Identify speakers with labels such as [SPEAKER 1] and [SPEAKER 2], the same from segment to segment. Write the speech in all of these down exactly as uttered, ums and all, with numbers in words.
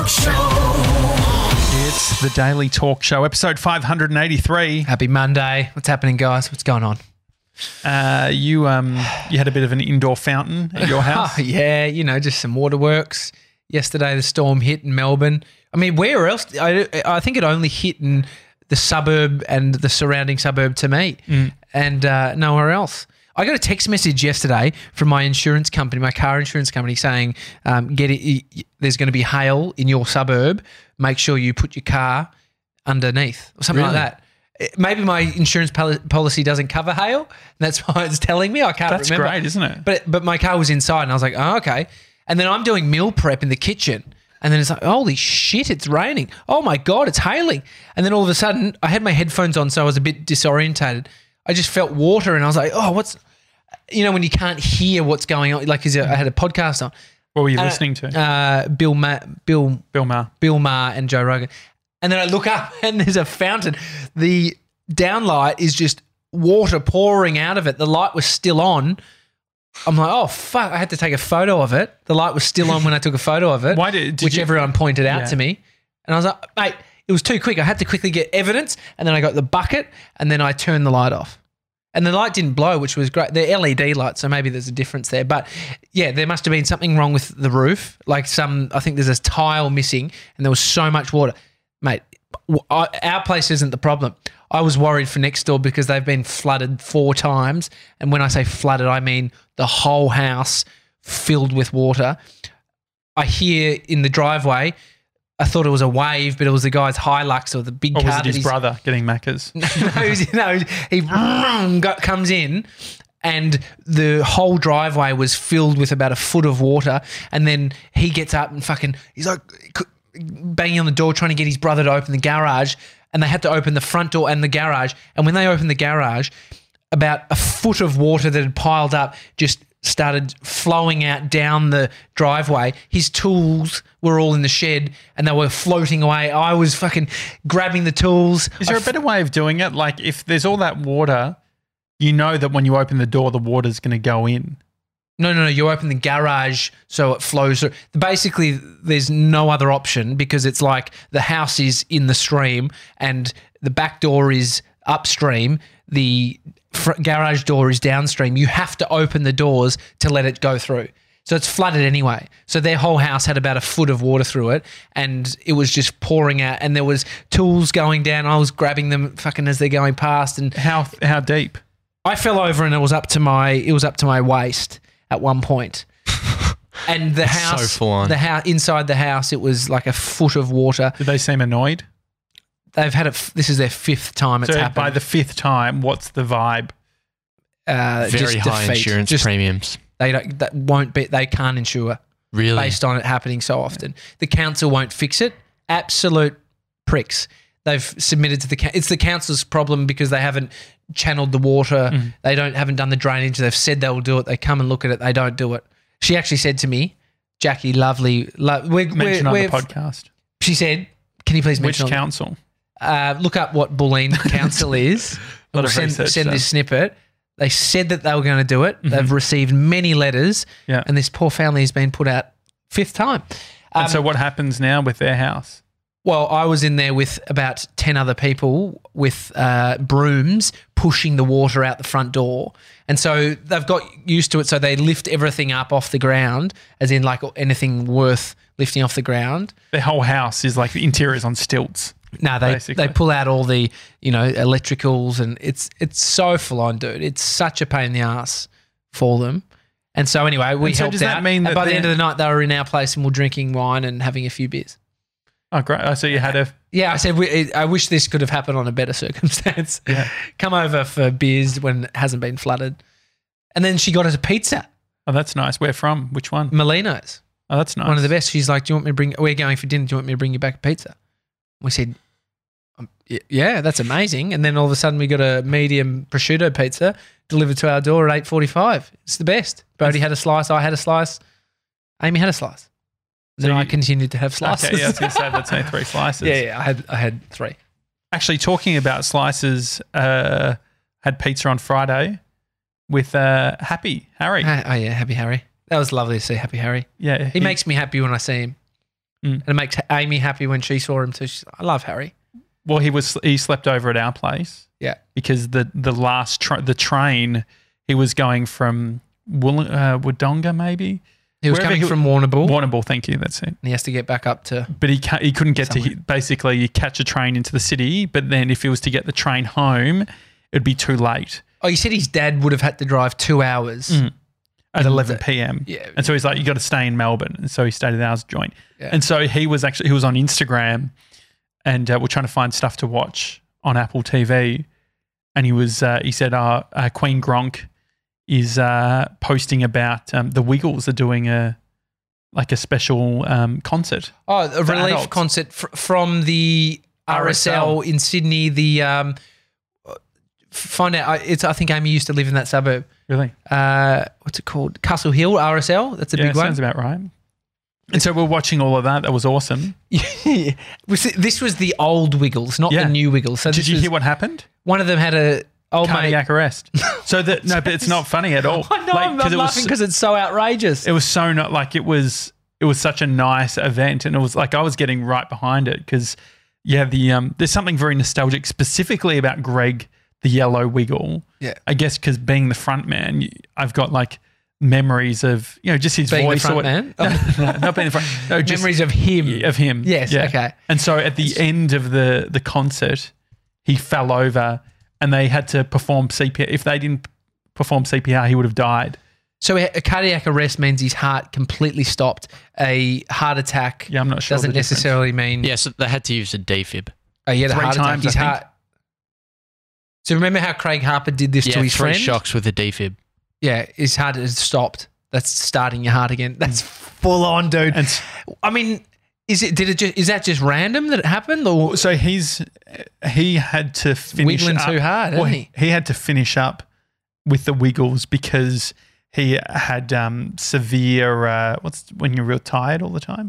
[SPEAKER 1] Talk Show.
[SPEAKER 2] It's the Daily Talk Show, episode five hundred eighty-three.
[SPEAKER 3] Happy Monday. What's happening, guys? What's going on?
[SPEAKER 2] Uh, you um you had a bit of an indoor fountain at your house.
[SPEAKER 3] Oh, yeah, you know, just some waterworks. Yesterday, the storm hit in Melbourne. I mean, where else? I, I think it only hit in the suburb and the surrounding suburb to me
[SPEAKER 2] Mm.
[SPEAKER 3] and uh, nowhere else. I got a text message yesterday from my insurance company, my car insurance company, saying, um, "Get it. There's going to be hail in your suburb. Make sure you put your car underneath," or something
[SPEAKER 2] Really?
[SPEAKER 3] like that. It- Maybe my insurance pol- policy doesn't cover hail, and that's why it's telling me. I can't
[SPEAKER 2] That's
[SPEAKER 3] remember.
[SPEAKER 2] great, isn't it?
[SPEAKER 3] But but my car was inside, and I was like, "Oh, okay." And then I'm doing meal prep in the kitchen, and then it's like, "Holy shit, it's raining! Oh my god, it's hailing!" And then all of a sudden, I had my headphones on, so I was a bit disorientated. I just felt water, and I was like, "Oh, what's?" You know, when you can't hear what's going on, like 'cause I had a podcast on.
[SPEAKER 2] What were you
[SPEAKER 3] Uh,
[SPEAKER 2] listening to?
[SPEAKER 3] Uh, Bill Ma- Bill
[SPEAKER 2] Bill Maher.
[SPEAKER 3] Bill Maher and Joe Rogan. And then I look up and there's a fountain. The downlight is just water pouring out of it. The light was still on. I'm like, oh, fuck. I had to take a photo of it. The light was still on when I took a photo of it,
[SPEAKER 2] Why did- did
[SPEAKER 3] which
[SPEAKER 2] you-
[SPEAKER 3] everyone pointed out
[SPEAKER 2] Yeah.
[SPEAKER 3] to me. And I was like, mate, it was too quick. I had to quickly get evidence. And then I got the bucket and then I turned the light off. And the light didn't blow, which was great. They're L E D lights, so maybe there's a difference there. But yeah, there must have been something wrong with the roof. Like some, I think there's a tile missing and there was so much water. Mate, w- I- our place isn't the problem. I was worried for next door because they've been flooded four times. And when I say flooded, I mean the whole house filled with water. I hear in the driveway, I thought it was a wave, but it was the guy's Hilux or the big
[SPEAKER 2] Or
[SPEAKER 3] car.
[SPEAKER 2] was it
[SPEAKER 3] that
[SPEAKER 2] his
[SPEAKER 3] he's-
[SPEAKER 2] brother getting Macca's?
[SPEAKER 3] no, he's- no, he got, comes in and the whole driveway was filled with about a foot of water. And then he gets up and fucking, he's like banging on the door trying to get his brother to open the garage. And they had to open the front door and the garage. And when they opened the garage, about a foot of water that had piled up just started flowing out down the driveway. His tools were all in the shed and they were floating away. I was fucking grabbing the tools.
[SPEAKER 2] Is there
[SPEAKER 3] I
[SPEAKER 2] a better way of doing it? Like if there's all that water, you know that when you open the door, the water's going to go in.
[SPEAKER 3] No, no, no. You open the garage so it flows through. Basically, there's no other option because it's like the house is in the stream and the back door is upstream. The fr- garage door is downstream. You have to open the doors to let it go through. So it's flooded anyway. So their whole house had about a foot of water through it and it was just pouring out and there was tools going down. I was grabbing them fucking as they're going past and
[SPEAKER 2] How how deep?
[SPEAKER 3] I fell over and it was up to my it was up to my waist at one point. And the house
[SPEAKER 4] so full on.
[SPEAKER 3] the house inside the house it was like a foot of water.
[SPEAKER 2] Did they seem annoyed?
[SPEAKER 3] They've had it this is their fifth time it's
[SPEAKER 2] So
[SPEAKER 3] happened.
[SPEAKER 2] by the fifth time, what's the vibe?
[SPEAKER 3] uh,
[SPEAKER 4] Very
[SPEAKER 3] just
[SPEAKER 4] high
[SPEAKER 3] defeat.
[SPEAKER 4] insurance
[SPEAKER 3] Just,
[SPEAKER 4] premiums.
[SPEAKER 3] They don't that won't be they can't insure
[SPEAKER 4] Really?
[SPEAKER 3] based on it happening so often. The council won't fix it. Absolute pricks. They've submitted to the ca- it's the council's problem because they haven't channeled the water.
[SPEAKER 2] Mm.
[SPEAKER 3] They don't haven't done the drainage. They've said they'll do it. They come and look at it. They don't do it. She actually said to me, Jackie, lovely, lo- we're,
[SPEAKER 2] Mention
[SPEAKER 3] we're,
[SPEAKER 2] on
[SPEAKER 3] we're,
[SPEAKER 2] the podcast.
[SPEAKER 3] She said, "Can you please
[SPEAKER 2] Which
[SPEAKER 3] mention on-
[SPEAKER 2] council?
[SPEAKER 3] uh, look up what Bulleen Council is.
[SPEAKER 2] Lot
[SPEAKER 3] We'll
[SPEAKER 2] of
[SPEAKER 3] send,
[SPEAKER 2] research
[SPEAKER 3] send
[SPEAKER 2] there.
[SPEAKER 3] this snippet. They said that they were going to do it. They've received many letters,
[SPEAKER 2] Yeah.
[SPEAKER 3] and this poor family has been put out fifth time. Um,
[SPEAKER 2] And so what happens now with their house?
[SPEAKER 3] Well, I was in there with about ten other people with uh, brooms pushing the water out the front door. And so they've got used to it. So they lift everything up off the ground, as in like anything worth lifting off the ground.
[SPEAKER 2] Their whole house is like the interior's on stilts.
[SPEAKER 3] No, they
[SPEAKER 2] Basically.
[SPEAKER 3] they pull out all the, you know, electricals and it's it's so full on, dude. It's such a pain in the ass for them. And so anyway, we
[SPEAKER 2] And so
[SPEAKER 3] helped
[SPEAKER 2] does that
[SPEAKER 3] out.
[SPEAKER 2] mean
[SPEAKER 3] and
[SPEAKER 2] that
[SPEAKER 3] by the end of
[SPEAKER 2] they're-
[SPEAKER 3] the night, they were in our place and we're drinking wine and having a few beers.
[SPEAKER 2] Oh, great. Oh, so you had a...
[SPEAKER 3] Yeah, I said, we, I wish this could have happened on a better circumstance.
[SPEAKER 2] Yeah.
[SPEAKER 3] Come over for beers when it hasn't been flooded. And then she got us a pizza,
[SPEAKER 2] Oh, that's nice. Where from? Which one?
[SPEAKER 3] Molino's,
[SPEAKER 2] Oh, that's nice.
[SPEAKER 3] one of the best. She's like, do you want me to bring, we're going for dinner, do you want me to bring you back a pizza? We said, um, y- yeah, that's amazing. And then all of a sudden we got a medium prosciutto pizza delivered to our door at eight forty-five. It's the best. Bodie had a slice, I had a slice, Amy had a slice.
[SPEAKER 2] So
[SPEAKER 3] Then I
[SPEAKER 2] you-
[SPEAKER 3] continued to have slices.
[SPEAKER 2] Okay, yeah, I was going to say that's only three slices.
[SPEAKER 3] yeah, yeah, I had, I had three.
[SPEAKER 2] Actually, talking about slices, uh, had pizza on Friday with uh, Happy Harry.
[SPEAKER 3] Ah, oh, yeah, Happy Harry. That was lovely to see Happy Harry.
[SPEAKER 2] Yeah,
[SPEAKER 3] He makes me happy when I see him.
[SPEAKER 2] Mm.
[SPEAKER 3] And it makes Amy happy when she saw him too. She's like, I love Harry.
[SPEAKER 2] Well, he was he slept over at our place.
[SPEAKER 3] Yeah.
[SPEAKER 2] Because the the last tra- the train he was going from Wool- uh, Wodonga maybe.
[SPEAKER 3] He was
[SPEAKER 2] Wherever
[SPEAKER 3] coming
[SPEAKER 2] he-
[SPEAKER 3] from Warrnambool,
[SPEAKER 2] Warrnambool, thank you. That's it.
[SPEAKER 3] and he has to get back up to.
[SPEAKER 2] But he ca- he couldn't get
[SPEAKER 3] Somewhere.
[SPEAKER 2] to basically you catch a train into the city. But then if he was to get the train home, it'd be too late
[SPEAKER 3] Oh, you said his dad would have had to drive two hours.
[SPEAKER 2] Mm. at
[SPEAKER 3] And
[SPEAKER 2] eleven
[SPEAKER 3] the-
[SPEAKER 2] p.m.
[SPEAKER 3] Yeah.
[SPEAKER 2] And so he's like, you got to stay in Melbourne. And so he stayed at ours joint.
[SPEAKER 3] Yeah.
[SPEAKER 2] And so he was actually he was on Instagram, and uh, we're trying to find stuff to watch on Apple T V. And he was uh, he said, uh, uh, Queen Gronk is uh, posting about um, the Wiggles are doing a like a special um, concert.
[SPEAKER 3] Oh, a
[SPEAKER 2] For
[SPEAKER 3] relief
[SPEAKER 2] adults.
[SPEAKER 3] concert fr- from the R S L, in Sydney. The um, find out. I- It's I think Amy used to live in that suburb.
[SPEAKER 2] Really?
[SPEAKER 3] Uh, what's it called? Castle Hill R S L. That's a
[SPEAKER 2] Yeah,
[SPEAKER 3] big one.
[SPEAKER 2] sounds about right. And so we're watching all of that. That was awesome.
[SPEAKER 3] Was it- this was the old Wiggles, not
[SPEAKER 2] Yeah.
[SPEAKER 3] the new Wiggles. So
[SPEAKER 2] Did
[SPEAKER 3] this
[SPEAKER 2] you
[SPEAKER 3] was-
[SPEAKER 2] hear what happened?
[SPEAKER 3] one of them had a old mate.
[SPEAKER 2] Cardiac arrest. So that no, but it's not funny at all.
[SPEAKER 3] I know.
[SPEAKER 2] Like,
[SPEAKER 3] I'm,
[SPEAKER 2] 'cause
[SPEAKER 3] I'm
[SPEAKER 2] it
[SPEAKER 3] laughing
[SPEAKER 2] was
[SPEAKER 3] because it's so outrageous.
[SPEAKER 2] it was so not like it was it was such a nice event, and it was like I was getting right behind it because yeah, the um there's something very nostalgic specifically about Greg the Yellow Wiggle.
[SPEAKER 3] Yeah.
[SPEAKER 2] I guess because being the front man, you- I've got like memories of you know just his
[SPEAKER 3] Being the
[SPEAKER 2] voice
[SPEAKER 3] front
[SPEAKER 2] or what-
[SPEAKER 3] man?
[SPEAKER 2] No, no, not being the front. No, just
[SPEAKER 3] Memories of him.
[SPEAKER 2] of him.
[SPEAKER 3] Yes, okay.
[SPEAKER 2] And so at the end of the the concert, he fell over, and they had to perform C P R. If they didn't perform C P R, he would have died.
[SPEAKER 3] So a a cardiac arrest means his heart completely stopped. A heart attack
[SPEAKER 2] Yeah, I'm not sure.
[SPEAKER 3] doesn't
[SPEAKER 2] the difference.
[SPEAKER 3] necessarily mean
[SPEAKER 4] Yeah, so they had to use a defib.
[SPEAKER 3] oh, he had a
[SPEAKER 2] Three
[SPEAKER 3] heart attack.
[SPEAKER 2] times,
[SPEAKER 3] His
[SPEAKER 2] I think.
[SPEAKER 3] heart. So remember how Craig Harper did this
[SPEAKER 4] Yeah,
[SPEAKER 3] to his
[SPEAKER 4] three
[SPEAKER 3] friend?
[SPEAKER 4] shocks with a defib.
[SPEAKER 3] Yeah, his heart has stopped. That's starting your heart again. That's full on, dude.
[SPEAKER 2] And s-
[SPEAKER 3] I mean, is it? Did it? Just, is that just random that it happened, or
[SPEAKER 2] so he's he had to finish
[SPEAKER 3] wiggling
[SPEAKER 2] up,
[SPEAKER 3] too hard?
[SPEAKER 2] well,
[SPEAKER 3] Hasn't
[SPEAKER 2] he,
[SPEAKER 3] he?
[SPEAKER 2] he had to finish up with the Wiggles because he had um, severe uh, what's when you're real tired all the time.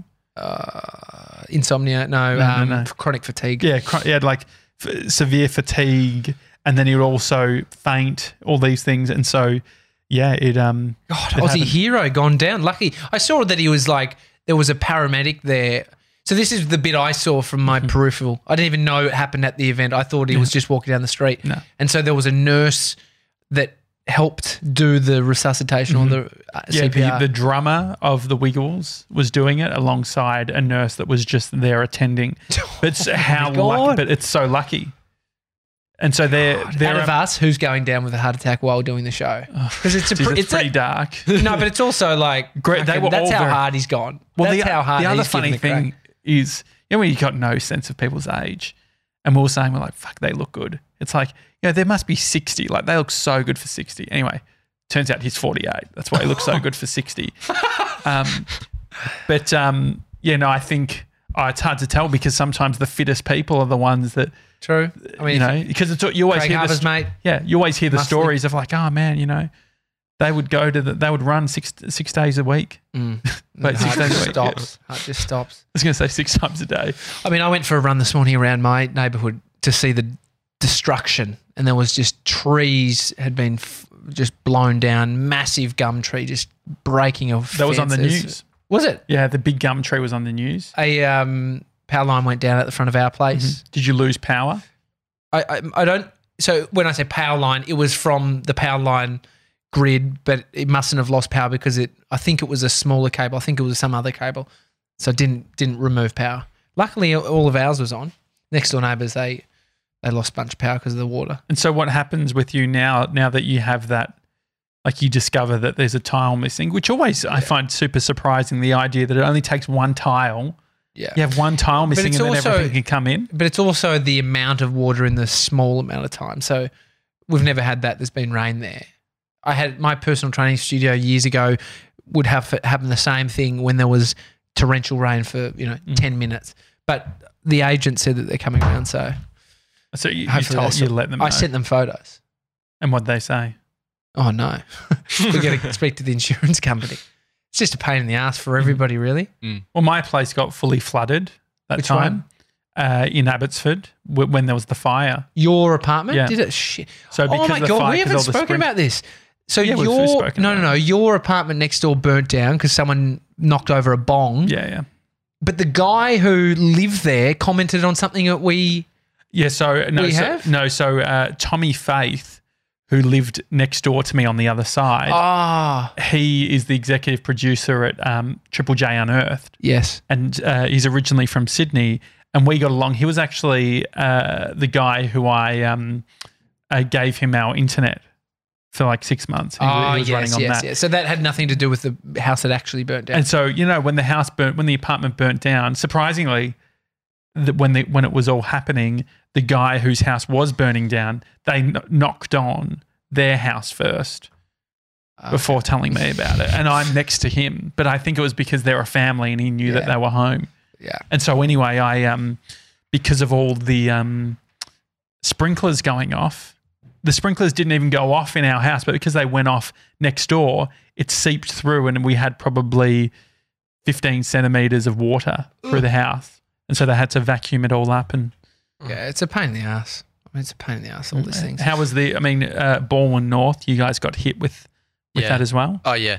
[SPEAKER 3] Uh, insomnia? No,
[SPEAKER 2] No, no,
[SPEAKER 3] um,
[SPEAKER 2] no.
[SPEAKER 3] chronic fatigue.
[SPEAKER 2] Yeah, cr- he had like f- severe fatigue, and then he would also faint. All these things, and so yeah, it um.
[SPEAKER 3] God,
[SPEAKER 2] it
[SPEAKER 3] Aussie
[SPEAKER 2] happened.
[SPEAKER 3] hero gone down. Lucky. I saw that he was like, there was a paramedic there. So this is the bit I saw from my peripheral. I didn't even know it happened at the event. I thought he was just walking down the street.
[SPEAKER 2] No.
[SPEAKER 3] And so there was a nurse that helped do the resuscitation or the uh,
[SPEAKER 2] Yeah,
[SPEAKER 3] C P R.
[SPEAKER 2] the, the drummer of the Wiggles was doing it alongside a nurse that was just there attending. But it's how
[SPEAKER 3] God.
[SPEAKER 2] lucky, but it's so lucky. And so they're they're
[SPEAKER 3] Out of us, who's going down with a heart attack while doing the show? Because it's a
[SPEAKER 2] Geez,
[SPEAKER 3] pre-
[SPEAKER 2] it's
[SPEAKER 3] it's a-
[SPEAKER 2] pretty dark.
[SPEAKER 3] no, but it's also like
[SPEAKER 2] Great, they
[SPEAKER 3] fucking-
[SPEAKER 2] were
[SPEAKER 3] that's
[SPEAKER 2] all
[SPEAKER 3] how
[SPEAKER 2] very-
[SPEAKER 3] hard he's gone.
[SPEAKER 2] Well,
[SPEAKER 3] that's
[SPEAKER 2] the,
[SPEAKER 3] how hard
[SPEAKER 2] the other
[SPEAKER 3] he's given
[SPEAKER 2] funny
[SPEAKER 3] the crack.
[SPEAKER 2] thing is, you know, when you got no sense of people's age, and we were saying we're like, fuck, they look good. It's like, you know, there must be sixty. Like they look so good for sixty. Anyway, turns out he's forty-eight. That's why he looks so good for sixty. Um, but um, yeah, no, I think oh, it's hard to tell because sometimes the fittest people are the ones that
[SPEAKER 3] True. I mean,
[SPEAKER 2] you know because it's you always
[SPEAKER 3] Craig
[SPEAKER 2] hear the
[SPEAKER 3] Harper's
[SPEAKER 2] st-
[SPEAKER 3] mate.
[SPEAKER 2] yeah you always hear the
[SPEAKER 3] Muscly.
[SPEAKER 2] stories of like, oh man, you know, they would go to the, they would run six six days a week.
[SPEAKER 3] Mm.
[SPEAKER 2] Wait, six
[SPEAKER 3] Heart
[SPEAKER 2] days a
[SPEAKER 3] just
[SPEAKER 2] week.
[SPEAKER 3] stops. Heart just stops.
[SPEAKER 2] I was going to say six times a day.
[SPEAKER 3] I mean, I went for a run this morning around my neighbourhood to see the destruction, and there was just trees had been f- just blown down, massive gum tree just breaking a
[SPEAKER 2] That was on the
[SPEAKER 3] fence.
[SPEAKER 2] news.
[SPEAKER 3] Was it?
[SPEAKER 2] Yeah, the big gum tree was on the news.
[SPEAKER 3] A um, power line went down at the front of our place.
[SPEAKER 2] Did you lose power?
[SPEAKER 3] I, I I don't. So when I say power line, it was from the power line grid, but it mustn't have lost power because it. I think it was a smaller cable. I think it was some other cable, so it didn't didn't remove power. Luckily, all of ours was on. Next door neighbours, they they lost a bunch of power because of the water.
[SPEAKER 2] And so what happens with you now, now that you have that, like you discover that there's a tile missing, which always I find super surprising, the idea that it only takes one tile.
[SPEAKER 3] Yeah.
[SPEAKER 2] You have one tile missing
[SPEAKER 3] it's
[SPEAKER 2] and then
[SPEAKER 3] also-
[SPEAKER 2] everything can come in.
[SPEAKER 3] But it's also the amount of water in the small amount of time. So we've never had that. There's been rain there. I had my personal training studio years ago would have happen the same thing when there was torrential rain for, you know,
[SPEAKER 2] Mm.
[SPEAKER 3] ten minutes. But the agent said that they're coming around. So
[SPEAKER 2] So you, you
[SPEAKER 3] hopefully
[SPEAKER 2] told
[SPEAKER 3] they
[SPEAKER 2] you
[SPEAKER 3] sort-
[SPEAKER 2] let them know.
[SPEAKER 3] I sent them photos.
[SPEAKER 2] And what'd they say?
[SPEAKER 3] Oh, no. We're going to speak to the insurance company. It's just a pain in the ass for everybody, really.
[SPEAKER 2] Well, my place got fully flooded that
[SPEAKER 3] Which
[SPEAKER 2] time uh, in Abbotsford w- when there was the fire.
[SPEAKER 3] Your apartment
[SPEAKER 2] Yeah.
[SPEAKER 3] did it? Shit.
[SPEAKER 2] So
[SPEAKER 3] Oh
[SPEAKER 2] because
[SPEAKER 3] my
[SPEAKER 2] of the
[SPEAKER 3] God,
[SPEAKER 2] fire,
[SPEAKER 3] we
[SPEAKER 2] 'cause
[SPEAKER 3] haven't
[SPEAKER 2] all the
[SPEAKER 3] spoken
[SPEAKER 2] spring-
[SPEAKER 3] about this. So
[SPEAKER 2] Yeah, we've
[SPEAKER 3] your
[SPEAKER 2] spoken
[SPEAKER 3] no, no,
[SPEAKER 2] about
[SPEAKER 3] no, your apartment next door burnt down because someone knocked over a bong.
[SPEAKER 2] Yeah, yeah.
[SPEAKER 3] But the guy who lived there commented on something that we.
[SPEAKER 2] Yeah, so no,
[SPEAKER 3] We
[SPEAKER 2] so,
[SPEAKER 3] have?
[SPEAKER 2] no, so uh, Tommy Faith, who lived next door to me on the other side,
[SPEAKER 3] Ah,
[SPEAKER 2] he is the executive producer at um, Triple J Unearthed,
[SPEAKER 3] yes.
[SPEAKER 2] and uh, he's originally from Sydney, and we got along. He was actually uh, the guy who I um, I gave him our internet for like six months. He,
[SPEAKER 3] Oh,
[SPEAKER 2] he was
[SPEAKER 3] yes,
[SPEAKER 2] running on
[SPEAKER 3] yes,
[SPEAKER 2] that.
[SPEAKER 3] yes. So that had nothing to do with the house that actually burnt down.
[SPEAKER 2] And so, you know, when the house burnt, when the apartment burnt down, surprisingly, the, when the when it was all happening, the guy whose house was burning down, they kn- knocked on their house first before telling me about it. And I'm next to him, but I think it was because they're a family and he knew that
[SPEAKER 3] Yeah.
[SPEAKER 2] they were home.
[SPEAKER 3] Yeah.
[SPEAKER 2] And so anyway, I um, because of all the um, sprinklers going off, the sprinklers didn't even go off in our house, but because they went off next door, it seeped through and we had probably fifteen centimeters of water through the house. And so they had to vacuum it all up. And
[SPEAKER 3] Yeah, it's a pain in the ass. I mean, it's a pain in the ass, all these things.
[SPEAKER 2] how was the, I mean, uh, Baldwin North, you guys got hit with, with
[SPEAKER 4] Yeah.
[SPEAKER 2] that as well?
[SPEAKER 4] Oh yeah,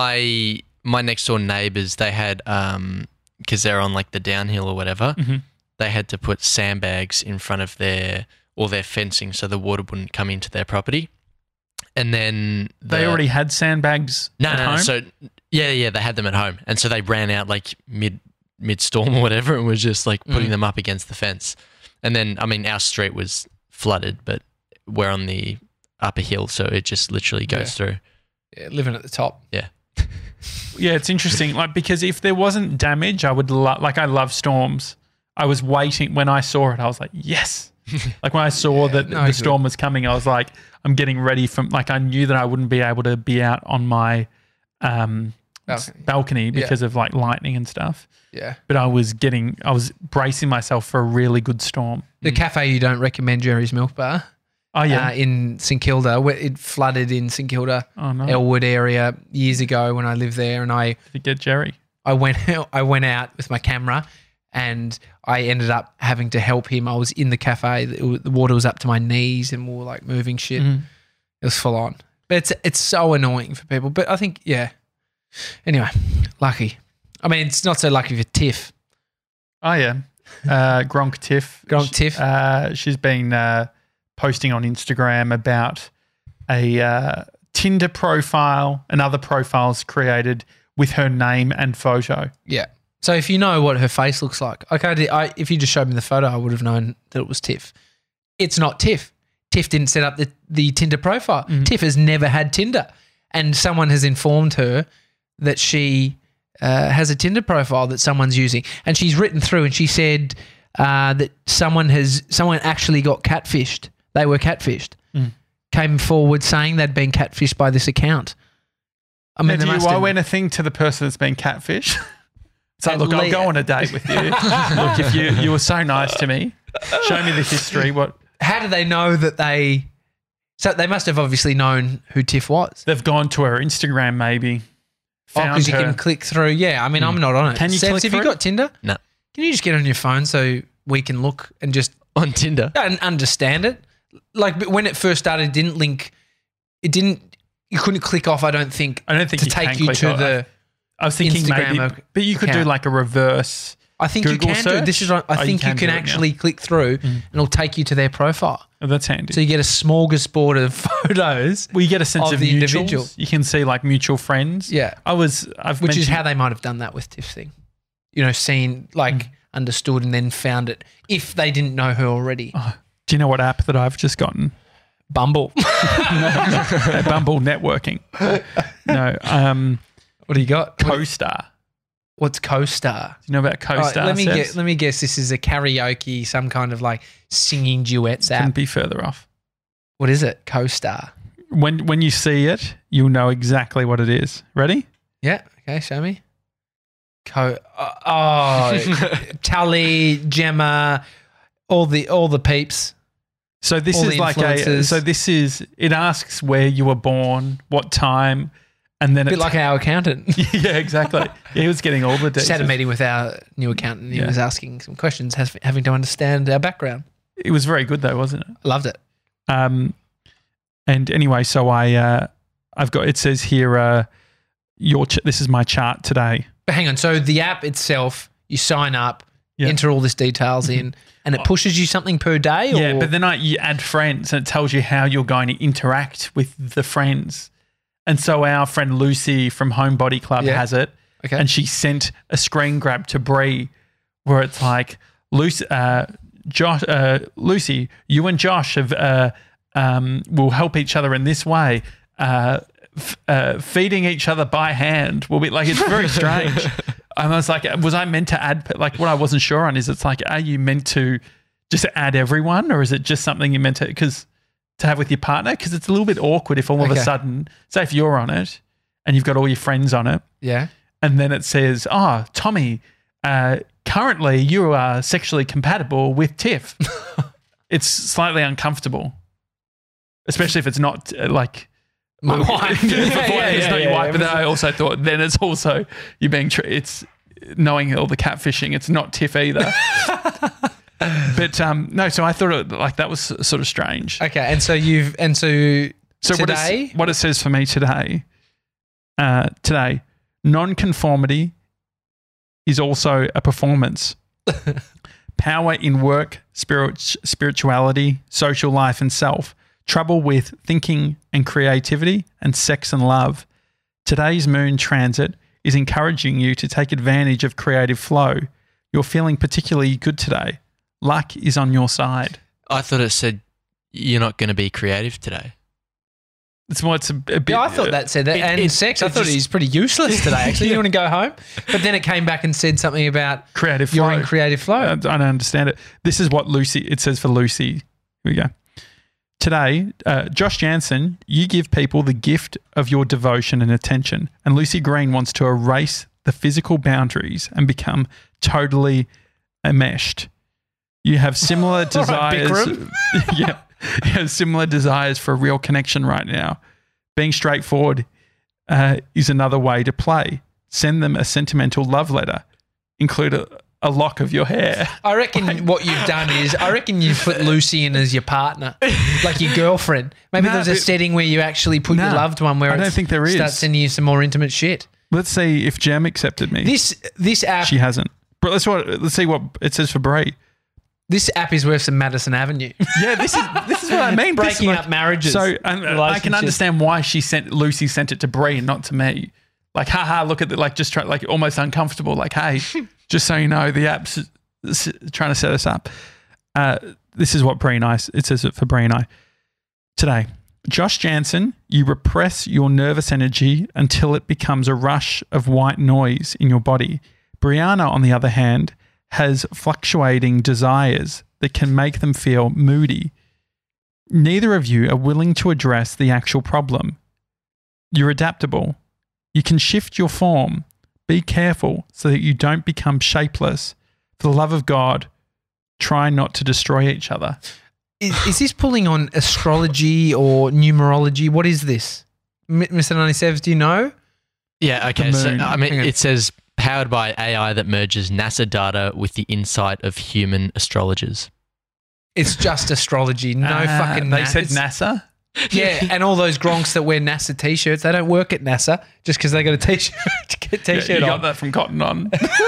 [SPEAKER 4] my my next door neighbors, they had um because they're on like the downhill or whatever,
[SPEAKER 2] Mhm.
[SPEAKER 4] they had to put sandbags in front of their all their fencing so the water wouldn't come into their property. And then the,
[SPEAKER 2] They already had sandbags
[SPEAKER 4] no
[SPEAKER 2] at
[SPEAKER 4] no, no
[SPEAKER 2] home?
[SPEAKER 4] so yeah yeah they had them at home, and so they ran out like mid mid storm or whatever and was just like putting
[SPEAKER 3] Mm.
[SPEAKER 4] them up against the fence. And then I mean our street was flooded, but we're on the upper hill, so it just literally goes
[SPEAKER 3] Yeah.
[SPEAKER 4] through.
[SPEAKER 3] Yeah, living at the top.
[SPEAKER 4] Yeah.
[SPEAKER 2] Yeah, it's interesting. Like, because if there wasn't damage, I would love, like, I love storms. I was waiting when I saw it. I was like, yes. Like when I saw that
[SPEAKER 3] no,
[SPEAKER 2] the
[SPEAKER 3] good.
[SPEAKER 2] storm was coming, I was like, I'm getting ready from, like, I knew that I wouldn't be able to be out on my um,
[SPEAKER 3] Balcony.
[SPEAKER 2] balcony
[SPEAKER 3] Yeah.
[SPEAKER 2] because of like lightning and stuff.
[SPEAKER 3] Yeah.
[SPEAKER 2] But I was getting, I was bracing myself for a really good storm.
[SPEAKER 3] The cafe you don't recommend, Jerry's Milk Bar,
[SPEAKER 2] Oh, yeah.
[SPEAKER 3] uh, in St Kilda, where it flooded in St Kilda,
[SPEAKER 2] oh, no.
[SPEAKER 3] Elwood area years ago when I lived there, and I
[SPEAKER 2] Did you get Jerry?
[SPEAKER 3] I went out, I went out with my camera, and I ended up having to help him. I was in the cafe, it was- the water was up to my knees, and we were like moving shit.
[SPEAKER 2] Mhm.
[SPEAKER 3] It was full on. But it's it's so annoying for people. But I think yeah. Anyway, lucky. I mean, it's not so lucky for Tiff.
[SPEAKER 2] Oh, yeah. Uh, Gronk Tiff.
[SPEAKER 3] Gronk Tiff.
[SPEAKER 2] Uh, she's been uh, posting on Instagram about a uh, Tinder profile and other profiles created with her name and photo.
[SPEAKER 3] Yeah. So if you know what her face looks like, okay, I, if you just showed me the photo, I would have known that it was Tiff. It's not Tiff. Tiff didn't set up the, the Tinder profile.
[SPEAKER 2] Mhm.
[SPEAKER 3] Tiff has never had Tinder. And someone has informed her that she uh, has a Tinder profile that someone's using. And she's written through and she said uh, that someone has someone actually got catfished. They were catfished.
[SPEAKER 2] Mm.
[SPEAKER 3] Came forward saying they'd been catfished by this account. I mean,
[SPEAKER 2] Now,
[SPEAKER 3] they
[SPEAKER 2] do you
[SPEAKER 3] must have-
[SPEAKER 2] owe anything to the person that's been catfish? So
[SPEAKER 3] At
[SPEAKER 2] look, I'll
[SPEAKER 3] lea-
[SPEAKER 2] go on a date with you. Look, if you you were so nice to me, show me the history. What
[SPEAKER 3] How do they know that they? So they must have obviously known who Tiff was.
[SPEAKER 2] they've gone to her Instagram, maybe
[SPEAKER 3] Oh,
[SPEAKER 2] found
[SPEAKER 3] because you
[SPEAKER 2] her.
[SPEAKER 3] can click through. Yeah, I mean, I'm not on it.
[SPEAKER 2] Can you
[SPEAKER 3] Sebs,
[SPEAKER 2] click
[SPEAKER 3] have you
[SPEAKER 2] through?
[SPEAKER 3] got Tinder?
[SPEAKER 4] No.
[SPEAKER 3] Can you just get on your phone so we can look and just
[SPEAKER 4] On Tinder.
[SPEAKER 3] and understand it? Like but when it first started, it didn't link. It didn't. You couldn't click off. I don't think
[SPEAKER 2] I don't think
[SPEAKER 3] to
[SPEAKER 2] you
[SPEAKER 3] take
[SPEAKER 2] can
[SPEAKER 3] you
[SPEAKER 2] click
[SPEAKER 3] to
[SPEAKER 2] on-
[SPEAKER 3] the.
[SPEAKER 2] I was thinking
[SPEAKER 3] Instagram
[SPEAKER 2] maybe,
[SPEAKER 3] ac-
[SPEAKER 2] but you could do
[SPEAKER 3] account.
[SPEAKER 2] like a reverse.
[SPEAKER 3] I think you
[SPEAKER 2] Google
[SPEAKER 3] can do. This
[SPEAKER 2] search?
[SPEAKER 3] is. what- I
[SPEAKER 2] Oh, you
[SPEAKER 3] think you
[SPEAKER 2] can
[SPEAKER 3] can,
[SPEAKER 2] do it now.
[SPEAKER 3] actually click through, and it'll take you to their profile.
[SPEAKER 2] Oh, that's handy.
[SPEAKER 3] So you get a smorgasbord of photos.
[SPEAKER 2] well, you get a sense
[SPEAKER 3] of
[SPEAKER 2] of,
[SPEAKER 3] the
[SPEAKER 2] mutuals.
[SPEAKER 3] individual.
[SPEAKER 2] You can see like mutual friends.
[SPEAKER 3] Yeah.
[SPEAKER 2] I was. I've
[SPEAKER 3] Which is
[SPEAKER 2] mentioned-
[SPEAKER 3] how they might have done that with Tiff's thing. You know, seen, like,
[SPEAKER 2] Mm.
[SPEAKER 3] understood and then found it if they didn't know her already.
[SPEAKER 2] Oh, do you know what app that I've just gotten?
[SPEAKER 3] Bumble.
[SPEAKER 2] Uh, Bumble networking. No, um,
[SPEAKER 3] What do you got? What-
[SPEAKER 2] CoStar.
[SPEAKER 3] What's CoStar?
[SPEAKER 2] Do you know about
[SPEAKER 3] All right,
[SPEAKER 2] CoStar?
[SPEAKER 3] let me
[SPEAKER 2] Sebs?
[SPEAKER 3] get, let me guess. This is a karaoke, some kind of like singing duets app.
[SPEAKER 2] Couldn't be further off.
[SPEAKER 3] What is it? CoStar.
[SPEAKER 2] When when you see it, you'll know exactly what it is. Ready?
[SPEAKER 3] Yeah. Okay. Show me. Co. Oh, oh Tully, Gemma, all the all the peeps.
[SPEAKER 2] So this
[SPEAKER 3] All
[SPEAKER 2] is
[SPEAKER 3] the
[SPEAKER 2] like a.
[SPEAKER 3] influencers.
[SPEAKER 2] So this is. It asks where you were born, what time, and then
[SPEAKER 3] A bit
[SPEAKER 2] it.
[SPEAKER 3] like our accountant.
[SPEAKER 2] yeah, exactly. He was getting all the
[SPEAKER 3] Just had a
[SPEAKER 2] details.
[SPEAKER 3] meeting with our new accountant. He
[SPEAKER 2] Yeah.
[SPEAKER 3] was asking some questions, has, having to understand our background.
[SPEAKER 2] It was very good though, wasn't it?
[SPEAKER 3] I loved it.
[SPEAKER 2] Um, and anyway, so I, uh, I've got. It says here, uh, your. Ch- this is my chart today.
[SPEAKER 3] But hang on. So the app itself, You sign up,
[SPEAKER 2] Yeah.
[SPEAKER 3] enter all this details in, and it pushes you something per day. Or?
[SPEAKER 2] Yeah, but then I, you add friends and it tells you how you're going to interact with the friends. And so our friend Lucy from Home Body Club
[SPEAKER 3] Yeah.
[SPEAKER 2] has it.
[SPEAKER 3] Okay.
[SPEAKER 2] And she sent a screen grab to Bree where it's like, Lucy, uh, Josh, uh, Lucy, you and Josh have uh, um, will help each other in this way. Uh, f- uh, feeding each other by hand will be like, it's very strange. I was like, was I meant to add, like what I wasn't sure on is it's like, are you meant to just add everyone or is it just something you meant to, because to have with your partner? Because it's a little bit awkward if all of
[SPEAKER 3] Okay.
[SPEAKER 2] a sudden, say if you're on it and you've got all your friends on it
[SPEAKER 3] yeah.
[SPEAKER 2] and then it says, oh, Tommy, uh, currently you are sexually compatible with Tiff. It's slightly uncomfortable, especially if it's not uh, like
[SPEAKER 3] My wife.
[SPEAKER 2] Yeah,
[SPEAKER 3] Yeah,
[SPEAKER 2] before
[SPEAKER 3] yeah,
[SPEAKER 2] it's
[SPEAKER 3] yeah,
[SPEAKER 2] not your
[SPEAKER 3] yeah.
[SPEAKER 2] wife, but then I also thought then it's also you being tr- it's knowing all the catfishing. It's not Tiff either. But um, no, so I thought it, like that was sort of strange.
[SPEAKER 3] Okay, and so you've and so
[SPEAKER 2] So what,
[SPEAKER 3] today,
[SPEAKER 2] it's, what it says for me today, uh, today, non-conformity is also a performance. Power in work, spirit, spirituality, social life and self. Trouble with thinking and creativity and sex and love. Today's moon transit is encouraging you to take advantage of creative flow. You're feeling particularly good today. Luck is on your side.
[SPEAKER 4] I thought it said you're not going to be creative today.
[SPEAKER 2] It's more, it's a, a bit.
[SPEAKER 3] yeah, I thought that said that.
[SPEAKER 4] it-
[SPEAKER 3] and
[SPEAKER 4] it-
[SPEAKER 3] sex, I
[SPEAKER 4] it
[SPEAKER 3] thought
[SPEAKER 4] just-
[SPEAKER 3] he's pretty useless today. Actually, you want to go home? But then it came back and said something about
[SPEAKER 2] creative
[SPEAKER 3] you're
[SPEAKER 2] flow.
[SPEAKER 3] in creative flow.
[SPEAKER 2] I I don't understand it. This is what Lucy, it says for Lucy. Here we go. Today, uh, Josh Jansen, you give people the gift of your devotion and attention. And Lucy Green wants to erase the physical boundaries and become totally enmeshed. You have similar
[SPEAKER 3] right,
[SPEAKER 2] desires.
[SPEAKER 3] Bikram.
[SPEAKER 2] yeah. You have similar desires for a real connection right now. Being straightforward uh, is another way to play. Send them a sentimental love letter. Include a, a lock of your hair.
[SPEAKER 3] I reckon what you've done is, I reckon you put Lucy in as your partner, like your girlfriend. Maybe
[SPEAKER 2] No,
[SPEAKER 3] there's a
[SPEAKER 2] but-
[SPEAKER 3] setting where you actually put your
[SPEAKER 2] No,
[SPEAKER 3] loved one where
[SPEAKER 2] I don't
[SPEAKER 3] it's-
[SPEAKER 2] think there is.
[SPEAKER 3] starts sending you some more intimate shit.
[SPEAKER 2] Let's see if Jem accepted me.
[SPEAKER 3] This this app
[SPEAKER 2] She hasn't. But let's what let's see what it says for Brie.
[SPEAKER 3] this app is worse than Madison Avenue.
[SPEAKER 2] Yeah, this is this is what I mean. This is
[SPEAKER 3] Breaking
[SPEAKER 2] like-
[SPEAKER 3] up marriages.
[SPEAKER 2] So and, uh, I can
[SPEAKER 3] relationships.
[SPEAKER 2] understand why she sent Lucy sent it to Brie and not to me. Like, haha, look at the like just try like almost uncomfortable. Like, hey, just so you know, the app's s- trying to set us up. Uh, this is what Brie and I. It says it for Brie and I today. Josh Jansen, you repress your nervous energy until it becomes a rush of white noise in your body. Brianna, on the other hand, has fluctuating desires that can make them feel moody. Neither of you are willing to address the actual problem. You're adaptable. You can shift your form. Be careful so that you don't become shapeless. For the love of God, try not to destroy each other.
[SPEAKER 3] Is, is this pulling on astrology or numerology? What is this? M- Mister ninety-seven, do you know?
[SPEAKER 4] Yeah, okay. So,
[SPEAKER 2] moon.
[SPEAKER 4] I mean,
[SPEAKER 3] Hang on.
[SPEAKER 4] it says powered by A I that merges NASA data with the insight of human astrologers.
[SPEAKER 3] It's just astrology. No
[SPEAKER 2] Uh,
[SPEAKER 3] fucking
[SPEAKER 2] They
[SPEAKER 3] na-
[SPEAKER 2] said
[SPEAKER 3] it's-
[SPEAKER 2] NASA.
[SPEAKER 3] Yeah, and all those gronks that wear NASA t-shirts, they don't work at NASA just because they got a t-shirt, t-shirt
[SPEAKER 2] Yeah, you got
[SPEAKER 3] on.
[SPEAKER 2] that from Cotton On.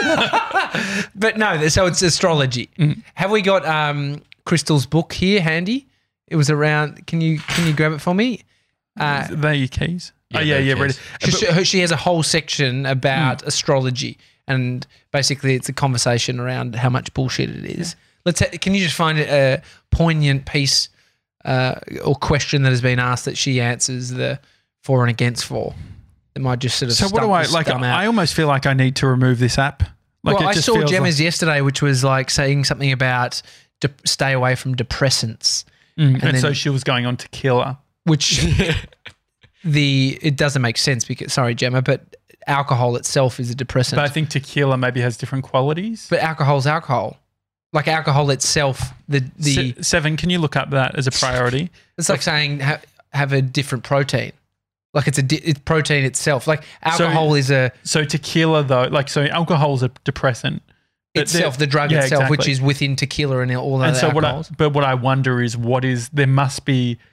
[SPEAKER 3] But no, so it's astrology.
[SPEAKER 2] Mm.
[SPEAKER 3] Have we got um, Crystal's book here handy? It was around. Can you can you grab it for me? Uh,
[SPEAKER 2] They're your keys.
[SPEAKER 4] Yeah,
[SPEAKER 2] oh yeah,
[SPEAKER 4] they're
[SPEAKER 2] yeah.
[SPEAKER 4] keys.
[SPEAKER 2] Ready.
[SPEAKER 3] she, she- she has a whole section about
[SPEAKER 2] Mm.
[SPEAKER 3] astrology, and basically it's a conversation around how much bullshit it is. Let's. Ha- can you just find a poignant piece uh, or question that has been asked that she answers the for and against for? It might just sort of.
[SPEAKER 2] So what
[SPEAKER 3] stump
[SPEAKER 2] do I
[SPEAKER 3] the
[SPEAKER 2] like?
[SPEAKER 3] scum out.
[SPEAKER 2] I almost feel like I need to remove this app. Like
[SPEAKER 3] well,
[SPEAKER 2] it
[SPEAKER 3] I
[SPEAKER 2] just
[SPEAKER 3] saw
[SPEAKER 2] feels
[SPEAKER 3] Gemma's
[SPEAKER 2] like-
[SPEAKER 3] yesterday, which was like saying something about de- stay away from depressants,
[SPEAKER 2] Mm, and
[SPEAKER 3] and
[SPEAKER 2] so
[SPEAKER 3] then-
[SPEAKER 2] she was going on tequila.
[SPEAKER 3] which the it doesn't make sense because sorry, Gemma, but alcohol itself is a depressant.
[SPEAKER 2] But I think tequila maybe has different qualities.
[SPEAKER 3] But alcohol's alcohol. Like alcohol itself, the the
[SPEAKER 2] Se- Seven, can you look up that as a priority?
[SPEAKER 3] it's like, saying ha- have a different protein. Like it's a di- it's protein itself. Like alcohol is a
[SPEAKER 2] So tequila though, like so alcohol's a depressant. But
[SPEAKER 3] itself,
[SPEAKER 2] there-
[SPEAKER 3] the drug
[SPEAKER 2] yeah,
[SPEAKER 3] itself, which
[SPEAKER 2] exactly.
[SPEAKER 3] is within tequila and all
[SPEAKER 2] And
[SPEAKER 3] other
[SPEAKER 2] so what I,
[SPEAKER 3] alcohols.
[SPEAKER 2] but what I wonder is what is there must be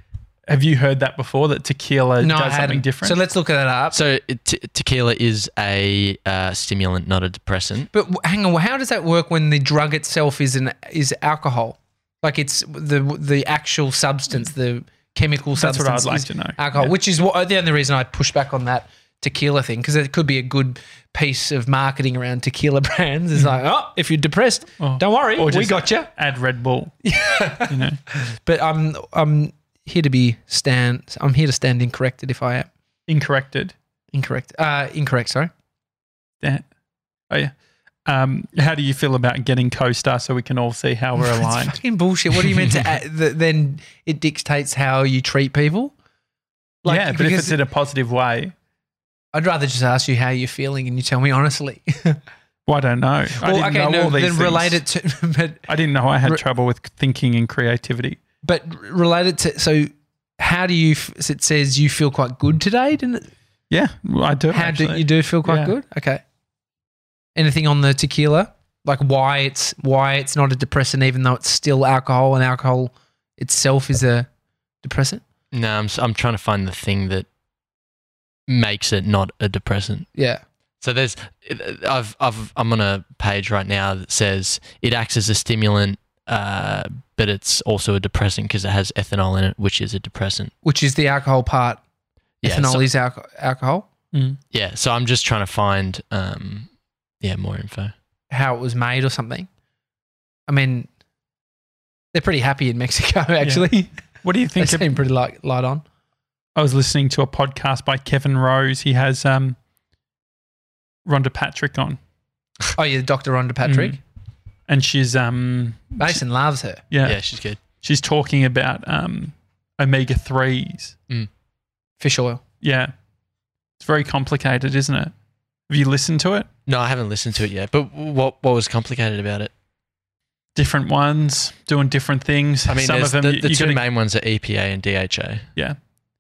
[SPEAKER 2] Have you heard that before? That tequila
[SPEAKER 3] No, I
[SPEAKER 2] does something
[SPEAKER 3] hadn't.
[SPEAKER 2] different.
[SPEAKER 3] So let's look that up.
[SPEAKER 4] So t- tequila is a uh, stimulant, not a depressant.
[SPEAKER 3] But w- hang on, how does that work when the drug itself is an is alcohol? Like it's the the actual substance, the chemical
[SPEAKER 2] That's what
[SPEAKER 3] substance.
[SPEAKER 2] I'd like
[SPEAKER 3] is
[SPEAKER 2] to know.
[SPEAKER 3] Alcohol,
[SPEAKER 2] Yeah.
[SPEAKER 3] which is what the only reason I push back on that tequila thing, because it could be a good piece of marketing around tequila brands. It's like, oh, if you're depressed,
[SPEAKER 2] Oh.
[SPEAKER 3] don't worry,
[SPEAKER 2] Or
[SPEAKER 3] we
[SPEAKER 2] just
[SPEAKER 3] got you.
[SPEAKER 2] Add Red Bull. Yeah. You know.
[SPEAKER 3] But I'm I'm here to be stand. I'm here to stand incorrected if I am
[SPEAKER 2] Incorrected.
[SPEAKER 3] incorrect. Uh, incorrect. Sorry.
[SPEAKER 2] That. Oh yeah. Um, how do you feel about getting co-star so we can all see how we're
[SPEAKER 3] It's
[SPEAKER 2] aligned?
[SPEAKER 3] fucking bullshit. What are you meant to? add, th- then it dictates how you treat people. Like,
[SPEAKER 2] yeah, but if
[SPEAKER 3] because
[SPEAKER 2] it's in a positive way,
[SPEAKER 3] I'd rather just ask you how you're feeling and you tell me honestly.
[SPEAKER 2] well, I don't know. I
[SPEAKER 3] well,
[SPEAKER 2] didn't
[SPEAKER 3] okay,
[SPEAKER 2] know
[SPEAKER 3] no,
[SPEAKER 2] all these
[SPEAKER 3] then
[SPEAKER 2] things.
[SPEAKER 3] relate it to, but
[SPEAKER 2] I didn't know I had
[SPEAKER 3] Re-
[SPEAKER 2] trouble with thinking and creativity.
[SPEAKER 3] but relate it to. So, how do you? f- It says you feel quite good today, didn't it?
[SPEAKER 2] Yeah, well, I do.
[SPEAKER 3] How
[SPEAKER 2] actually.
[SPEAKER 3] do you do feel quite
[SPEAKER 2] Yeah.
[SPEAKER 3] good? Okay. Anything on the tequila? Like why it's why it's not a depressant, even though it's still alcohol, and alcohol itself is a depressant.
[SPEAKER 4] No, I'm s- I'm trying to find the thing that makes it not a depressant.
[SPEAKER 3] Yeah.
[SPEAKER 4] So there's, I've, I've, I'm on a page right now that says it acts as a stimulant, uh, but it's also a depressant because it has ethanol in it, which is a depressant.
[SPEAKER 3] Which is the alcohol part.
[SPEAKER 4] Yeah,
[SPEAKER 3] Ethanol
[SPEAKER 4] so,
[SPEAKER 3] is alco- alcohol.
[SPEAKER 2] Mm.
[SPEAKER 4] yeah. So I'm just trying to find, um, yeah, more info.
[SPEAKER 3] How it was made or something. I mean, they're pretty happy in Mexico, actually.
[SPEAKER 2] What do you
[SPEAKER 3] They
[SPEAKER 2] think? of-
[SPEAKER 3] seem pretty light, light on.
[SPEAKER 2] I was listening to a podcast by Kevin Rose. He has um, Rhonda Patrick on,
[SPEAKER 3] Oh, yeah, Doctor Rhonda Patrick.
[SPEAKER 2] Mm. and she's um,
[SPEAKER 3] Mason loves her.
[SPEAKER 2] yeah,
[SPEAKER 4] Yeah, she's good.
[SPEAKER 2] she's talking about um, omega threes.
[SPEAKER 3] Fish oil.
[SPEAKER 2] Yeah, it's very complicated, isn't it? Have you listened to it?
[SPEAKER 4] No, I haven't listened to it yet. But what what was complicated about it?
[SPEAKER 2] Different ones doing different things.
[SPEAKER 4] I mean,
[SPEAKER 2] some of
[SPEAKER 4] there's
[SPEAKER 2] them
[SPEAKER 4] the, the
[SPEAKER 2] you
[SPEAKER 4] two
[SPEAKER 2] gotta-
[SPEAKER 4] main ones are E P A and D H A.
[SPEAKER 2] yeah.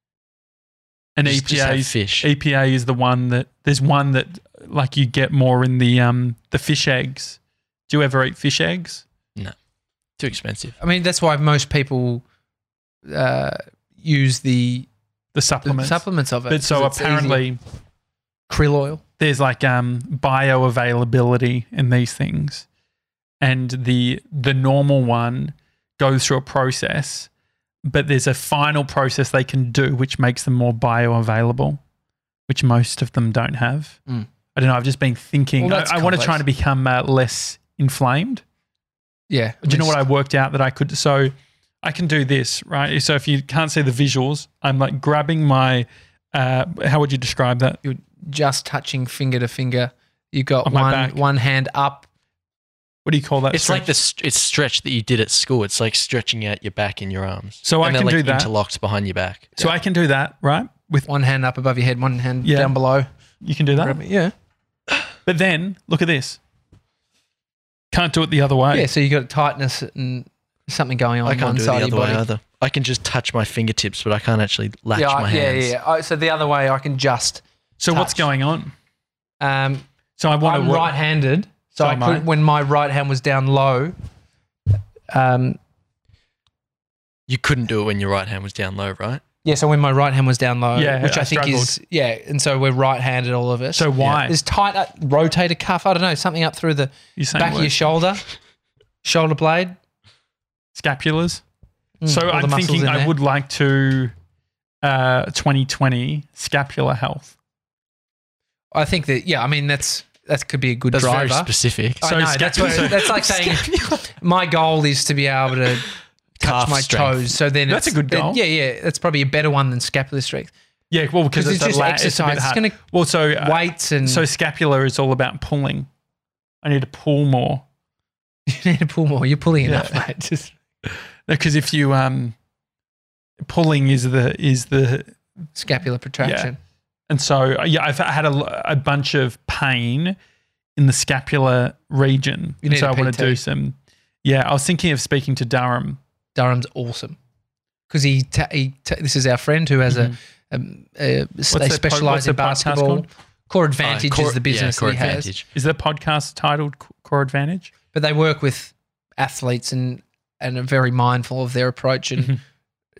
[SPEAKER 2] And
[SPEAKER 4] Just- just have
[SPEAKER 2] E P A,
[SPEAKER 4] fish.
[SPEAKER 2] E P A is the one that there's one that like you get more in the um the fish eggs. Do you ever eat fish eggs?
[SPEAKER 4] Too expensive.
[SPEAKER 3] I mean, that's why most people uh, use the,
[SPEAKER 2] The
[SPEAKER 3] the
[SPEAKER 2] supplements.
[SPEAKER 3] supplements of it.
[SPEAKER 2] But so
[SPEAKER 3] 'cause it's
[SPEAKER 2] apparently
[SPEAKER 3] easy. krill oil.
[SPEAKER 2] there's like um bioavailability in these things, and the the normal one goes through a process, but there's a final process they can do which makes them more bioavailable, which most of them don't have.
[SPEAKER 3] Mm.
[SPEAKER 2] I don't know. I've just been thinking.
[SPEAKER 3] Well,
[SPEAKER 2] I,
[SPEAKER 3] that's
[SPEAKER 2] I want to
[SPEAKER 3] complex.
[SPEAKER 2] try to become uh, less inflamed.
[SPEAKER 3] Yeah.
[SPEAKER 2] Do you know what I worked out that I could? So I can do this, right? So if you can't see the visuals, I'm like grabbing my. Uh, how would you describe that?
[SPEAKER 3] You're just touching finger to finger. You got
[SPEAKER 2] On my
[SPEAKER 3] one
[SPEAKER 2] back.
[SPEAKER 3] one hand up.
[SPEAKER 2] What do you call that?
[SPEAKER 4] It's like
[SPEAKER 2] stretch?
[SPEAKER 4] the st- it's stretch that you did at school. It's like stretching out your back and your arms.
[SPEAKER 2] So I
[SPEAKER 4] and
[SPEAKER 2] can
[SPEAKER 4] they're
[SPEAKER 2] do
[SPEAKER 4] like
[SPEAKER 2] that.
[SPEAKER 4] interlocked behind your back.
[SPEAKER 2] So I can do that, right? With
[SPEAKER 3] One hand up above your head, one hand
[SPEAKER 2] Yeah.
[SPEAKER 3] down below.
[SPEAKER 2] you can do that.
[SPEAKER 3] Grab it. Yeah.
[SPEAKER 2] But then look at this. Can't do it the other way.
[SPEAKER 3] Yeah, so you got tightness and something going on
[SPEAKER 4] I
[SPEAKER 3] on
[SPEAKER 4] can't
[SPEAKER 3] one
[SPEAKER 4] do it
[SPEAKER 3] side
[SPEAKER 4] the
[SPEAKER 3] of
[SPEAKER 4] other
[SPEAKER 3] your
[SPEAKER 4] way
[SPEAKER 3] body.
[SPEAKER 4] either. I can just touch my fingertips, but I can't actually latch
[SPEAKER 3] yeah,
[SPEAKER 4] my
[SPEAKER 3] I- yeah,
[SPEAKER 4] hands.
[SPEAKER 3] yeah, yeah. Oh, so the other way, I can just.
[SPEAKER 2] So what's
[SPEAKER 3] touch.
[SPEAKER 2] going on?
[SPEAKER 3] Um,
[SPEAKER 2] So I want
[SPEAKER 3] I'm
[SPEAKER 2] to work.
[SPEAKER 3] right-handed, so
[SPEAKER 2] So
[SPEAKER 3] I
[SPEAKER 2] am
[SPEAKER 3] could,
[SPEAKER 2] I.
[SPEAKER 3] when my right hand was down low, um,
[SPEAKER 4] You couldn't do it when your right hand was down low, right?
[SPEAKER 3] yeah. So when my right hand was down low,
[SPEAKER 2] Yeah,
[SPEAKER 3] which I,
[SPEAKER 2] I
[SPEAKER 3] think is yeah, and so we're right-handed, all of us.
[SPEAKER 2] So why?
[SPEAKER 3] There's tight uh, rotator cuff. I don't know, something up through the
[SPEAKER 2] You saying
[SPEAKER 3] back of your
[SPEAKER 2] words?
[SPEAKER 3] shoulder, shoulder blade.
[SPEAKER 2] Scapulars.
[SPEAKER 3] Mm,
[SPEAKER 2] So
[SPEAKER 3] all the
[SPEAKER 2] I'm
[SPEAKER 3] muscles
[SPEAKER 2] thinking
[SPEAKER 3] in
[SPEAKER 2] I
[SPEAKER 3] there.
[SPEAKER 2] would like to uh, twenty twenty scapular health.
[SPEAKER 3] I think that yeah. I mean that's that could be a good
[SPEAKER 4] That's
[SPEAKER 3] driver.
[SPEAKER 4] very specific.
[SPEAKER 3] I
[SPEAKER 2] So
[SPEAKER 3] know, that's,
[SPEAKER 2] scapular-
[SPEAKER 3] what, that's like saying my goal is to be able to touch
[SPEAKER 4] Calf
[SPEAKER 3] my
[SPEAKER 4] strength.
[SPEAKER 3] toes. So then
[SPEAKER 2] That's
[SPEAKER 3] it's-
[SPEAKER 2] a good
[SPEAKER 3] then-
[SPEAKER 2] goal.
[SPEAKER 3] Yeah, yeah. That's probably a better one than scapular strength.
[SPEAKER 2] Yeah, well, because
[SPEAKER 3] Because
[SPEAKER 2] it's,
[SPEAKER 3] it's just
[SPEAKER 2] a la-
[SPEAKER 3] exercise.
[SPEAKER 2] It's, a
[SPEAKER 3] It's
[SPEAKER 2] bit hard.
[SPEAKER 3] gonna-
[SPEAKER 2] well, so uh,
[SPEAKER 3] Weights and
[SPEAKER 2] so scapular is all about pulling. I need to pull more
[SPEAKER 3] you need to pull more. You're pulling
[SPEAKER 2] Yeah.
[SPEAKER 3] enough, mate. Just
[SPEAKER 2] because if you um, pulling is the is the
[SPEAKER 3] scapular protraction.
[SPEAKER 2] and so uh, yeah, I've had a, a bunch of pain in the scapular region.
[SPEAKER 3] You
[SPEAKER 2] And
[SPEAKER 3] need
[SPEAKER 2] so
[SPEAKER 3] a
[SPEAKER 2] I want
[SPEAKER 3] P
[SPEAKER 2] to
[SPEAKER 3] T.
[SPEAKER 2] do some. Yeah, I was thinking of speaking to Durham.
[SPEAKER 3] Durham's awesome because he, ta- he ta- this is our friend who has
[SPEAKER 2] Mhm.
[SPEAKER 3] a, um, a, a
[SPEAKER 2] What's
[SPEAKER 3] they
[SPEAKER 2] their pod-
[SPEAKER 3] specialize
[SPEAKER 2] what's
[SPEAKER 3] in
[SPEAKER 2] their podcast
[SPEAKER 3] basketball.
[SPEAKER 2] called?
[SPEAKER 3] Core Advantage
[SPEAKER 4] Uh, core-
[SPEAKER 3] is the business
[SPEAKER 4] yeah, core
[SPEAKER 3] that he has,
[SPEAKER 4] advantage.
[SPEAKER 2] Is the podcast titled Core Advantage?
[SPEAKER 3] but they work with athletes and and are very mindful of their approach and
[SPEAKER 2] Mhm.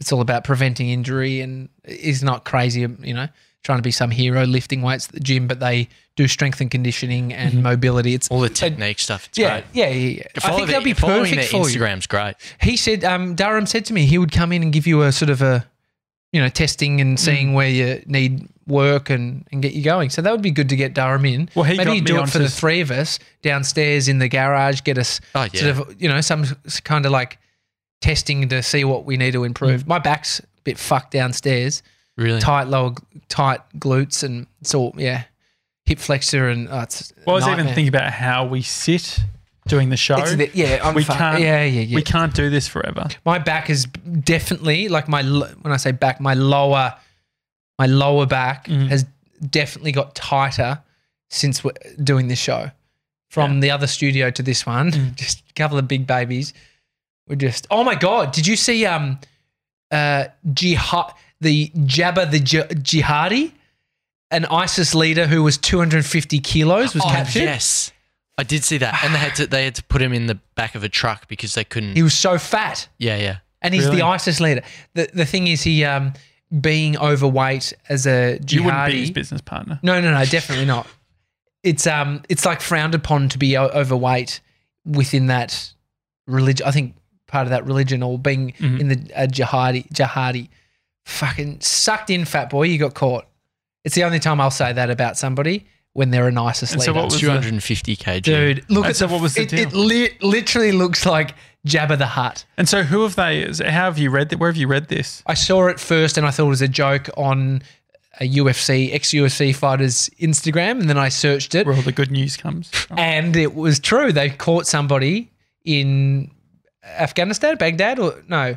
[SPEAKER 3] it's all about preventing injury and is not crazy, you know, trying to be some hero lifting weights at the gym, but they do strength and conditioning and
[SPEAKER 2] Mm-hmm.
[SPEAKER 3] mobility. It's
[SPEAKER 4] All the technique stuff. It's
[SPEAKER 3] yeah,
[SPEAKER 4] great.
[SPEAKER 3] yeah, yeah, yeah. I
[SPEAKER 4] Follow
[SPEAKER 3] think
[SPEAKER 4] the-
[SPEAKER 3] that'd be
[SPEAKER 4] following
[SPEAKER 3] perfect
[SPEAKER 4] their
[SPEAKER 3] for you.
[SPEAKER 4] Instagram's great.
[SPEAKER 3] He said, um, Durham said to me he would come in and give you a sort of a, you know, testing and seeing
[SPEAKER 2] Mm.
[SPEAKER 3] where you need work and, and get you going. So that would be good to get Durham in.
[SPEAKER 2] Well, he
[SPEAKER 3] Maybe
[SPEAKER 2] got
[SPEAKER 3] you
[SPEAKER 2] me
[SPEAKER 3] do it
[SPEAKER 2] onto
[SPEAKER 3] for the
[SPEAKER 2] s-
[SPEAKER 3] three of us downstairs in the garage, get us
[SPEAKER 4] Oh, yeah.
[SPEAKER 3] sort of, you know, some kind of like testing to see what we need to improve.
[SPEAKER 2] Mm.
[SPEAKER 3] My back's a bit fucked downstairs,
[SPEAKER 4] Really?
[SPEAKER 3] tight lower, tight glutes and it's all, yeah, hip flexor and oh, it's
[SPEAKER 2] Well, I was even
[SPEAKER 3] nightmare.
[SPEAKER 2] thinking about how we sit doing the show.
[SPEAKER 3] It's the, yeah, I'm
[SPEAKER 2] we
[SPEAKER 3] fucked.
[SPEAKER 2] can't.
[SPEAKER 3] Yeah, yeah, yeah.
[SPEAKER 2] We can't do this forever.
[SPEAKER 3] My back is definitely like my lo- when I say back, my lower my lower back
[SPEAKER 2] Mhm.
[SPEAKER 3] has definitely got tighter since we're doing this show. From
[SPEAKER 2] Yeah.
[SPEAKER 3] the other studio to this one,
[SPEAKER 2] Mm.
[SPEAKER 3] just a couple of big babies. We're just oh my god! Did you see um uh jihad the Jabba the J- Jihadi, an ISIS leader who was two hundred fifty kilos was
[SPEAKER 4] Oh,
[SPEAKER 3] captured?
[SPEAKER 4] yes. I did see that. And they had to they had to put him in the back of a truck because they couldn't.
[SPEAKER 3] He was so fat.
[SPEAKER 4] yeah, yeah.
[SPEAKER 3] And he's
[SPEAKER 2] Really?
[SPEAKER 3] the ISIS leader. The the thing is, he um, being overweight as a jihadi.
[SPEAKER 2] You wouldn't be his business partner.
[SPEAKER 3] No, no, no, definitely not. It's um, it's like frowned upon to be o- overweight within that religion. I think part of that religion or being
[SPEAKER 2] Mhm.
[SPEAKER 3] in the uh, jihadi, jihadi, fucking sucked in, fat boy. You got caught. It's the only time I'll say that about somebody when they're an ISIS
[SPEAKER 2] And
[SPEAKER 3] leader.
[SPEAKER 2] so what was
[SPEAKER 4] two hundred fifty kilograms.
[SPEAKER 3] Dude, look
[SPEAKER 2] And
[SPEAKER 3] at
[SPEAKER 2] so
[SPEAKER 3] the,
[SPEAKER 2] what was the
[SPEAKER 3] it,
[SPEAKER 2] deal?
[SPEAKER 3] it li- literally looks like Jabba the Hutt.
[SPEAKER 2] And so, who have they? How have you read? Where have you read this?
[SPEAKER 3] I saw it first and I thought it was a joke on a U F C, ex-U F C fighter's Instagram, and then I searched it
[SPEAKER 2] Where all the good news comes. from?
[SPEAKER 3] and it was true. They caught somebody in Afghanistan, Baghdad, or no,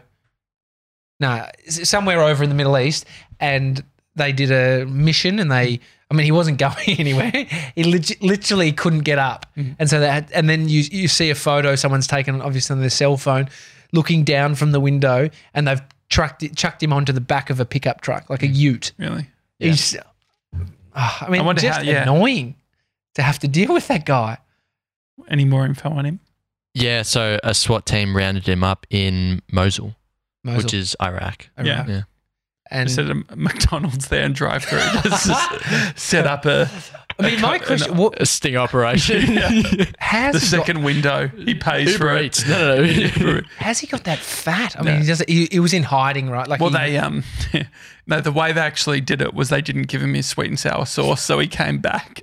[SPEAKER 3] no, somewhere over in the Middle East, and they did a mission and they, I mean, he wasn't going anywhere. He lit- literally couldn't get up. And so that, and then you you see a photo someone's taken, obviously on their cell phone, looking down from the window, and they've trucked it, chucked him onto the back of a pickup truck, like a ute.
[SPEAKER 2] Really?
[SPEAKER 4] Yeah.
[SPEAKER 3] He's, ah, I mean,
[SPEAKER 2] I wonder
[SPEAKER 3] just
[SPEAKER 2] how- yeah.
[SPEAKER 3] annoying to have to deal with that guy.
[SPEAKER 2] Any more info on him?
[SPEAKER 4] Yeah, so a SWAT team rounded him up in Mosul,
[SPEAKER 3] Mosul.
[SPEAKER 4] which is Iraq.
[SPEAKER 3] Iraq.
[SPEAKER 2] Yeah.
[SPEAKER 4] Yeah.
[SPEAKER 3] And
[SPEAKER 2] Just at a McDonald's there and drive through. Just, just set up a.
[SPEAKER 3] I mean, my
[SPEAKER 2] a-
[SPEAKER 3] question: what
[SPEAKER 4] A sting operation.
[SPEAKER 3] has
[SPEAKER 2] The
[SPEAKER 3] he
[SPEAKER 2] second window he pays
[SPEAKER 4] Uber
[SPEAKER 2] for
[SPEAKER 4] Eats.
[SPEAKER 2] it.
[SPEAKER 4] No, no, no.
[SPEAKER 3] got, has he got that fat? I mean,
[SPEAKER 2] No.
[SPEAKER 3] he does. He, he was in hiding, right? Like,
[SPEAKER 2] Well,
[SPEAKER 3] he,
[SPEAKER 2] they um, no, the way they actually did it was they didn't give him his sweet and sour sauce, so he came back.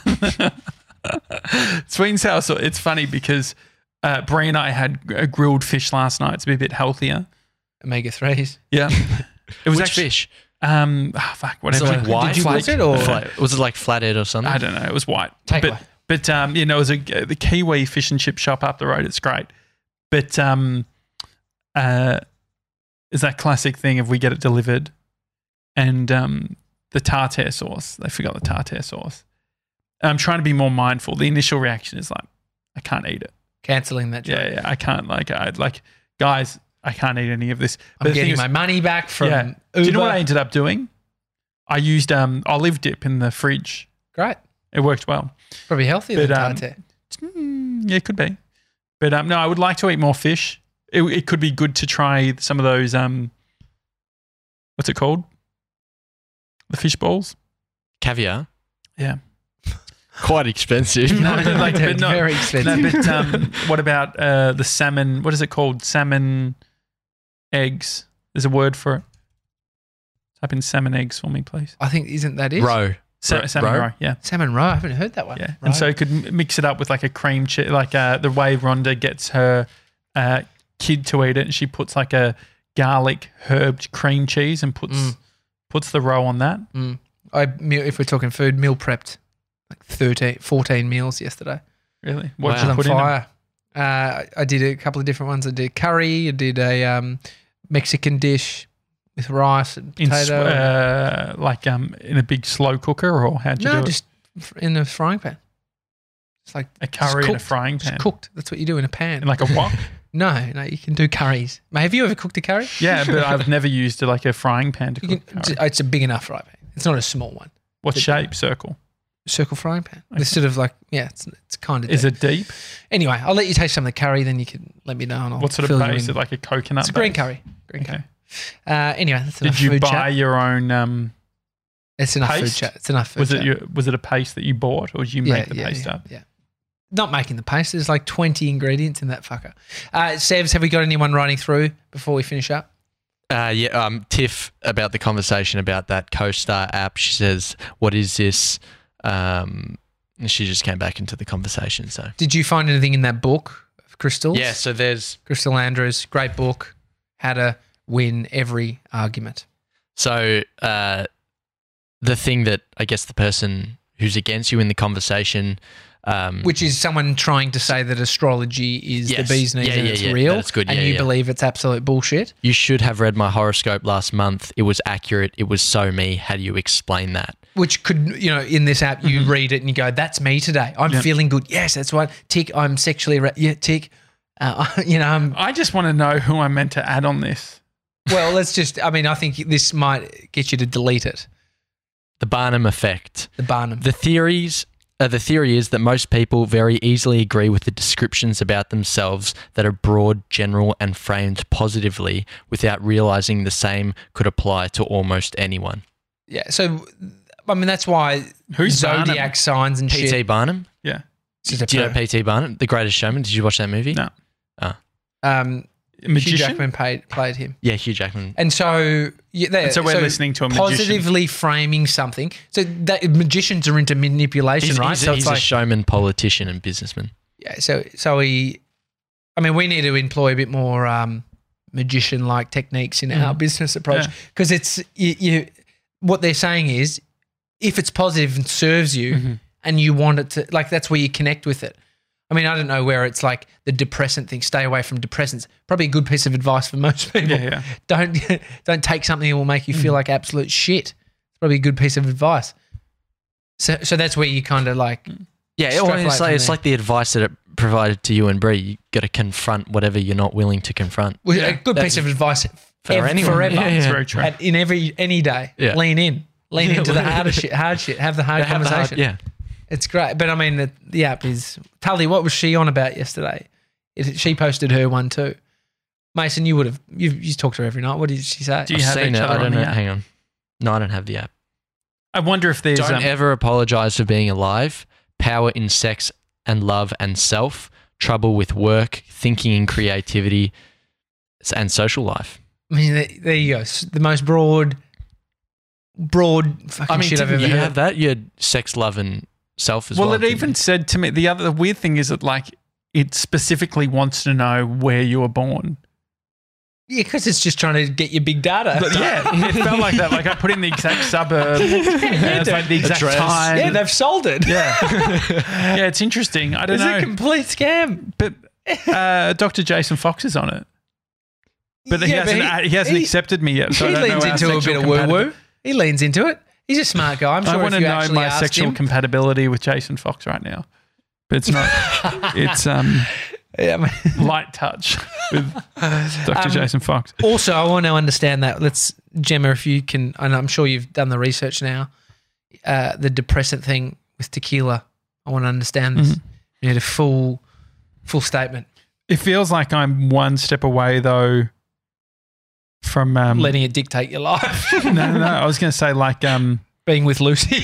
[SPEAKER 2] Sweet and sour sauce. It's funny because uh, Brie and I had a grilled fish last night. It's a bit healthier.
[SPEAKER 3] omega threes.
[SPEAKER 2] Yeah, it was
[SPEAKER 4] Which
[SPEAKER 2] actually
[SPEAKER 4] fish?
[SPEAKER 2] um, oh, fuck,
[SPEAKER 4] Was
[SPEAKER 2] whatever.
[SPEAKER 4] it like white?
[SPEAKER 3] Did you
[SPEAKER 2] Flake.
[SPEAKER 3] cook it or
[SPEAKER 4] Flat- was it like flathead or something?
[SPEAKER 2] I don't know. It was white.
[SPEAKER 3] Takeaway.
[SPEAKER 2] But but um, you know, it was a the Kiwi fish and chip shop up the road. It's great. But um, uh, is that classic thing of we get it delivered, and um, the tartare sauce. They forgot the tartare sauce. And I'm trying to be more mindful. The initial reaction is like, I can't eat it.
[SPEAKER 3] canceling that? Joke.
[SPEAKER 2] Yeah, yeah, I can't. Like, I like guys, I can't eat any of this.
[SPEAKER 3] I'm
[SPEAKER 2] the thing
[SPEAKER 3] getting
[SPEAKER 2] is-
[SPEAKER 3] my money back from
[SPEAKER 2] yeah.
[SPEAKER 3] Uber.
[SPEAKER 2] Do you know what I ended up doing? I used um, olive dip in the fridge.
[SPEAKER 3] Great,
[SPEAKER 2] It worked well.
[SPEAKER 3] probably healthier
[SPEAKER 2] But,
[SPEAKER 3] than
[SPEAKER 2] um,
[SPEAKER 3] tartare.
[SPEAKER 2] Mm, yeah, it could be. But um, no, I would like to eat more fish. It, it could be good to try some of those. Um, what's it called? The fish balls.
[SPEAKER 4] Caviar.
[SPEAKER 2] Yeah.
[SPEAKER 4] Quite expensive.
[SPEAKER 2] No, no, like,
[SPEAKER 3] They're
[SPEAKER 2] but no,
[SPEAKER 3] very
[SPEAKER 2] no,
[SPEAKER 3] expensive.
[SPEAKER 2] but um, what about uh, the salmon? What is it called? Salmon eggs. There's a word for it. Type in salmon eggs for me, please.
[SPEAKER 3] I think isn't that it?
[SPEAKER 4] Roe.
[SPEAKER 2] Sa-
[SPEAKER 4] Ro-
[SPEAKER 2] salmon
[SPEAKER 4] roe?
[SPEAKER 2] roe. Yeah.
[SPEAKER 3] Salmon roe. I haven't heard that one.
[SPEAKER 2] Yeah,
[SPEAKER 3] Roe.
[SPEAKER 2] and so you could m- mix it up with like a cream cheese, like uh, the way Rhonda gets her uh, kid to eat it, and she puts like a garlic herb cream cheese and puts
[SPEAKER 3] Mm.
[SPEAKER 2] puts the roe on that.
[SPEAKER 3] Mm. I meal, if we're talking food, meal prepped like thirteen, fourteen meals yesterday.
[SPEAKER 2] Really, what
[SPEAKER 4] Wow.
[SPEAKER 2] did you
[SPEAKER 3] on
[SPEAKER 2] put in? them?
[SPEAKER 3] fire. Uh, I did a couple of different ones. I did curry. I did a um, Mexican dish with rice and
[SPEAKER 2] In sw-
[SPEAKER 3] potato.
[SPEAKER 2] uh, like um in a big slow cooker, or how'd you
[SPEAKER 3] no,
[SPEAKER 2] do
[SPEAKER 3] just f- in a frying pan. It's like
[SPEAKER 2] it? A curry in a
[SPEAKER 3] cooked.
[SPEAKER 2] frying
[SPEAKER 3] just
[SPEAKER 2] pan,
[SPEAKER 3] cooked. That's what you do in a pan.
[SPEAKER 2] in like a wok.
[SPEAKER 3] no, no, you can do curries. Mate, have you ever cooked a curry?
[SPEAKER 2] Yeah, but I've never used like a frying pan to
[SPEAKER 3] You
[SPEAKER 2] cook
[SPEAKER 3] can,
[SPEAKER 2] curry.
[SPEAKER 3] it's a big enough frying pan. It's not a small one.
[SPEAKER 2] What
[SPEAKER 3] but-
[SPEAKER 2] shape? Circle.
[SPEAKER 3] Circle frying pan.
[SPEAKER 2] Okay.
[SPEAKER 3] It's sort of like yeah, it's it's kind of.
[SPEAKER 2] Is it deep?
[SPEAKER 3] Anyway, I'll let you taste some of the curry. Then you can let me know. And I'll
[SPEAKER 2] What sort of
[SPEAKER 3] fill you
[SPEAKER 2] base? Is
[SPEAKER 3] in.
[SPEAKER 2] it like a coconut?
[SPEAKER 3] It's a green
[SPEAKER 2] base?
[SPEAKER 3] curry. Green
[SPEAKER 2] Okay.
[SPEAKER 3] curry. Uh, anyway, that's enough
[SPEAKER 2] Did you
[SPEAKER 3] food
[SPEAKER 2] buy
[SPEAKER 3] chat.
[SPEAKER 2] your own? Um,
[SPEAKER 3] It's enough food
[SPEAKER 2] paste?
[SPEAKER 3] chat. It's enough food
[SPEAKER 2] was
[SPEAKER 3] chat.
[SPEAKER 2] it your, was it a paste that you bought, or did you make the paste
[SPEAKER 3] yeah,
[SPEAKER 2] up?
[SPEAKER 3] Yeah. Not making the paste. There's like twenty ingredients in that fucker. Uh, Sevs, have we got anyone writing through before we finish up?
[SPEAKER 4] Uh, yeah, um, Tiff, about the conversation about that CoStar app, she says, what is this? Um, and she just came back into the conversation. So
[SPEAKER 3] Did you find anything in that book of Crystals?
[SPEAKER 4] yeah, so there's
[SPEAKER 3] Crystal Andrews, great book. How to win every argument.
[SPEAKER 4] so uh, the thing that I guess the person who's against you in the conversation, um,
[SPEAKER 3] Which is someone trying to say that astrology is
[SPEAKER 4] Yes.
[SPEAKER 3] the bee's knees
[SPEAKER 4] Yeah,
[SPEAKER 3] and
[SPEAKER 4] yeah,
[SPEAKER 3] it's
[SPEAKER 4] yeah.
[SPEAKER 3] real.
[SPEAKER 4] That's good.
[SPEAKER 3] And
[SPEAKER 4] Yeah,
[SPEAKER 3] you
[SPEAKER 4] yeah.
[SPEAKER 3] believe it's absolute bullshit.
[SPEAKER 4] you should have read my horoscope last month. It was accurate. It was so me. How do you explain that?
[SPEAKER 3] Which could, you know, in this app, you
[SPEAKER 2] Mm-hmm.
[SPEAKER 3] read it and you go, that's me today. I'm
[SPEAKER 2] Yeah.
[SPEAKER 3] feeling good. Yes, that's right. Tick, I'm sexually, re- yeah, tick. Uh, you know, I'm,
[SPEAKER 2] I just want to know who I'm meant to add on this.
[SPEAKER 3] well, let's just, I mean, I think this might get you to delete it.
[SPEAKER 4] The Barnum effect.
[SPEAKER 3] The Barnum.
[SPEAKER 4] The theories. Uh, the theory is that most people very easily agree with the descriptions about themselves that are broad, general, and framed positively without realizing the same could apply to almost anyone.
[SPEAKER 3] yeah. So, I mean, that's why
[SPEAKER 2] Who's
[SPEAKER 3] zodiac
[SPEAKER 2] Barnum?
[SPEAKER 3] signs and
[SPEAKER 4] P T
[SPEAKER 3] shit.
[SPEAKER 4] Barnum?
[SPEAKER 2] Yeah.
[SPEAKER 3] It's just a
[SPEAKER 4] Do you know
[SPEAKER 3] per-
[SPEAKER 4] P T Barnum? The Greatest Showman? Did you watch that movie?
[SPEAKER 2] No.
[SPEAKER 3] um, Hugh
[SPEAKER 2] Magician.
[SPEAKER 3] Jackman paid, played him.
[SPEAKER 4] Yeah, Hugh Jackman.
[SPEAKER 3] And so, yeah, there,
[SPEAKER 2] And so we're listening to a magician.
[SPEAKER 3] positively framing something. So that magicians are into manipulation,
[SPEAKER 4] He's,
[SPEAKER 3] right?
[SPEAKER 4] he's,
[SPEAKER 3] so
[SPEAKER 4] he's
[SPEAKER 3] it's
[SPEAKER 4] a
[SPEAKER 3] like,
[SPEAKER 4] showman, politician, and businessman.
[SPEAKER 3] yeah. So, so he, I mean, we need to employ a bit more um, magician-like techniques in our business approach
[SPEAKER 2] Yeah.
[SPEAKER 3] because it's you, you. What they're saying is, if it's positive and serves you,
[SPEAKER 2] Mm-hmm.
[SPEAKER 3] and you want it to, like, that's where you connect with it. I mean, I don't know where it's like the depressant thing. Stay away from depressants. Probably a good piece of advice for most people.
[SPEAKER 2] Yeah, yeah.
[SPEAKER 3] Don't don't take something that will make you feel like absolute shit. It's probably a good piece of advice. So so that's where you kind of like
[SPEAKER 4] Yeah,
[SPEAKER 3] Extrapolate
[SPEAKER 4] it's
[SPEAKER 3] from
[SPEAKER 4] like, it's
[SPEAKER 3] there.
[SPEAKER 4] like the advice that it provided to you and Bree. You got to confront whatever you're not willing to confront.
[SPEAKER 3] well,
[SPEAKER 2] Yeah,
[SPEAKER 3] a good piece
[SPEAKER 4] that's
[SPEAKER 3] of advice
[SPEAKER 4] for
[SPEAKER 3] ev-
[SPEAKER 4] anyone.
[SPEAKER 3] forever.
[SPEAKER 4] Yeah,
[SPEAKER 2] It's
[SPEAKER 4] yeah.
[SPEAKER 2] very true.
[SPEAKER 3] At- in every any day.
[SPEAKER 4] Yeah.
[SPEAKER 3] Lean in. Lean
[SPEAKER 4] Yeah,
[SPEAKER 3] into the
[SPEAKER 4] lean in.
[SPEAKER 3] harder shit. Hard shit. Have the hard
[SPEAKER 4] Have the hard-
[SPEAKER 3] conversation.
[SPEAKER 4] yeah.
[SPEAKER 3] It's great. But I mean, the, the app is. Tully, what was she on about yesterday? It, she posted her one too. Mason, you would have. You you talked to her every night. What did she say?
[SPEAKER 2] Do you
[SPEAKER 4] I've
[SPEAKER 2] have
[SPEAKER 4] seen
[SPEAKER 2] each
[SPEAKER 4] it.
[SPEAKER 2] other
[SPEAKER 4] I
[SPEAKER 2] on
[SPEAKER 4] don't
[SPEAKER 2] the
[SPEAKER 4] know.
[SPEAKER 2] app?
[SPEAKER 4] Hang on. No, I don't have the app.
[SPEAKER 2] I wonder if there's
[SPEAKER 4] Don't
[SPEAKER 2] um,
[SPEAKER 4] ever apologize for being alive. Power in sex and love and self. Trouble with work, thinking and creativity, s- and social life.
[SPEAKER 3] I mean, there, there you go. S- The most broad, broad fucking
[SPEAKER 4] I mean,
[SPEAKER 3] shit I've
[SPEAKER 4] didn't
[SPEAKER 3] ever
[SPEAKER 4] you
[SPEAKER 3] heard.
[SPEAKER 4] have that? You had sex, love, and self as
[SPEAKER 2] well,
[SPEAKER 4] well.
[SPEAKER 2] it
[SPEAKER 4] didn't
[SPEAKER 2] even
[SPEAKER 4] you?
[SPEAKER 2] said to me, the other the weird thing is that like it specifically wants to know where you were born.
[SPEAKER 3] Yeah, because it's just trying to get your big data.
[SPEAKER 2] But yeah, it felt like that. Like I put in the exact suburb, and it's like the exact
[SPEAKER 4] Address.
[SPEAKER 2] time.
[SPEAKER 3] yeah, they've sold it.
[SPEAKER 2] yeah, yeah. It's interesting. I don't
[SPEAKER 3] It's
[SPEAKER 2] know,
[SPEAKER 3] a complete scam.
[SPEAKER 2] but uh, Doctor Jason Fox is on it, but he
[SPEAKER 3] Yeah, but
[SPEAKER 2] hasn't. he, hasn't
[SPEAKER 3] he-
[SPEAKER 2] accepted me yet. So I
[SPEAKER 3] he
[SPEAKER 2] don't know
[SPEAKER 3] leans
[SPEAKER 2] our
[SPEAKER 3] into a bit
[SPEAKER 2] sexual
[SPEAKER 3] of woo woo.
[SPEAKER 2] compatibility.
[SPEAKER 3] He leans into it. He's a smart guy. I'm sure
[SPEAKER 2] I want
[SPEAKER 3] if
[SPEAKER 2] to
[SPEAKER 3] you
[SPEAKER 2] know
[SPEAKER 3] actually
[SPEAKER 2] my
[SPEAKER 3] asked
[SPEAKER 2] sexual
[SPEAKER 3] him,
[SPEAKER 2] compatibility with Jason Fox right now, but it's not. It's um
[SPEAKER 3] yeah, I mean-
[SPEAKER 2] light touch with Doctor
[SPEAKER 3] Um,
[SPEAKER 2] Jason Fox.
[SPEAKER 3] Also, I want to understand that. Let's, Gemma, if you can, and I'm sure you've done the research now, uh, the depressant thing with tequila. I want to understand this.
[SPEAKER 2] Mm-hmm.
[SPEAKER 3] You need a full, full statement.
[SPEAKER 2] It feels like I'm one step away though from um,
[SPEAKER 3] Letting it dictate your life.
[SPEAKER 2] no, no, no. I was going to say like um.
[SPEAKER 3] Being with Lucy.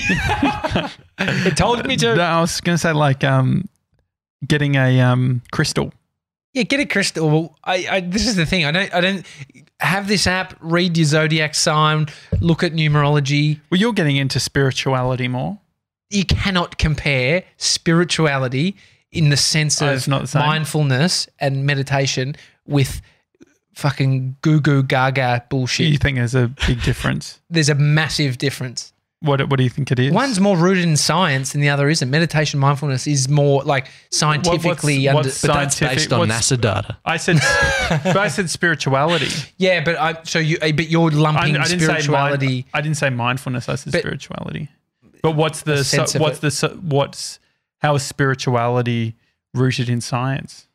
[SPEAKER 3] It told me to.
[SPEAKER 2] No, I was going to say like um, getting a um crystal.
[SPEAKER 3] Yeah, get a crystal. Well, I, I, this is the thing. I don't. I don't have this app. Read your zodiac sign. Look at numerology.
[SPEAKER 2] Well, you're getting into spirituality more.
[SPEAKER 3] You cannot compare spirituality in the sense
[SPEAKER 2] Oh,
[SPEAKER 3] of
[SPEAKER 2] it's not the same?
[SPEAKER 3] mindfulness and meditation with fucking goo goo gaga bullshit.
[SPEAKER 2] You think there's a big difference?
[SPEAKER 3] There's a massive difference.
[SPEAKER 2] What What do you think it is?
[SPEAKER 3] One's more rooted in science and the other isn't. Meditation, mindfulness is more like scientifically
[SPEAKER 2] what's
[SPEAKER 3] under.
[SPEAKER 2] what's
[SPEAKER 4] But that's
[SPEAKER 2] scientific-
[SPEAKER 4] based on
[SPEAKER 2] what's-
[SPEAKER 4] NASA data.
[SPEAKER 2] I said, but I said spirituality.
[SPEAKER 3] Yeah, but I so you uh, but you're
[SPEAKER 2] I,
[SPEAKER 3] lumping
[SPEAKER 2] I didn't say
[SPEAKER 3] spirituality.
[SPEAKER 2] mind, I didn't say mindfulness. I said
[SPEAKER 3] But-
[SPEAKER 2] spirituality. But what's the
[SPEAKER 3] The
[SPEAKER 2] so,
[SPEAKER 3] sense of
[SPEAKER 2] what's
[SPEAKER 3] it.
[SPEAKER 2] the so, what's how is spirituality rooted in science?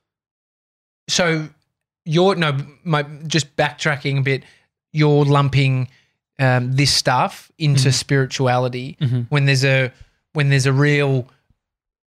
[SPEAKER 3] So you're no, my just backtracking a bit. You're lumping um, this stuff into
[SPEAKER 2] Mhm.
[SPEAKER 3] spirituality
[SPEAKER 2] Mhm.
[SPEAKER 3] when there's a when there's a real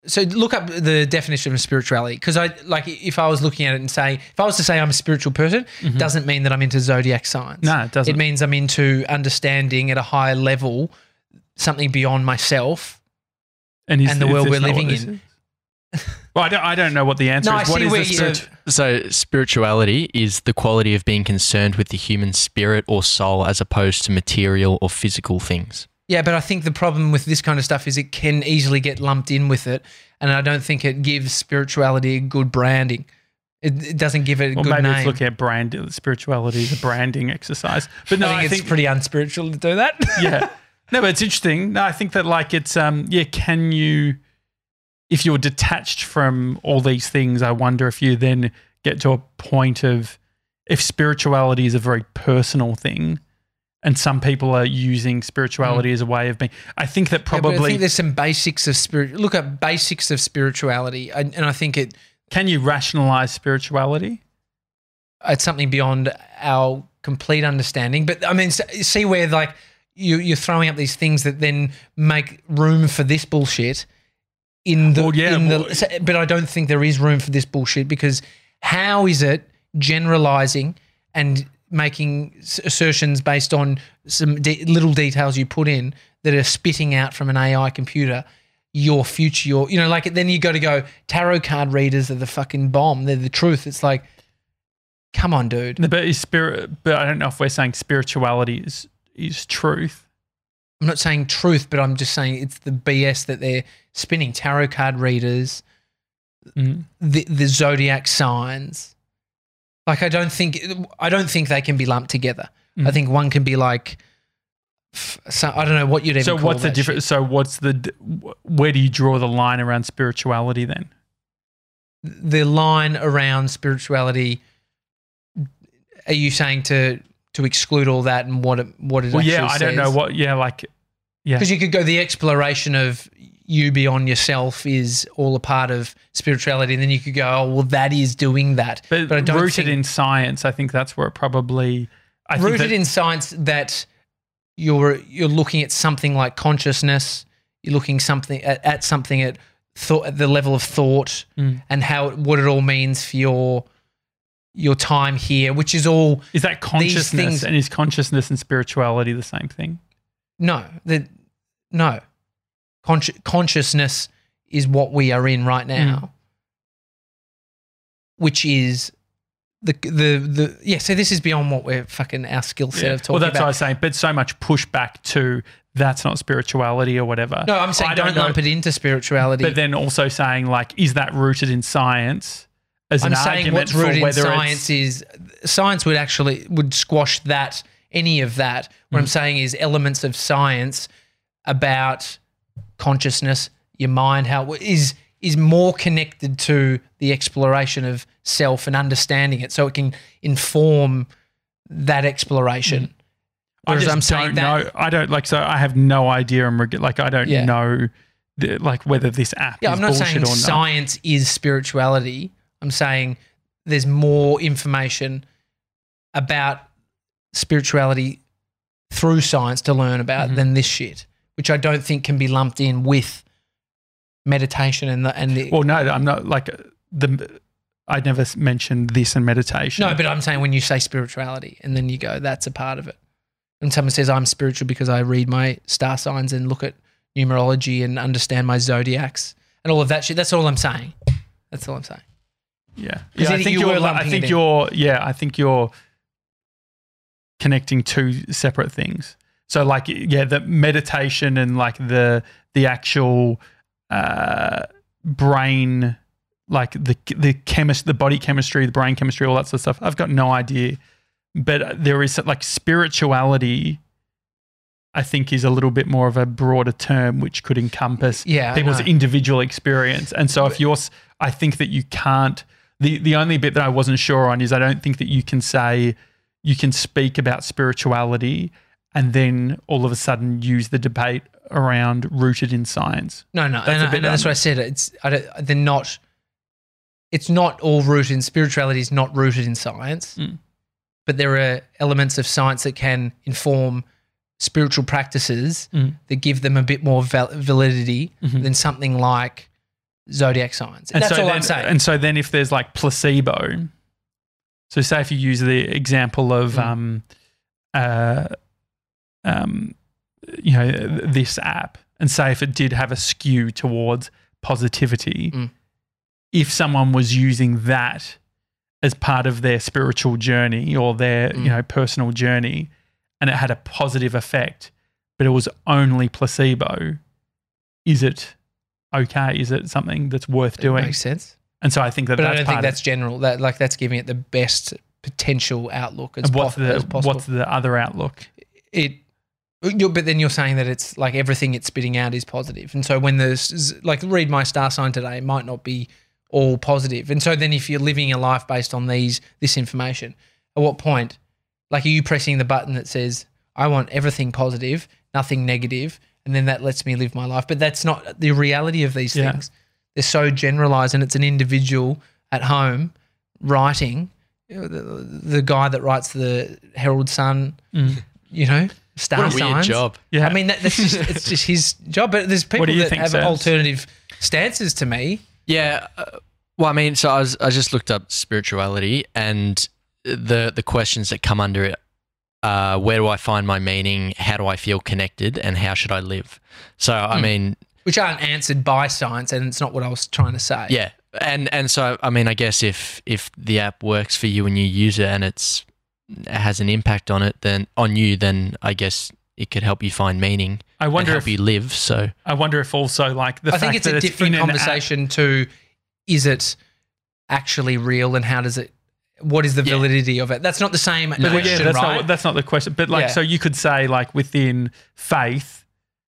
[SPEAKER 3] So look up the definition of spirituality, because I like if I was looking at it and say if I was to say I'm a spiritual person,
[SPEAKER 2] Mm-hmm.
[SPEAKER 3] doesn't mean that I'm into zodiac signs.
[SPEAKER 2] No, it doesn't.
[SPEAKER 3] It means I'm into understanding at a higher level something beyond myself.
[SPEAKER 2] And, is,
[SPEAKER 3] and the
[SPEAKER 2] is
[SPEAKER 3] world
[SPEAKER 2] this
[SPEAKER 3] we're
[SPEAKER 2] not what
[SPEAKER 3] living
[SPEAKER 2] this
[SPEAKER 3] in.
[SPEAKER 2] is? Well, I don't, I don't know what the answer
[SPEAKER 3] No,
[SPEAKER 2] is.
[SPEAKER 3] I
[SPEAKER 2] What
[SPEAKER 3] see
[SPEAKER 2] is
[SPEAKER 3] where
[SPEAKER 2] the
[SPEAKER 3] you-
[SPEAKER 2] spirit-
[SPEAKER 4] So, spirituality is the quality of being concerned with the human spirit or soul as opposed to material or physical things.
[SPEAKER 3] Yeah, but I think the problem with this kind of stuff is it can easily get lumped in with it, and I don't think it gives spirituality a good branding. It, it doesn't give it a
[SPEAKER 2] Well,
[SPEAKER 3] good
[SPEAKER 2] maybe
[SPEAKER 3] name.
[SPEAKER 2] it's looking at brand spirituality as a branding exercise. But no,
[SPEAKER 3] I think
[SPEAKER 2] I
[SPEAKER 3] it's
[SPEAKER 2] think,
[SPEAKER 3] pretty unspiritual to do that.
[SPEAKER 2] yeah. No, but it's interesting. No, I think that like it's um yeah, can you if you're detached from all these things, I wonder if you then get to a point of if spirituality is a very personal thing and some people are using spirituality as a way of being. I think that
[SPEAKER 3] Yeah, but
[SPEAKER 2] probably
[SPEAKER 3] I think there's some basics of spirit. Look at basics of spirituality, and, and I think it
[SPEAKER 2] can you rationalize spirituality?
[SPEAKER 3] it's something beyond our complete understanding. But I mean, s- see where like you you're throwing up these things that then make room for this bullshit in the.
[SPEAKER 2] Well, yeah,
[SPEAKER 3] in the
[SPEAKER 2] well-
[SPEAKER 3] so- but I don't think there is room for this bullshit, because how is it generalizing and making s- assertions based on some de- little details you put in that are spitting out from an A I computer your future, your, you know, like then you got to go tarot card readers are the fucking bomb. They're the truth. It's like, come on, dude.
[SPEAKER 2] But is spirit but I don't know if we're saying spirituality is is truth.
[SPEAKER 3] I'm not saying truth, but I'm just saying it's the B S that they're spinning. Tarot card readers,
[SPEAKER 2] Mm.
[SPEAKER 3] the the zodiac signs. Like I don't think I don't think they can be lumped together.
[SPEAKER 2] Mm.
[SPEAKER 3] I think one can be like, f- so I don't know what you'd even.
[SPEAKER 2] So
[SPEAKER 3] call
[SPEAKER 2] what's the
[SPEAKER 3] that
[SPEAKER 2] difference?
[SPEAKER 3] shit.
[SPEAKER 2] So what's the d- wh- where do you draw the line around spirituality then?
[SPEAKER 3] The line around spirituality. Are you saying to to exclude all that and what it what it
[SPEAKER 2] Well,
[SPEAKER 3] actually
[SPEAKER 2] yeah, I don't know
[SPEAKER 3] says?
[SPEAKER 2] what. Yeah, like yeah,
[SPEAKER 3] Because you could go the exploration of you beyond yourself is all a part of spirituality, and then you could go, oh, well, that is doing that.
[SPEAKER 2] but,
[SPEAKER 3] I don't
[SPEAKER 2] rooted
[SPEAKER 3] think,
[SPEAKER 2] in science, I think that's where it probably. I think
[SPEAKER 3] rooted
[SPEAKER 2] that,
[SPEAKER 3] in science that you're you're looking at something like consciousness. You're looking something at, at something at thought at the level of thought
[SPEAKER 2] Mm.
[SPEAKER 3] and how what it all means for your your time here, which is all
[SPEAKER 2] is that consciousness
[SPEAKER 3] things-
[SPEAKER 2] and is consciousness and spirituality the same thing?
[SPEAKER 3] no the no Consci- consciousness is what we are in right now,
[SPEAKER 2] Mm.
[SPEAKER 3] which is the the the yeah. So this is beyond what we're fucking our skill set
[SPEAKER 2] Yeah.
[SPEAKER 3] of talking
[SPEAKER 2] Well, that's what I
[SPEAKER 3] about.
[SPEAKER 2] was saying. But so much pushback to that's not spirituality or whatever.
[SPEAKER 3] No, I'm saying
[SPEAKER 2] I
[SPEAKER 3] don't,
[SPEAKER 2] know.
[SPEAKER 3] lump it into spirituality.
[SPEAKER 2] But then also saying like, is that rooted in science? As
[SPEAKER 3] I'm
[SPEAKER 2] an
[SPEAKER 3] saying
[SPEAKER 2] argument
[SPEAKER 3] what's
[SPEAKER 2] for
[SPEAKER 3] rooted in
[SPEAKER 2] whether
[SPEAKER 3] science
[SPEAKER 2] it's,
[SPEAKER 3] is science would actually would squash that any of that. What
[SPEAKER 2] Mm.
[SPEAKER 3] I'm saying is elements of science about consciousness, your mind, how is is more connected to the exploration of self and understanding it, so it can inform that exploration.
[SPEAKER 2] I
[SPEAKER 3] Whereas
[SPEAKER 2] just
[SPEAKER 3] I'm saying
[SPEAKER 2] don't
[SPEAKER 3] that
[SPEAKER 2] know. I don't like. So I have no idea. And reg- like I don't
[SPEAKER 3] Yeah.
[SPEAKER 2] know, the, like whether this app
[SPEAKER 3] yeah,
[SPEAKER 2] is
[SPEAKER 3] I'm not
[SPEAKER 2] bullshit
[SPEAKER 3] saying
[SPEAKER 2] or not.
[SPEAKER 3] science is spirituality. I'm saying there's more information about spirituality through science to learn about
[SPEAKER 2] Mhm.
[SPEAKER 3] than this shit, which I don't think can be lumped in with meditation and the and the.
[SPEAKER 2] Well, no, I'm not like uh, the. I never s- mentioned this in meditation.
[SPEAKER 3] no, but I'm saying when you say spirituality and then you go, that's a part of it. And someone says I'm spiritual because I read my star signs and look at numerology and understand my zodiacs and all of that shit. That's all I'm saying. That's all I'm saying.
[SPEAKER 2] yeah,
[SPEAKER 3] 'Cause
[SPEAKER 2] yeah. I
[SPEAKER 3] you-
[SPEAKER 2] think
[SPEAKER 3] you
[SPEAKER 2] you
[SPEAKER 3] were
[SPEAKER 2] are I
[SPEAKER 3] lumping
[SPEAKER 2] think
[SPEAKER 3] it in.
[SPEAKER 2] you're. Yeah, I think you're connecting two separate things. So, like, yeah, the meditation and like the the actual uh, brain, like the the chemist, the body chemistry, the brain chemistry, all that sort of stuff. I've got no idea, but there is like spirituality. I think is a little bit more of a broader term, which could encompass
[SPEAKER 3] Yeah, I
[SPEAKER 2] people's
[SPEAKER 3] know.
[SPEAKER 2] individual experience. And so, if you're, s- I think that you can't. The the only bit that I wasn't sure on is I don't think that you can say you can speak about spirituality and then all of a sudden use the debate around rooted in science.
[SPEAKER 3] No, no,
[SPEAKER 2] That's
[SPEAKER 3] and,
[SPEAKER 2] a
[SPEAKER 3] I-
[SPEAKER 2] bit
[SPEAKER 3] and that's
[SPEAKER 2] un-
[SPEAKER 3] what I said. It's I don't, they're not. It's not all rooted in spirituality. Is not rooted in science,
[SPEAKER 2] Mm.
[SPEAKER 3] but there are elements of science that can inform spiritual practices
[SPEAKER 2] Mm.
[SPEAKER 3] that give them a bit more val- validity
[SPEAKER 2] Mhm.
[SPEAKER 3] than something like zodiac signs.
[SPEAKER 2] And
[SPEAKER 3] That's
[SPEAKER 2] so
[SPEAKER 3] all
[SPEAKER 2] then,
[SPEAKER 3] I'm saying.
[SPEAKER 2] And so then if there's like placebo, so say if you use the example of,
[SPEAKER 3] Mm.
[SPEAKER 2] um, uh, um, you know, this app, and say if it did have a skew towards positivity,
[SPEAKER 3] Mm.
[SPEAKER 2] if someone was using that as part of their spiritual journey or their,
[SPEAKER 3] Mm.
[SPEAKER 2] you know, personal journey, and it had a positive effect, but it was only placebo, is it okay? Is it something that's worth
[SPEAKER 3] It
[SPEAKER 2] doing?
[SPEAKER 3] makes sense.
[SPEAKER 2] And so I think that
[SPEAKER 3] But
[SPEAKER 2] that's
[SPEAKER 3] I don't
[SPEAKER 2] part
[SPEAKER 3] think
[SPEAKER 2] of
[SPEAKER 3] that's general. That like that's giving it the best potential outlook as,
[SPEAKER 2] and what's
[SPEAKER 3] po-
[SPEAKER 2] the
[SPEAKER 3] as possible.
[SPEAKER 2] what's the other outlook?
[SPEAKER 3] it you're, but then you're saying that it's like everything it's spitting out is positive, and so when there's like read my star sign today might not be all positive, and so then if you're living a life based on these this information, at what point, like, are you pressing the button that says I want everything positive, nothing negative, and then that lets me live my life? But that's not the reality of these
[SPEAKER 2] Yeah.
[SPEAKER 3] things. They're so generalized, and it's an individual at home writing. You know, the, the guy that writes the Herald Sun,
[SPEAKER 2] Mm.
[SPEAKER 3] you know, star
[SPEAKER 4] What a weird
[SPEAKER 3] signs.
[SPEAKER 4] job.
[SPEAKER 2] Yeah.
[SPEAKER 3] I mean, that, that's just it's just his job. But there's people
[SPEAKER 2] do you
[SPEAKER 3] that
[SPEAKER 2] think,
[SPEAKER 3] have
[SPEAKER 2] Sebs?
[SPEAKER 3] alternative stances to me.
[SPEAKER 4] Yeah. Uh, well, I mean, so I was I just looked up spirituality, and the the questions that come under it. Uh, where do I find my meaning? How do I feel connected? And how should I live? So, I
[SPEAKER 3] Hmm.
[SPEAKER 4] mean,
[SPEAKER 3] Which aren't answered by science, and it's not what I was trying to say.
[SPEAKER 4] yeah, and and so I mean, I guess if if the app works for you and you use it and it's it has an impact on it, then on you, then I guess it could help you find meaning.
[SPEAKER 2] I wonder
[SPEAKER 4] and help
[SPEAKER 2] if
[SPEAKER 4] you live. So
[SPEAKER 2] I wonder if also like the
[SPEAKER 3] I
[SPEAKER 2] fact
[SPEAKER 3] think it's
[SPEAKER 2] that
[SPEAKER 3] a
[SPEAKER 2] it's
[SPEAKER 3] different
[SPEAKER 2] in an app-
[SPEAKER 3] conversation to is it actually real, and how does it? What is the
[SPEAKER 4] Yeah.
[SPEAKER 3] validity of it? That's not the same
[SPEAKER 2] But
[SPEAKER 3] question,
[SPEAKER 2] again, that's
[SPEAKER 3] right?
[SPEAKER 2] not that's not the question. But like,
[SPEAKER 3] Yeah.
[SPEAKER 2] so you could say like within faith,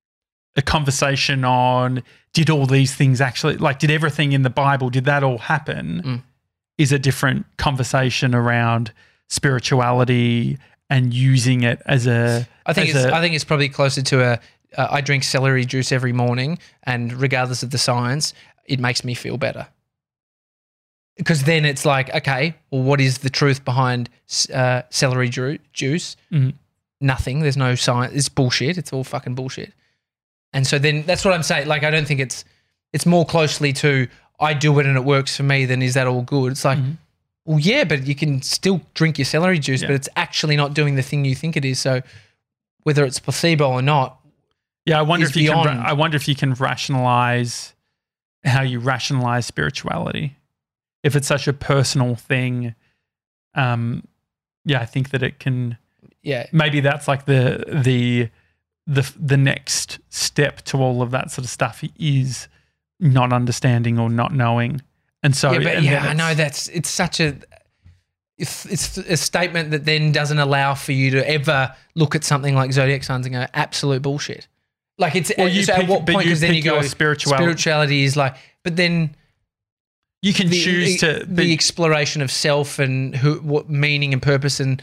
[SPEAKER 2] a conversation on did all these things actually like did everything in the Bible, did that all happen?
[SPEAKER 3] Mm.
[SPEAKER 2] Is a different conversation around spirituality and using it as a.
[SPEAKER 3] I think
[SPEAKER 2] as
[SPEAKER 3] it's
[SPEAKER 2] a-
[SPEAKER 3] I think it's probably closer to a. Uh, I drink celery juice every morning, and regardless of the science, it makes me feel better. Because then it's like, okay, well, what is the truth behind uh, celery ju- juice?
[SPEAKER 2] Mhm.
[SPEAKER 3] Nothing. There's no science. It's bullshit. It's all fucking bullshit. And so then that's what I'm saying. Like, I don't think it's it's more closely to I do it and it works for me than is that all good? It's like,
[SPEAKER 2] Mhm.
[SPEAKER 3] well, yeah, but you can still drink your celery juice,
[SPEAKER 2] Yeah.
[SPEAKER 3] but it's actually not doing the thing you think it is. So whether it's placebo or not,
[SPEAKER 2] Yeah, I wonder
[SPEAKER 3] is
[SPEAKER 2] if you can.
[SPEAKER 3] beyond-
[SPEAKER 2] ra- I wonder if you can rationalize how you rationalize spirituality. If it's such a personal thing, um, yeah, I think that it can.
[SPEAKER 3] yeah,
[SPEAKER 2] Maybe that's like the the the the next step to all of that sort of stuff is not understanding or not knowing, and so
[SPEAKER 3] yeah, but
[SPEAKER 2] and
[SPEAKER 3] yeah,
[SPEAKER 2] then
[SPEAKER 3] I know
[SPEAKER 2] it's-
[SPEAKER 3] that's it's such a it's, it's a statement that then doesn't allow for you to ever look at something like zodiac signs and go absolute bullshit. Like it's
[SPEAKER 2] Well, you
[SPEAKER 3] so
[SPEAKER 2] pick-
[SPEAKER 3] at what
[SPEAKER 2] but
[SPEAKER 3] point?
[SPEAKER 2] you
[SPEAKER 3] Because then you
[SPEAKER 2] pick your
[SPEAKER 3] go
[SPEAKER 2] spirituality.
[SPEAKER 3] spirituality is like, but then
[SPEAKER 2] you can
[SPEAKER 3] the,
[SPEAKER 2] choose
[SPEAKER 3] the,
[SPEAKER 2] to.
[SPEAKER 3] the
[SPEAKER 2] Be,
[SPEAKER 3] exploration of self and who, what meaning and purpose, and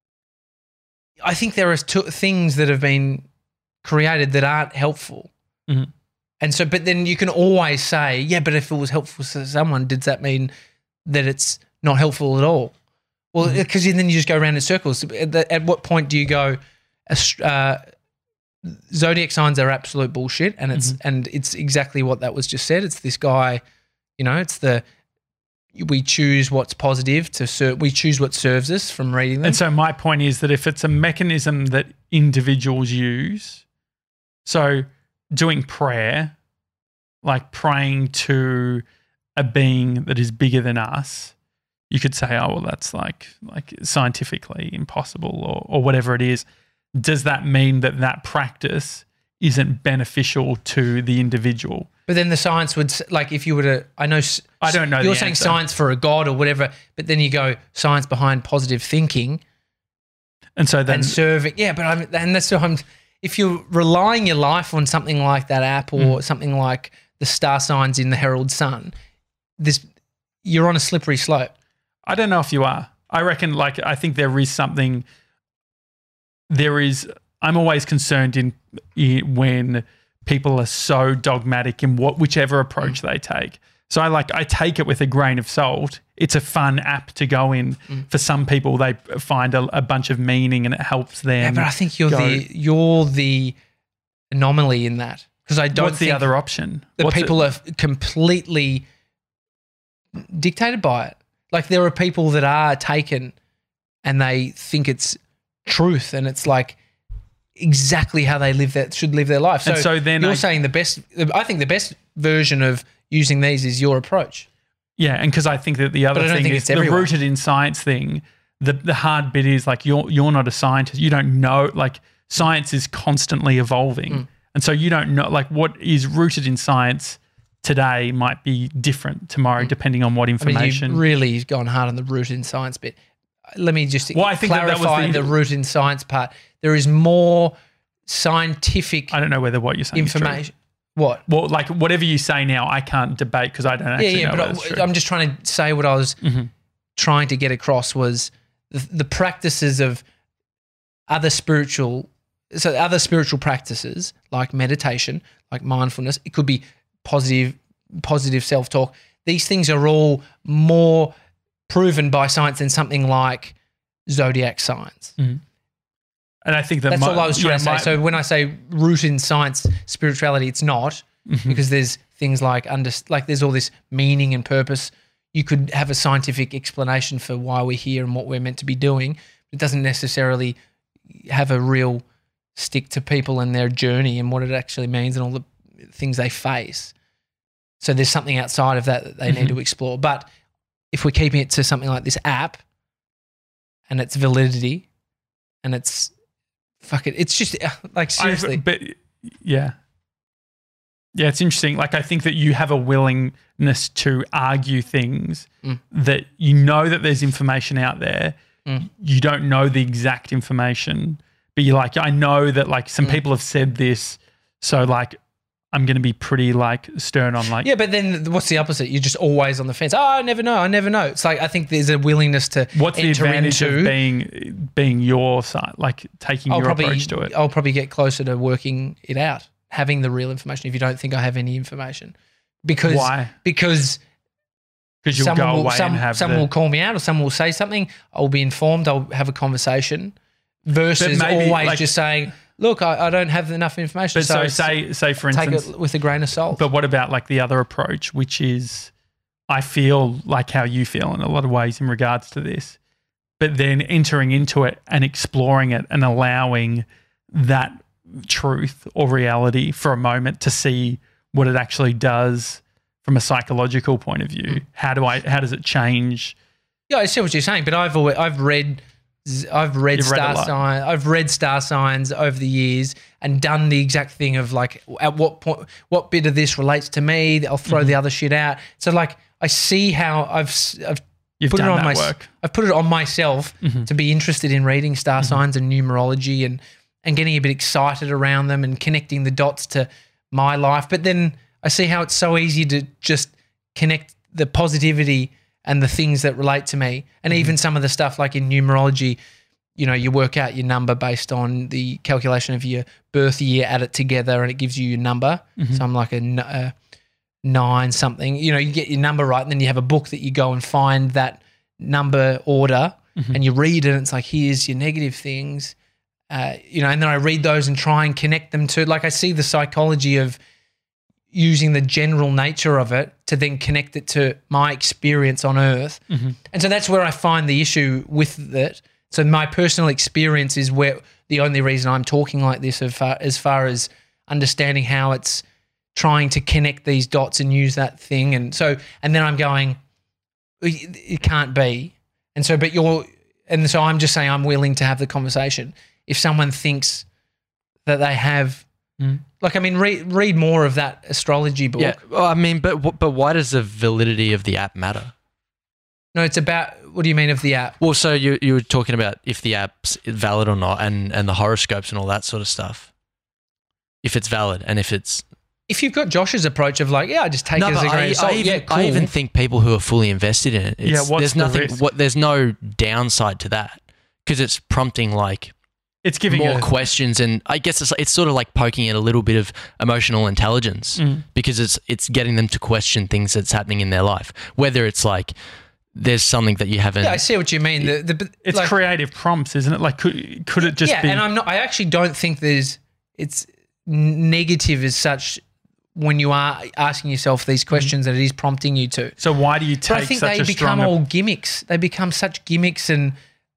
[SPEAKER 3] I think there are two things that have been created that aren't helpful.
[SPEAKER 2] Mhm.
[SPEAKER 3] And so, but then you can always say, yeah, but if it was helpful to someone, does that mean that it's not helpful at all? Well,
[SPEAKER 2] Mhm.
[SPEAKER 3] because then you just go around in circles. At, the, at what point do you go, ast- uh, zodiac signs are absolute bullshit, and it's
[SPEAKER 2] Mhm.
[SPEAKER 3] and it's exactly what that was just said. It's this guy, you know, it's the we choose what's positive to serve. We choose what serves us from reading them.
[SPEAKER 2] and so my point is that if it's a mechanism that individuals use, so doing prayer, like praying to a being that is bigger than us, you could say, oh, well, that's like like scientifically impossible or, or whatever it is. Does that mean that that practice isn't beneficial to the individual?
[SPEAKER 3] But then the science would s- like if you were to, I know, s-
[SPEAKER 2] I don't know
[SPEAKER 3] You're
[SPEAKER 2] the
[SPEAKER 3] saying
[SPEAKER 2] answer.
[SPEAKER 3] science for a god or whatever, but then you go science behind positive thinking
[SPEAKER 2] And so then,
[SPEAKER 3] and serving. Yeah, but I'm and that's what I'm. If you're relying your life on something like that app or
[SPEAKER 2] Mm.
[SPEAKER 3] something like the star signs in the Herald Sun, this you're on a slippery slope.
[SPEAKER 2] I don't know if you are. I reckon, like, I think there is something. There is. I'm always concerned in, in when people are so dogmatic in what whichever approach they take. So I like I take it with a grain of salt. It's a fun app to go in.
[SPEAKER 3] Mm.
[SPEAKER 2] For some people, they find a, a bunch of meaning and it helps them.
[SPEAKER 3] Yeah, but I think you're
[SPEAKER 2] go-
[SPEAKER 3] the you're the anomaly in that because I don't
[SPEAKER 2] What's the
[SPEAKER 3] think
[SPEAKER 2] other option?
[SPEAKER 3] that
[SPEAKER 2] What's
[SPEAKER 3] people
[SPEAKER 2] it?
[SPEAKER 3] are completely dictated by it. Like there are people that are taken and they think it's truth and it's like exactly how they live that should live their life. So,
[SPEAKER 2] And so then
[SPEAKER 3] you're
[SPEAKER 2] I-
[SPEAKER 3] saying the best, I think the best version of using these is your approach.
[SPEAKER 2] Yeah, and because I think that the other
[SPEAKER 3] But I don't
[SPEAKER 2] thing
[SPEAKER 3] think
[SPEAKER 2] is
[SPEAKER 3] it's
[SPEAKER 2] the
[SPEAKER 3] everyone.
[SPEAKER 2] rooted in science thing. The the hard bit is like you're you're not a scientist. You don't know. Like science is constantly evolving,
[SPEAKER 3] Mm.
[SPEAKER 2] and so you don't know. Like what is rooted in science today might be different tomorrow, depending on what
[SPEAKER 3] Mm. I mean,
[SPEAKER 2] information.
[SPEAKER 3] you've really gone hard on the root in science bit. Let me just
[SPEAKER 2] Well, I think that that
[SPEAKER 3] clarify
[SPEAKER 2] was the-
[SPEAKER 3] the root in science part. There is more scientific
[SPEAKER 2] I don't know whether what you're saying is true.
[SPEAKER 3] information. What?
[SPEAKER 2] Well, like whatever you say now, I can't debate because I don't actually
[SPEAKER 3] Yeah, yeah,
[SPEAKER 2] know
[SPEAKER 3] but
[SPEAKER 2] whether it's
[SPEAKER 3] I,
[SPEAKER 2] true.
[SPEAKER 3] I'm just trying to say what I was
[SPEAKER 2] Mhm.
[SPEAKER 3] trying to get across was the, the practices of other spiritual, so other spiritual practices like meditation, like mindfulness. It could be positive, positive self-talk. These things are all more proven by science than something like zodiac signs.
[SPEAKER 2] And I think that
[SPEAKER 3] That's
[SPEAKER 2] my-
[SPEAKER 3] all I was trying
[SPEAKER 2] yeah,
[SPEAKER 3] to say.
[SPEAKER 2] my-
[SPEAKER 3] So when I say root in science, spirituality, it's not
[SPEAKER 2] Mm-hmm.
[SPEAKER 3] because there's things like under, like there's all this meaning and purpose. You could have a scientific explanation for why we're here and what we're meant to be doing. It doesn't necessarily have a real stick to people and their journey and what it actually means and all the things they face. So there's something outside of that that they need
[SPEAKER 2] Mhm.
[SPEAKER 3] to explore. But if we're keeping it to something like this app and its validity and it's fuck it, it's just like seriously.
[SPEAKER 2] I, but yeah. Yeah, it's interesting. Like, I think that you have a willingness to argue things
[SPEAKER 3] Mm.
[SPEAKER 2] that you know that there's information out there.
[SPEAKER 3] Mm.
[SPEAKER 2] You don't know the exact information, but you're like, I know that like some
[SPEAKER 3] Mm.
[SPEAKER 2] people have said this. So like, I'm going to be pretty like stern on like,
[SPEAKER 3] Yeah, but then what's the opposite? You're just always on the fence. Oh, I never know. I never know. It's like I think there's a willingness to
[SPEAKER 2] what's the
[SPEAKER 3] enter
[SPEAKER 2] advantage
[SPEAKER 3] into.
[SPEAKER 2] of being, being your side, like taking
[SPEAKER 3] I'll
[SPEAKER 2] your
[SPEAKER 3] probably
[SPEAKER 2] approach to it?
[SPEAKER 3] I'll probably get closer to working it out, having the real information. If you don't think I have any information, because
[SPEAKER 2] Why?
[SPEAKER 3] because
[SPEAKER 2] Because you'll
[SPEAKER 3] someone
[SPEAKER 2] go
[SPEAKER 3] will,
[SPEAKER 2] away
[SPEAKER 3] some,
[SPEAKER 2] and have
[SPEAKER 3] someone
[SPEAKER 2] the,
[SPEAKER 3] will call me out or someone will say something. I'll be informed. I'll have a conversation. Versus
[SPEAKER 2] maybe,
[SPEAKER 3] always
[SPEAKER 2] like-
[SPEAKER 3] just saying, "Look, I, I don't have enough information."
[SPEAKER 2] but so,
[SPEAKER 3] so
[SPEAKER 2] say, say for
[SPEAKER 3] take
[SPEAKER 2] instance,
[SPEAKER 3] it with a grain of salt.
[SPEAKER 2] but what about like the other approach, which is I feel like how you feel in a lot of ways in regards to this, but then entering into it and exploring it and allowing that truth or reality for a moment to see what it actually does from a psychological point of view. How do I, how does it change?
[SPEAKER 3] Yeah, I see what you're saying, but I've always, I've read I've read
[SPEAKER 2] You've read a
[SPEAKER 3] star
[SPEAKER 2] lot.
[SPEAKER 3] signs. I've read star signs over the years and done the exact thing of like at what point, what bit of this relates to me. I'll throw
[SPEAKER 2] Mm-hmm.
[SPEAKER 3] the other shit out. So like I see how I've s- I've
[SPEAKER 2] You've
[SPEAKER 3] put it
[SPEAKER 2] done
[SPEAKER 3] on
[SPEAKER 2] that
[SPEAKER 3] my
[SPEAKER 2] work.
[SPEAKER 3] I've put it on myself
[SPEAKER 2] Mm-hmm.
[SPEAKER 3] to be interested in reading star signs and numerology and and getting a bit excited around them and connecting the dots to my life. But then I see how it's so easy to just connect the positivity and the things that relate to me. And
[SPEAKER 2] Mm-hmm.
[SPEAKER 3] even some of the stuff like in numerology, you know, you work out your number based on the calculation of your birth year, add it together, and it gives you your number.
[SPEAKER 2] Mm-hmm.
[SPEAKER 3] So I'm like a, n- a nine something. You know, you get your number right, and then you have a book that you go and find that number order,
[SPEAKER 2] Mm-hmm.
[SPEAKER 3] and you read it, and it's like, here's your negative things. Uh, you know, and then I read those and try and connect them to, like I see the psychology of using the general nature of it to then connect it to my experience on earth.
[SPEAKER 2] Mm-hmm.
[SPEAKER 3] And so that's where I find the issue with it. So my personal experience is where the only reason I'm talking like this as far as, far as understanding how it's trying to connect these dots and use that thing. And so, and then I'm going, it it can't be. And so, but you're, and so I'm just saying I'm willing to have the conversation. If someone thinks that they have,
[SPEAKER 2] Mm.
[SPEAKER 3] like, I mean, read, read more of that astrology book.
[SPEAKER 4] Yeah, well, I mean, but wh- but why does the validity of the app matter?
[SPEAKER 3] No, it's about, what do you mean of the app?
[SPEAKER 4] Well, so you you were talking about if the app's valid or not, and and the horoscopes and all that sort of stuff. If it's valid and if it's
[SPEAKER 3] If you've got Josh's approach of like, yeah, I just take it as a
[SPEAKER 4] but
[SPEAKER 3] grain
[SPEAKER 4] I,
[SPEAKER 3] of salt.
[SPEAKER 4] I even,
[SPEAKER 3] yeah, cool.
[SPEAKER 4] I even think people who are fully invested in it. It's,
[SPEAKER 2] Yeah, what's
[SPEAKER 4] there's
[SPEAKER 2] the
[SPEAKER 4] nothing.
[SPEAKER 2] risk?
[SPEAKER 4] What there's no downside to that because it's prompting like
[SPEAKER 2] It's giving
[SPEAKER 4] more
[SPEAKER 2] a,
[SPEAKER 4] questions, and I guess it's it's sort of like poking at a little bit of emotional intelligence
[SPEAKER 2] Mm.
[SPEAKER 4] because it's it's getting them to question things that's happening in their life, whether it's like there's something that you haven't.
[SPEAKER 3] yeah, I see what you mean. The, the,
[SPEAKER 2] it's
[SPEAKER 3] like,
[SPEAKER 2] creative prompts, isn't it? Like, could, could it just
[SPEAKER 3] yeah,
[SPEAKER 2] be?
[SPEAKER 3] and I'm not, I actually don't think there's, it's, n- negative as such when you are asking yourself these questions that it is prompting you to.
[SPEAKER 2] So why do you
[SPEAKER 3] But
[SPEAKER 2] take
[SPEAKER 3] I think
[SPEAKER 2] such
[SPEAKER 3] they
[SPEAKER 2] a
[SPEAKER 3] become
[SPEAKER 2] strong?
[SPEAKER 3] all gimmicks. They become such gimmicks, and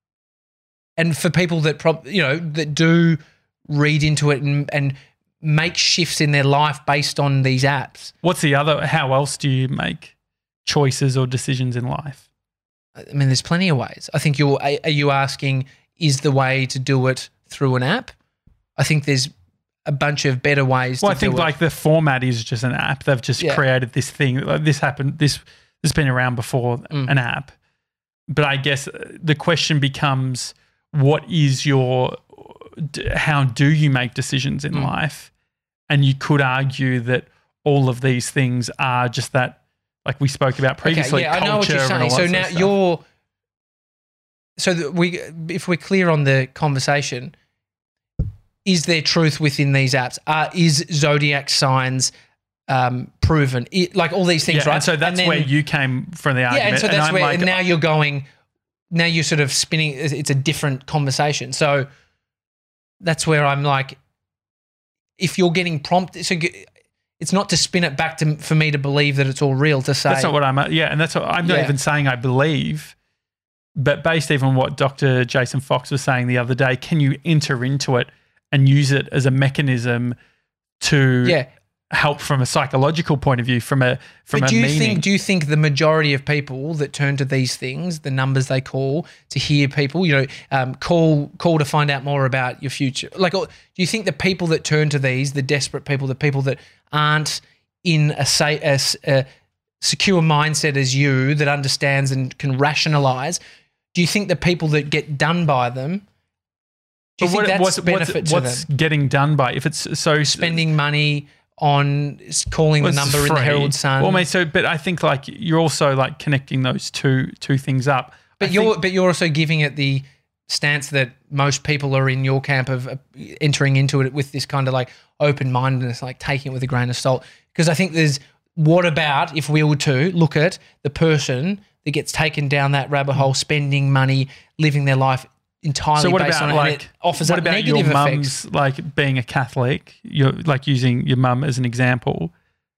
[SPEAKER 3] and for people that prob- you know that do read into it and, and make shifts in their life based on these apps.
[SPEAKER 2] What's the other? How else do you make choices or decisions in life?
[SPEAKER 3] I mean, there's plenty of ways. I think you're. Are you asking is the way to do it through an app? I think there's a bunch of better ways.
[SPEAKER 2] Well,
[SPEAKER 3] to
[SPEAKER 2] I think
[SPEAKER 3] do
[SPEAKER 2] like
[SPEAKER 3] it.
[SPEAKER 2] the format is just an app. They've just
[SPEAKER 3] Yeah.
[SPEAKER 2] created this thing. Like this happened. This this has been around before
[SPEAKER 3] Mm.
[SPEAKER 2] an app. But I guess the question becomes, what is your? d- How do you make decisions in
[SPEAKER 3] Mm.
[SPEAKER 2] life? And you could argue that all of these things are just that, like we spoke about previously.
[SPEAKER 3] Okay, yeah, I know what you're
[SPEAKER 2] culture and all
[SPEAKER 3] saying.
[SPEAKER 2] that
[SPEAKER 3] So
[SPEAKER 2] sort
[SPEAKER 3] now
[SPEAKER 2] of stuff.
[SPEAKER 3] you're. So that we, if we're clear on the conversation, is there truth within these apps? Uh, is zodiac signs um, proven? It, like all these things,
[SPEAKER 2] yeah,
[SPEAKER 3] right?
[SPEAKER 2] and so that's
[SPEAKER 3] then-
[SPEAKER 2] where you came from the
[SPEAKER 3] Yeah,
[SPEAKER 2] argument.
[SPEAKER 3] and so that's
[SPEAKER 2] I'm
[SPEAKER 3] where
[SPEAKER 2] like,
[SPEAKER 3] and now you're going. Now you're sort of spinning. It's a different conversation. So that's where I'm like, if you're getting prompted, so g- it's not to spin it back to for me to believe that it's all real. To say
[SPEAKER 2] That's not what I'm. Yeah, and that's what I'm not
[SPEAKER 3] Yeah.
[SPEAKER 2] even saying I believe, but based even on what Doctor Jason Fox was saying the other day, can you enter into it and use it as a mechanism to
[SPEAKER 3] yeah.
[SPEAKER 2] help from a psychological point of view, from a from
[SPEAKER 3] But
[SPEAKER 2] a
[SPEAKER 3] do you
[SPEAKER 2] meaning?
[SPEAKER 3] think? Do you think the majority of people that turn to these things, the numbers they call to hear people, you know, um, call call to find out more about your future? Like, or do you think the people that turn to these, the desperate people, the people that aren't in a say a, s- a secure mindset as you, that understands and can rationalize, do you think the people that get done by them? Do you
[SPEAKER 2] But
[SPEAKER 3] think that's
[SPEAKER 2] what's,
[SPEAKER 3] benefit
[SPEAKER 2] what's,
[SPEAKER 3] to
[SPEAKER 2] what's
[SPEAKER 3] them?
[SPEAKER 2] getting done by if it's so
[SPEAKER 3] Spending money on s- calling
[SPEAKER 2] well,
[SPEAKER 3] the
[SPEAKER 2] it's
[SPEAKER 3] number in the
[SPEAKER 2] free.
[SPEAKER 3] Herald Sun.
[SPEAKER 2] Well, mate, so but I think like you're also like connecting those two two things up.
[SPEAKER 3] But
[SPEAKER 2] I
[SPEAKER 3] you're
[SPEAKER 2] think-
[SPEAKER 3] but you're also giving it the stance that most people are in your camp of uh, entering into it with this kind of like open mindedness, like taking it with a grain of salt. Because I think there's what about if we were to look at the person that gets taken down that rabbit hole, spending money, living their life entirely
[SPEAKER 2] so what
[SPEAKER 3] based
[SPEAKER 2] about
[SPEAKER 3] on it, and
[SPEAKER 2] like
[SPEAKER 3] it offers
[SPEAKER 2] what
[SPEAKER 3] up
[SPEAKER 2] about
[SPEAKER 3] negative
[SPEAKER 2] your
[SPEAKER 3] effects.
[SPEAKER 2] mum's like being a Catholic? You're like using your mum as an example.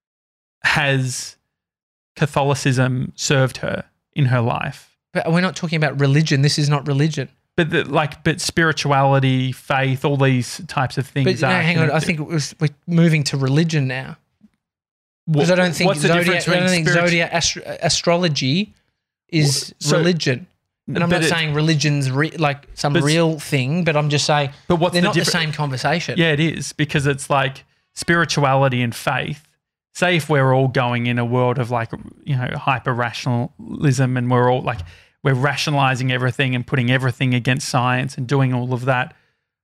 [SPEAKER 2] Has Catholicism served her in her life?
[SPEAKER 3] But we're not talking about religion. This is not religion.
[SPEAKER 2] But the, like, but spirituality, faith, all these types of things.
[SPEAKER 3] But no,
[SPEAKER 2] are
[SPEAKER 3] hang on. I
[SPEAKER 2] connected.
[SPEAKER 3] think it was, we're moving to religion now.
[SPEAKER 2] What-
[SPEAKER 3] Because I don't think
[SPEAKER 2] what's the
[SPEAKER 3] zodiac,
[SPEAKER 2] difference
[SPEAKER 3] I don't
[SPEAKER 2] between
[SPEAKER 3] think
[SPEAKER 2] spiritu-
[SPEAKER 3] zodiac astro- astrology is
[SPEAKER 2] So-
[SPEAKER 3] religion. And I'm
[SPEAKER 2] but
[SPEAKER 3] not
[SPEAKER 2] it-
[SPEAKER 3] saying religion's re- like some
[SPEAKER 2] But-
[SPEAKER 3] real thing, but I'm just saying
[SPEAKER 2] But what's
[SPEAKER 3] they're
[SPEAKER 2] the
[SPEAKER 3] not the
[SPEAKER 2] difference?
[SPEAKER 3] same conversation.
[SPEAKER 2] Yeah, it is, because it's like spirituality and faith. Say if we're all going in a world of like, you know, hyper rationalism, and we're all like, we're rationalizing everything and putting everything against science and doing all of that.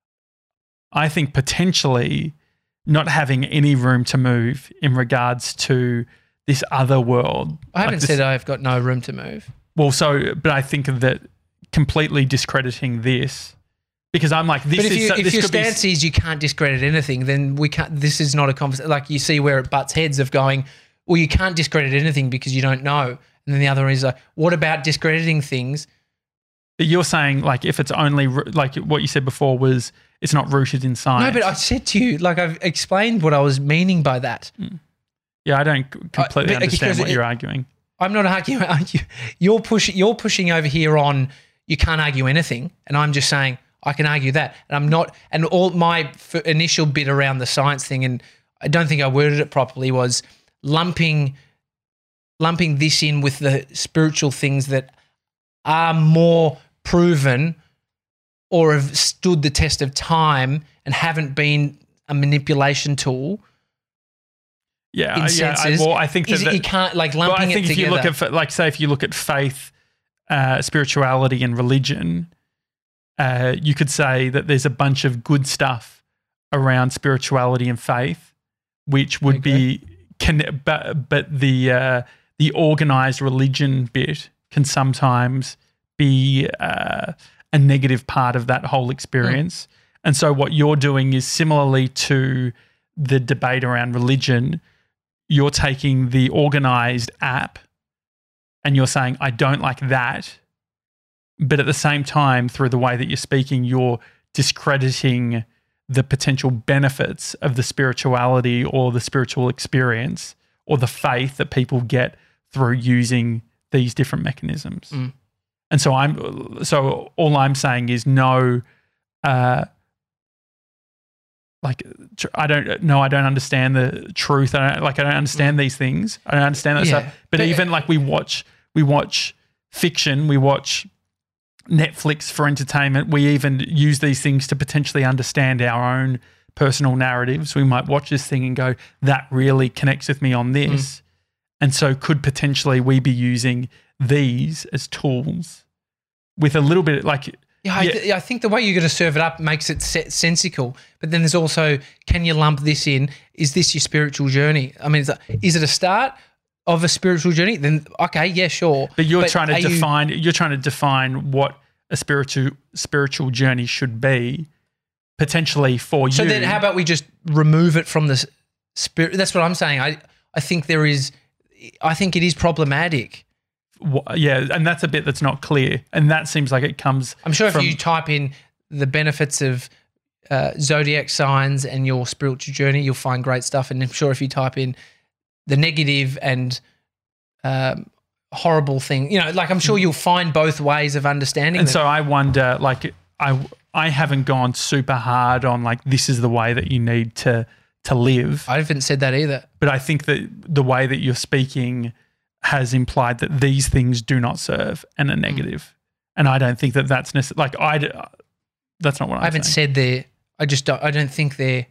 [SPEAKER 2] I think potentially not having any room to move in regards to this other world.
[SPEAKER 3] I haven't
[SPEAKER 2] like this-
[SPEAKER 3] said I've got no room to move.
[SPEAKER 2] Well, so, but I think that completely discrediting this, because I'm like, this
[SPEAKER 3] But if,
[SPEAKER 2] is
[SPEAKER 3] you,
[SPEAKER 2] so-
[SPEAKER 3] if
[SPEAKER 2] this
[SPEAKER 3] your
[SPEAKER 2] could be
[SPEAKER 3] stance is you can't discredit anything, then we can't. This is not a conversation. Like you see where it butts heads of going, well, you can't discredit anything because you don't know. And then the other is like, what about discrediting things?
[SPEAKER 2] But you're saying like if it's only ro- like what you said before was it's not rooted in science.
[SPEAKER 3] No, but I said to you, like I've explained what I was meaning by that.
[SPEAKER 2] yeah, I don't c- completely
[SPEAKER 3] but
[SPEAKER 2] understand
[SPEAKER 3] because
[SPEAKER 2] what
[SPEAKER 3] it-
[SPEAKER 2] you're arguing.
[SPEAKER 3] I'm not arguing. You're pushing. You're pushing over here on. You can't argue anything, and I'm just saying I can argue that, and I'm not. And all my f- initial bit around the science thing, and I don't think I worded it properly, was lumping, lumping this in with the spiritual things that are more proven or have stood the test of time and haven't been a manipulation tool.
[SPEAKER 2] Yeah,
[SPEAKER 3] in
[SPEAKER 2] I- yeah. I,
[SPEAKER 3] senses,
[SPEAKER 2] well, I think that,
[SPEAKER 3] Is it,
[SPEAKER 2] that
[SPEAKER 3] you can't like
[SPEAKER 2] well,
[SPEAKER 3] lumping
[SPEAKER 2] I think
[SPEAKER 3] it
[SPEAKER 2] if
[SPEAKER 3] together.
[SPEAKER 2] you look at f- like say if you look at faith, uh, spirituality, and religion, uh, you could say that there's a bunch of good stuff around spirituality and faith, which would be can but but the uh, the organized religion bit can sometimes be uh, a negative part of that whole experience. Mm. And so what you're doing is similarly to the debate around religion. You're taking the organized app and you're saying, I don't like that. But at the same time, through the way that you're speaking, you're discrediting the potential benefits of the spirituality or the spiritual experience or the faith that people get through using these different mechanisms.
[SPEAKER 3] Mm.
[SPEAKER 2] And so I'm so all I'm saying is no uh like tr- I don't no I don't understand the truth. I don't like I don't understand
[SPEAKER 3] Mm.
[SPEAKER 2] these things. I don't understand that
[SPEAKER 3] Yeah.
[SPEAKER 2] stuff. But,
[SPEAKER 3] But-
[SPEAKER 2] even like we watch we watch fiction, we watch Netflix for entertainment. We even use these things to potentially understand our own personal narratives. We might watch this thing and go, that really connects with me on this.
[SPEAKER 3] Mm.
[SPEAKER 2] And so could potentially we be using these as tools with a little bit like,
[SPEAKER 3] Yeah, I,
[SPEAKER 2] Yeah.
[SPEAKER 3] th- I think the way you're going to serve it up makes it se- sensical. But then there's also, can you lump this in? Is this your spiritual journey? I mean, is it, is it a start of a spiritual journey? Then okay, yeah, sure.
[SPEAKER 2] but you're trying to
[SPEAKER 3] are you-
[SPEAKER 2] define, you, are trying to define what a spiritual spiritual journey should be potentially for
[SPEAKER 3] so
[SPEAKER 2] you.
[SPEAKER 3] then, how about we just remove it from the s- spirit? That's what I'm saying. I I think there is. I think it is problematic.
[SPEAKER 2] Wha- yeah, and that's a bit that's not clear, and that seems like it comes.
[SPEAKER 3] I'm sure
[SPEAKER 2] from,
[SPEAKER 3] if you type in the benefits of uh, zodiac signs and your spiritual journey, you'll find great stuff. And I'm sure if you type in the negative and um, horrible thing, you know, like I'm sure you'll find both ways of understanding.
[SPEAKER 2] and
[SPEAKER 3] them.
[SPEAKER 2] so I wonder, like I I haven't gone super hard on like this is the way that you need to to live,
[SPEAKER 3] I haven't said that either.
[SPEAKER 2] but I think that the way that you're speaking has implied that these things do not serve and are
[SPEAKER 3] Mm.
[SPEAKER 2] negative. And I don't think that that's necessary. Like I, d- that's not what I'm
[SPEAKER 3] I haven't
[SPEAKER 2] saying.
[SPEAKER 3] said they're. I just don't. I don't think they're.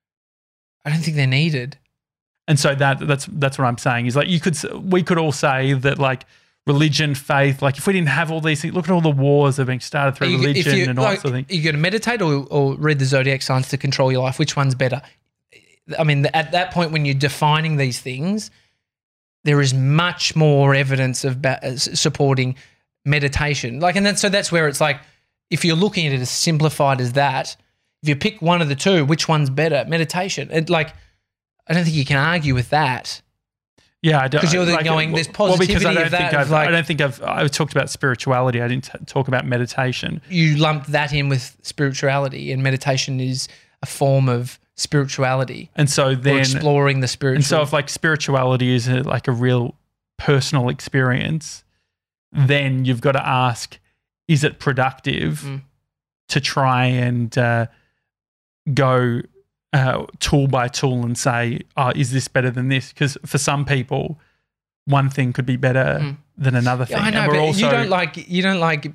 [SPEAKER 3] I don't think they're needed.
[SPEAKER 2] And so that that's that's what I'm saying is like you could s- we could all say that like religion, faith, like if we didn't have all these things, look at all the wars that are being started through
[SPEAKER 3] You-
[SPEAKER 2] religion
[SPEAKER 3] if you,
[SPEAKER 2] and all
[SPEAKER 3] like,
[SPEAKER 2] that sort of thing.
[SPEAKER 3] you got to meditate or, or read the zodiac signs to control your life. Which one's better? I mean, at that point when you're defining these things, there is much more evidence of ba- uh, s- supporting meditation. Like, and then so that's where it's like, if you're looking at it as simplified as that, if you pick one of the two, which one's better? Meditation. And like, I don't think you can argue with that.
[SPEAKER 2] Yeah, I don't
[SPEAKER 3] 'Cause you're then
[SPEAKER 2] like,
[SPEAKER 3] going,
[SPEAKER 2] well,
[SPEAKER 3] there's
[SPEAKER 2] well, because I
[SPEAKER 3] positivity
[SPEAKER 2] don't
[SPEAKER 3] of that,
[SPEAKER 2] think
[SPEAKER 3] of
[SPEAKER 2] I've
[SPEAKER 3] like-
[SPEAKER 2] I don't think I've I talked about spirituality. I didn't t- talk about meditation.
[SPEAKER 3] You lump that in with spirituality, and meditation is a form of spirituality.
[SPEAKER 2] And so
[SPEAKER 3] Or
[SPEAKER 2] then
[SPEAKER 3] exploring the spiritual.
[SPEAKER 2] and so if like spirituality is a, like a real personal experience, then you've got to ask, is it productive
[SPEAKER 3] Mm.
[SPEAKER 2] to try and uh, go uh, tool by tool and say, oh, is this better than this? Because for some people, one thing could be better
[SPEAKER 3] Mm.
[SPEAKER 2] than another thing.
[SPEAKER 3] Yeah, I know,
[SPEAKER 2] and we're
[SPEAKER 3] but
[SPEAKER 2] also,
[SPEAKER 3] you don't like you don't like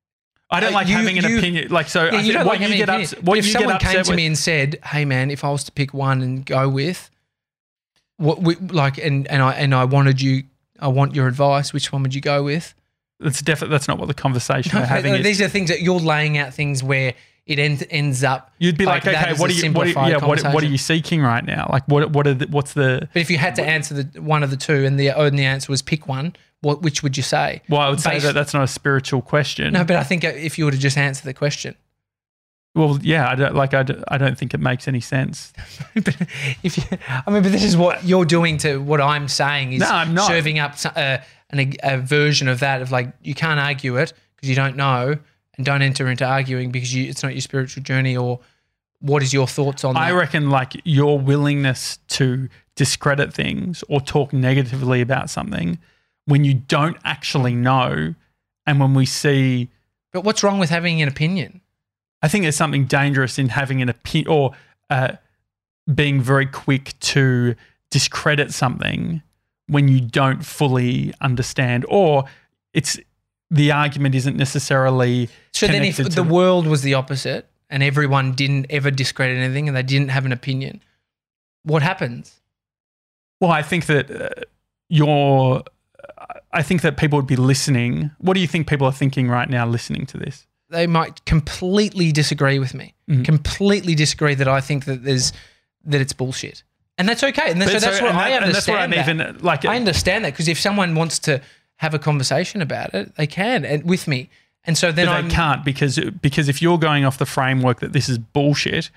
[SPEAKER 2] I don't
[SPEAKER 3] uh,
[SPEAKER 2] like
[SPEAKER 3] you-
[SPEAKER 2] having an
[SPEAKER 3] you-
[SPEAKER 2] opinion. Like so,
[SPEAKER 3] yeah,
[SPEAKER 2] I
[SPEAKER 3] you
[SPEAKER 2] think
[SPEAKER 3] don't
[SPEAKER 2] what
[SPEAKER 3] like
[SPEAKER 2] you
[SPEAKER 3] having
[SPEAKER 2] get
[SPEAKER 3] an
[SPEAKER 2] ups-
[SPEAKER 3] opinion.
[SPEAKER 2] what
[SPEAKER 3] But if
[SPEAKER 2] you get
[SPEAKER 3] someone came
[SPEAKER 2] upset
[SPEAKER 3] to
[SPEAKER 2] with,
[SPEAKER 3] me and said, "Hey, man, if I was to pick one and go with what we like, and and I and I wanted you, I want your advice. Which one would you go with?"
[SPEAKER 2] that's definitely that's not what the conversation we're having is.
[SPEAKER 3] These are things that you're laying out things where it ends ends up.
[SPEAKER 2] You'd be like,
[SPEAKER 3] that
[SPEAKER 2] okay,
[SPEAKER 3] is
[SPEAKER 2] what
[SPEAKER 3] a
[SPEAKER 2] are you, what are you,
[SPEAKER 3] simplified
[SPEAKER 2] yeah, what, what are
[SPEAKER 3] conversation.
[SPEAKER 2] you seeking right now? Like, what, what are, the, what's the?
[SPEAKER 3] But if you had to answer the one of the two, and the only answer was pick one, what which would you say?
[SPEAKER 2] Well, I would say
[SPEAKER 3] Based-
[SPEAKER 2] that that's not a spiritual question.
[SPEAKER 3] No, but I think if you were to just answer the question,
[SPEAKER 2] Well, yeah, I don't like. I don't, I don't think it makes any sense.
[SPEAKER 3] but if you, I mean, but this is what you're doing to what I'm saying is
[SPEAKER 2] No, I'm not.
[SPEAKER 3] serving up so- uh, an, a version of that of like you can't argue it because you don't know, and don't enter into arguing because you, it's not your spiritual journey. Or what is your thoughts on
[SPEAKER 2] I
[SPEAKER 3] that?
[SPEAKER 2] reckon like your willingness to discredit things or talk negatively about something when you don't actually know, and when we see,
[SPEAKER 3] But what's wrong with having an opinion?
[SPEAKER 2] I think there's something dangerous in having an opinion or uh, being very quick to discredit something when you don't fully understand, or it's the argument isn't necessarily.
[SPEAKER 3] So then, if
[SPEAKER 2] connected
[SPEAKER 3] the
[SPEAKER 2] to-
[SPEAKER 3] world was the opposite and everyone didn't ever discredit anything and they didn't have an opinion, what happens?
[SPEAKER 2] Well, I think that uh, you're. I think that people would be listening. What do you think people are thinking right now listening to this?
[SPEAKER 3] They might completely disagree with me.
[SPEAKER 2] Mhm.
[SPEAKER 3] Completely disagree that I think that there's that it's bullshit, and that's okay. And that's, so
[SPEAKER 2] But
[SPEAKER 3] that's what
[SPEAKER 2] and
[SPEAKER 3] I
[SPEAKER 2] that- and that's what
[SPEAKER 3] understand.
[SPEAKER 2] I'm
[SPEAKER 3] that.
[SPEAKER 2] even like.
[SPEAKER 3] I understand that because if someone wants to have a conversation about it, they can and with me. And so then
[SPEAKER 2] but
[SPEAKER 3] I'm
[SPEAKER 2] they can't because because if you're going off the framework that this is bullshit,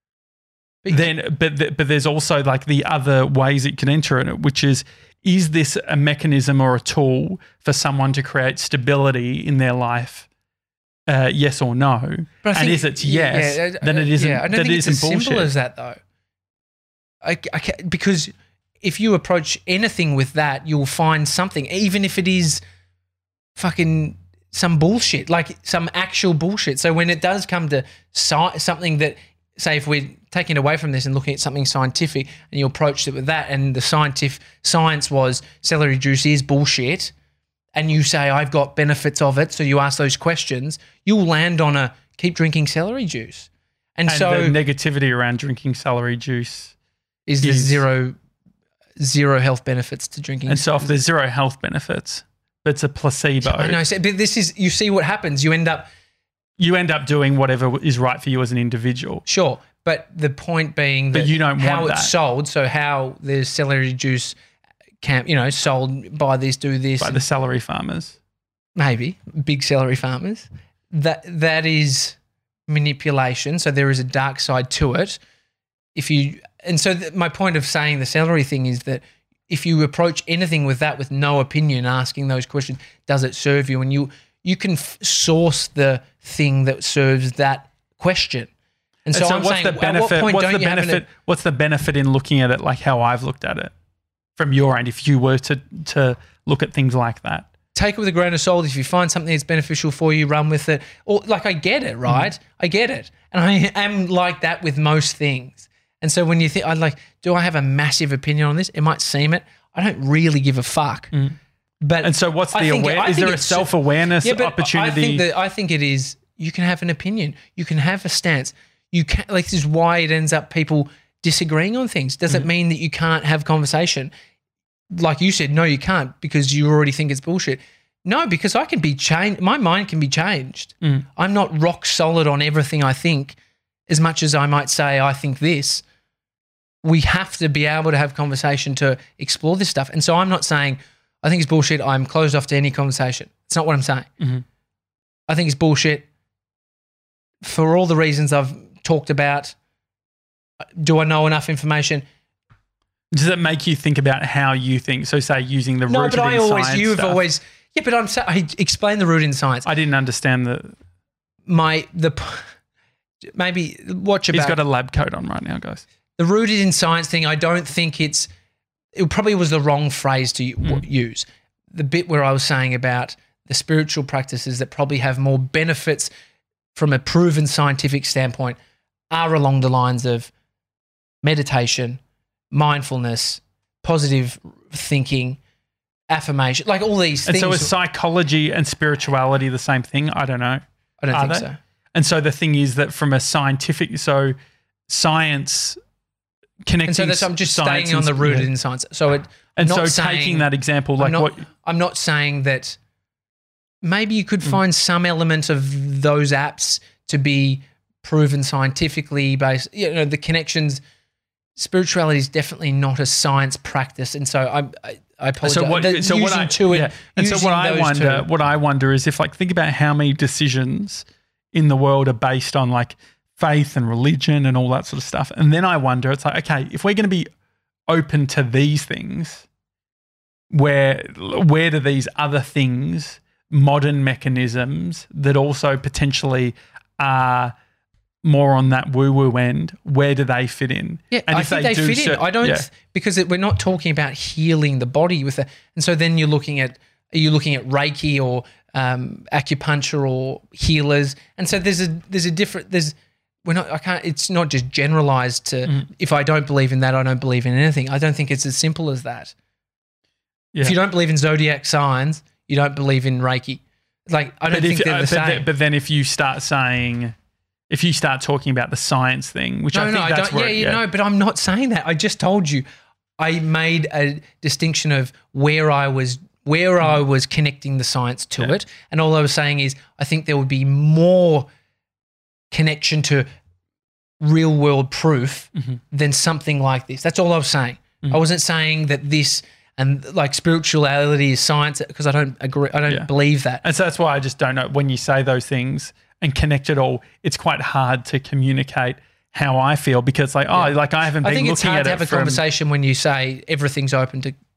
[SPEAKER 3] Bec-
[SPEAKER 2] then but th- but there's also like the other ways it can enter in it, which is is this a mechanism or a tool for someone to create stability in their life uh, yes or no,
[SPEAKER 3] But I
[SPEAKER 2] and
[SPEAKER 3] think-
[SPEAKER 2] if it's yes,
[SPEAKER 3] yeah, I-
[SPEAKER 2] then it isn't.
[SPEAKER 3] Yeah, I don't
[SPEAKER 2] that
[SPEAKER 3] think
[SPEAKER 2] it
[SPEAKER 3] it's
[SPEAKER 2] isn't
[SPEAKER 3] as
[SPEAKER 2] bullshit.
[SPEAKER 3] simple as that, though. I, I ca- because if you approach anything with that, you'll find something, even if it is fucking some bullshit, like some actual bullshit. So when it does come to sci- something that, say, if we're taking away from this and looking at something scientific, and you approached it with that, and the scientific science was celery juice is bullshit, and you say I've got benefits of it, so you ask those questions, you'll land on a keep drinking celery juice. And,
[SPEAKER 2] and
[SPEAKER 3] so
[SPEAKER 2] the negativity around drinking celery juice.
[SPEAKER 3] is there
[SPEAKER 2] is-
[SPEAKER 3] zero zero health benefits to drinking.
[SPEAKER 2] And so if there's zero health benefits, but it's a placebo,
[SPEAKER 3] I know, so, but this is, you see what happens. You end up,
[SPEAKER 2] you end up doing whatever is right for you as an individual.
[SPEAKER 3] sure, but the point being
[SPEAKER 2] But
[SPEAKER 3] that
[SPEAKER 2] you don't
[SPEAKER 3] how
[SPEAKER 2] want
[SPEAKER 3] it's
[SPEAKER 2] that.
[SPEAKER 3] sold, so how the celery juice camp, you know, sold, buy this, do this,
[SPEAKER 2] By
[SPEAKER 3] and
[SPEAKER 2] the celery farmers.
[SPEAKER 3] maybe big celery farmers, that that is manipulation. So there is a dark side to it. If you, and so th- my point of saying the celery thing is that if you approach anything with that with no opinion, asking those questions, does it serve you? And you you can f- source the thing that serves that question. And so,
[SPEAKER 2] And so
[SPEAKER 3] I'm
[SPEAKER 2] what's
[SPEAKER 3] saying,
[SPEAKER 2] the
[SPEAKER 3] at what
[SPEAKER 2] benefit?
[SPEAKER 3] point
[SPEAKER 2] What's
[SPEAKER 3] don't
[SPEAKER 2] the
[SPEAKER 3] you have an-
[SPEAKER 2] benefit? What's the benefit in looking at it like how I've looked at it from your end? If you were to to look at things like that,
[SPEAKER 3] take it with a grain of salt. If you find something that's beneficial for you, run with it. Or like, I get it, right?
[SPEAKER 2] Mm.
[SPEAKER 3] I get it. And I am like that with most things. And so when you think, I like, do I have a massive opinion on this? It might seem it. I don't really give a fuck. But
[SPEAKER 2] Mm. and so what's
[SPEAKER 3] I
[SPEAKER 2] the
[SPEAKER 3] think-
[SPEAKER 2] aware?
[SPEAKER 3] I
[SPEAKER 2] Is
[SPEAKER 3] think
[SPEAKER 2] there a
[SPEAKER 3] it's-
[SPEAKER 2] self awareness
[SPEAKER 3] yeah, but
[SPEAKER 2] opportunity?
[SPEAKER 3] I think that I think it is. You can have an opinion. You can have a stance. You can, like, this is why it ends up people disagreeing on things. Does
[SPEAKER 2] Mm.
[SPEAKER 3] it mean that you can't have conversation? Like you said, no, you can't because you already think it's bullshit. No, because I can be changed. My mind can be changed.
[SPEAKER 2] Mm.
[SPEAKER 3] I'm not rock solid on everything I think, as much as I might say I think this. We have to be able to have conversation to explore this stuff. And so I'm not saying I think it's bullshit. I'm closed off to any conversation. It's not what I'm saying.
[SPEAKER 2] Mhm.
[SPEAKER 3] I think it's bullshit for all the reasons I've talked about. Do I know enough information?
[SPEAKER 2] Does it make you think about how you think? So, say using the
[SPEAKER 3] No,
[SPEAKER 2] rooted
[SPEAKER 3] but I
[SPEAKER 2] in
[SPEAKER 3] always,
[SPEAKER 2] science
[SPEAKER 3] you've
[SPEAKER 2] stuff.
[SPEAKER 3] always, yeah, but I'm, sa- I explain the root in science.
[SPEAKER 2] I didn't understand the.
[SPEAKER 3] My, the, maybe watch about
[SPEAKER 2] He's got a lab coat on right now, guys.
[SPEAKER 3] the rooted in science thing. I don't think it's, it probably was the wrong phrase to u- use. The bit where I was saying about the spiritual practices that probably have more benefits from a proven scientific standpoint are along the lines of meditation, mindfulness, positive thinking, affirmation, like all these
[SPEAKER 2] And
[SPEAKER 3] things.
[SPEAKER 2] so, is psychology and spirituality the same thing? I don't know.
[SPEAKER 3] I don't
[SPEAKER 2] are
[SPEAKER 3] think
[SPEAKER 2] they?
[SPEAKER 3] so.
[SPEAKER 2] And so the thing is that from a scientific, so science connecting.
[SPEAKER 3] And so that's, I'm just
[SPEAKER 2] science
[SPEAKER 3] staying on
[SPEAKER 2] and-
[SPEAKER 3] the rooted
[SPEAKER 2] yeah.
[SPEAKER 3] in science. So it,
[SPEAKER 2] And
[SPEAKER 3] not
[SPEAKER 2] so
[SPEAKER 3] saying-
[SPEAKER 2] taking that example, like
[SPEAKER 3] I'm not,
[SPEAKER 2] what?
[SPEAKER 3] I'm not saying that maybe you
[SPEAKER 2] Hmm.
[SPEAKER 3] could find some element of those apps to be proven scientifically based. You know, the connections. Spirituality is definitely not a science practice, and so I, I, I apologize.
[SPEAKER 2] So what?
[SPEAKER 3] The-
[SPEAKER 2] So what
[SPEAKER 3] using
[SPEAKER 2] I,
[SPEAKER 3] two and,
[SPEAKER 2] yeah. and so
[SPEAKER 3] using
[SPEAKER 2] what I
[SPEAKER 3] those
[SPEAKER 2] wonder,
[SPEAKER 3] two.
[SPEAKER 2] what I wonder is if, like, think about how many decisions in the world are based on like faith and religion and all that sort of stuff, and then I wonder, it's like, okay, if we're going to be open to these things, where where do these other things, modern mechanisms that also potentially are more on that woo-woo end, where do they fit in?
[SPEAKER 3] Yeah,
[SPEAKER 2] And
[SPEAKER 3] I
[SPEAKER 2] if
[SPEAKER 3] think they,
[SPEAKER 2] do
[SPEAKER 3] fit
[SPEAKER 2] cer-
[SPEAKER 3] in. I don't
[SPEAKER 2] yeah.
[SPEAKER 3] because it, we're not talking about healing the body with it. And so then you're looking at are you looking at Reiki or um, acupuncture or healers? And so there's a there's a different there's we're not I can't it's not just generalized to
[SPEAKER 2] Mm-hmm.
[SPEAKER 3] if I don't believe in that I don't believe in anything. I don't think it's as simple as that.
[SPEAKER 2] Yeah.
[SPEAKER 3] If you don't believe in zodiac signs, you don't believe in Reiki. Like I don't
[SPEAKER 2] But
[SPEAKER 3] think
[SPEAKER 2] if,
[SPEAKER 3] they're
[SPEAKER 2] uh,
[SPEAKER 3] the
[SPEAKER 2] but,
[SPEAKER 3] same.
[SPEAKER 2] then, but then if you start saying, if you start talking about the science thing, which
[SPEAKER 3] No,
[SPEAKER 2] I think
[SPEAKER 3] no, I
[SPEAKER 2] that's
[SPEAKER 3] don't.
[SPEAKER 2] where,
[SPEAKER 3] Yeah, you know, but I'm not saying that. I just told you. I made a distinction of where I was, where I was connecting the science to
[SPEAKER 2] Yeah.
[SPEAKER 3] it, and all I was saying is, I think there would be more connection to real world proof
[SPEAKER 2] Mhm.
[SPEAKER 3] than something like this. That's all I was saying.
[SPEAKER 2] Mhm.
[SPEAKER 3] I wasn't saying that this and like spirituality is science because I don't agree. I don't
[SPEAKER 2] Yeah.
[SPEAKER 3] believe that.
[SPEAKER 2] And so that's why I just don't know when you say those things and connect it all, it's quite hard to communicate how I feel because like, oh,
[SPEAKER 3] Yeah.
[SPEAKER 2] like I haven't
[SPEAKER 3] I
[SPEAKER 2] been
[SPEAKER 3] think it's
[SPEAKER 2] looking
[SPEAKER 3] hard
[SPEAKER 2] at
[SPEAKER 3] to
[SPEAKER 2] it
[SPEAKER 3] have a
[SPEAKER 2] from,
[SPEAKER 3] conversation when you say everything's open to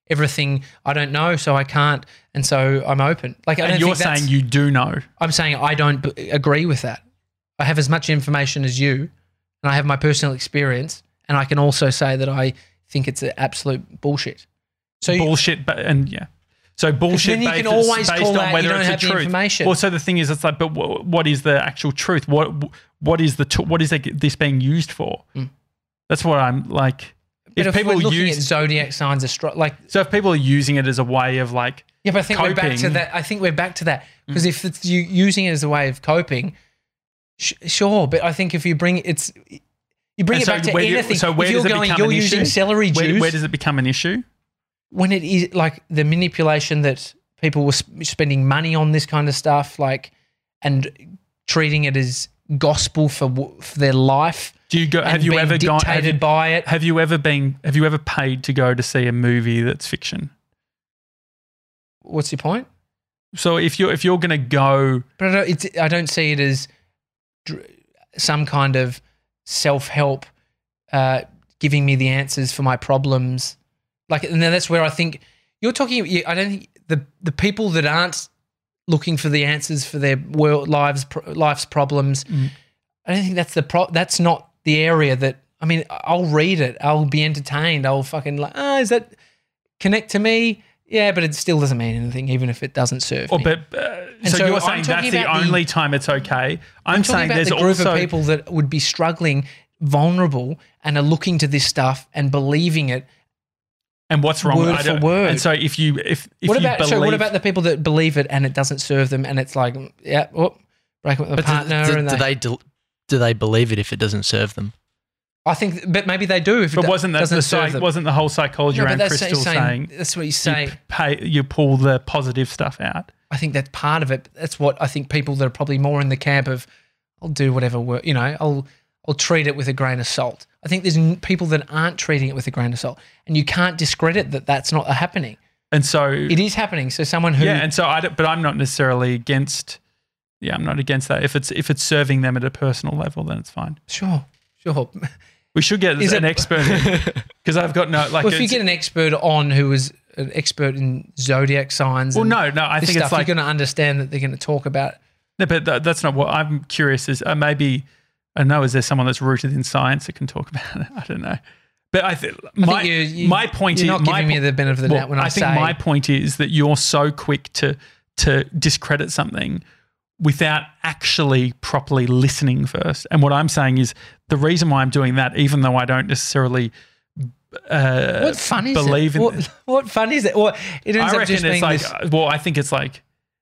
[SPEAKER 3] everything I don't know, so I can't, and so I'm open. Like I
[SPEAKER 2] And
[SPEAKER 3] don't
[SPEAKER 2] you're
[SPEAKER 3] think that's,
[SPEAKER 2] saying you do know.
[SPEAKER 3] I'm saying I don't b- agree with that. I have as much information as you, and I have my personal experience, and I can also say that I think it's a absolute bullshit. So you-
[SPEAKER 2] bullshit, but and yeah. So bullshit
[SPEAKER 3] then you
[SPEAKER 2] based,
[SPEAKER 3] can always
[SPEAKER 2] based
[SPEAKER 3] call
[SPEAKER 2] on
[SPEAKER 3] out
[SPEAKER 2] whether
[SPEAKER 3] you don't
[SPEAKER 2] it's
[SPEAKER 3] have
[SPEAKER 2] a
[SPEAKER 3] the
[SPEAKER 2] truth.
[SPEAKER 3] information.
[SPEAKER 2] Well, so the thing is, it's like, but wh- what is the actual truth? What what is the t- what is it, this being used for?
[SPEAKER 3] Mm.
[SPEAKER 2] That's what I'm like.
[SPEAKER 3] but
[SPEAKER 2] If,
[SPEAKER 3] if,
[SPEAKER 2] people
[SPEAKER 3] we're looking
[SPEAKER 2] use
[SPEAKER 3] at zodiac signs, astro- like
[SPEAKER 2] so, if people are using it as a way of like,
[SPEAKER 3] yeah, but I think we're back to
[SPEAKER 2] coping.
[SPEAKER 3] that. I think we're back to that because if it's you using it as a way of coping, sh- sure. But I think if you bring it's you bring
[SPEAKER 2] And
[SPEAKER 3] it
[SPEAKER 2] so
[SPEAKER 3] back to
[SPEAKER 2] where do you-
[SPEAKER 3] anything.
[SPEAKER 2] so where
[SPEAKER 3] if you're
[SPEAKER 2] does it
[SPEAKER 3] going,
[SPEAKER 2] become
[SPEAKER 3] you're
[SPEAKER 2] an
[SPEAKER 3] using
[SPEAKER 2] issue?
[SPEAKER 3] celery juice.
[SPEAKER 2] where, where does it become an issue?
[SPEAKER 3] when it is like the manipulation that people were sp- spending money on this kind of stuff, like and treating it as gospel for w- for their life.
[SPEAKER 2] Do you go?
[SPEAKER 3] and
[SPEAKER 2] Have you
[SPEAKER 3] being
[SPEAKER 2] ever gone?
[SPEAKER 3] dictated
[SPEAKER 2] Have you,
[SPEAKER 3] by it?
[SPEAKER 2] have you ever been? Have you ever paid to go to see a movie that's fiction?
[SPEAKER 3] What's your point?
[SPEAKER 2] So if you're if you're going to go,
[SPEAKER 3] But I don't, it's, I don't see it as dr- some kind of self-help, uh, giving me the answers for my problems. Like, and then that's where I think you're talking. you- I don't think the the people that aren't looking for the answers for their world lives pro- life's problems.
[SPEAKER 2] Mm.
[SPEAKER 3] I don't think that's the pro. That's not the area that. I mean, I'll read it. I'll be entertained. I'll fucking like. Ah, is that connect to me? Yeah, but it still doesn't mean anything, even if it doesn't serve
[SPEAKER 2] or
[SPEAKER 3] me.
[SPEAKER 2] but uh,
[SPEAKER 3] And
[SPEAKER 2] so,
[SPEAKER 3] so
[SPEAKER 2] you're
[SPEAKER 3] I'm
[SPEAKER 2] saying
[SPEAKER 3] talking
[SPEAKER 2] that's the
[SPEAKER 3] about the-
[SPEAKER 2] only time it's okay. I'm,
[SPEAKER 3] I'm talking
[SPEAKER 2] saying
[SPEAKER 3] about
[SPEAKER 2] there's
[SPEAKER 3] the group
[SPEAKER 2] also
[SPEAKER 3] of people that would be struggling, vulnerable, and are looking to this stuff and believing it.
[SPEAKER 2] and what's wrong
[SPEAKER 3] word
[SPEAKER 2] with I
[SPEAKER 3] for
[SPEAKER 2] don't-
[SPEAKER 3] word.
[SPEAKER 2] And so if you if if
[SPEAKER 3] What
[SPEAKER 2] you
[SPEAKER 3] about
[SPEAKER 2] believe,
[SPEAKER 3] so? What about the people that believe it and it doesn't serve them, and it's like, yeah, oh, break up with a
[SPEAKER 4] But do,
[SPEAKER 3] partner,
[SPEAKER 4] do,
[SPEAKER 3] and
[SPEAKER 4] do
[SPEAKER 3] they,
[SPEAKER 4] they do, do they believe it if it doesn't serve them?
[SPEAKER 3] I think, but maybe they do. If it
[SPEAKER 2] but
[SPEAKER 3] do-
[SPEAKER 2] wasn't that
[SPEAKER 3] doesn't
[SPEAKER 2] the
[SPEAKER 3] serve
[SPEAKER 2] psych,
[SPEAKER 3] them.
[SPEAKER 2] wasn't the whole psychology
[SPEAKER 3] No, but
[SPEAKER 2] around
[SPEAKER 3] that's
[SPEAKER 2] Crystal
[SPEAKER 3] saying,
[SPEAKER 2] saying
[SPEAKER 3] that's what you
[SPEAKER 2] you
[SPEAKER 3] say.
[SPEAKER 2] pay you pull the positive stuff out?
[SPEAKER 3] I think that's part of it. That's what I think people that are probably more in the camp of, I'll do whatever work, you know, I'll I'll treat it with a grain of salt. I think there's n- people that aren't treating it with a grain of salt, and you can't discredit that that's not happening.
[SPEAKER 2] And so
[SPEAKER 3] It is happening. So someone who,
[SPEAKER 2] yeah, and so I don't, but I'm not necessarily against. Yeah, I'm not against that. If it's if it's serving them at a personal level, then it's fine.
[SPEAKER 3] sure, sure.
[SPEAKER 2] We should get
[SPEAKER 3] Is
[SPEAKER 2] an
[SPEAKER 3] it-
[SPEAKER 2] expert because I've got no like.
[SPEAKER 3] Well, if you
[SPEAKER 2] it's-
[SPEAKER 3] get an expert on who is an expert in zodiac signs,
[SPEAKER 2] well,
[SPEAKER 3] and
[SPEAKER 2] no, no. I
[SPEAKER 3] this
[SPEAKER 2] think
[SPEAKER 3] stuff,
[SPEAKER 2] it's like
[SPEAKER 3] you're going to understand that they're going to talk about.
[SPEAKER 2] no, but that, that's not what I'm curious. Is uh, maybe I don't know. Is there someone that's rooted in science that can talk about it? I don't know. But I think
[SPEAKER 3] I
[SPEAKER 2] my
[SPEAKER 3] think you, you,
[SPEAKER 2] my point
[SPEAKER 3] you're
[SPEAKER 2] is
[SPEAKER 3] not
[SPEAKER 2] my
[SPEAKER 3] giving me
[SPEAKER 2] po-
[SPEAKER 3] the benefit of the
[SPEAKER 2] well,
[SPEAKER 3] doubt when I,
[SPEAKER 2] I think
[SPEAKER 3] say
[SPEAKER 2] my point is that you're so quick to to discredit something without actually properly listening first. And what I'm saying is the reason why I'm doing that, even though I don't necessarily uh,
[SPEAKER 3] what fun is
[SPEAKER 2] believe
[SPEAKER 3] it?
[SPEAKER 2] in
[SPEAKER 3] What, what fun is it? Or it ends
[SPEAKER 2] I
[SPEAKER 3] up
[SPEAKER 2] reckon
[SPEAKER 3] just
[SPEAKER 2] it's
[SPEAKER 3] being
[SPEAKER 2] like,
[SPEAKER 3] this.
[SPEAKER 2] well, I think it's like,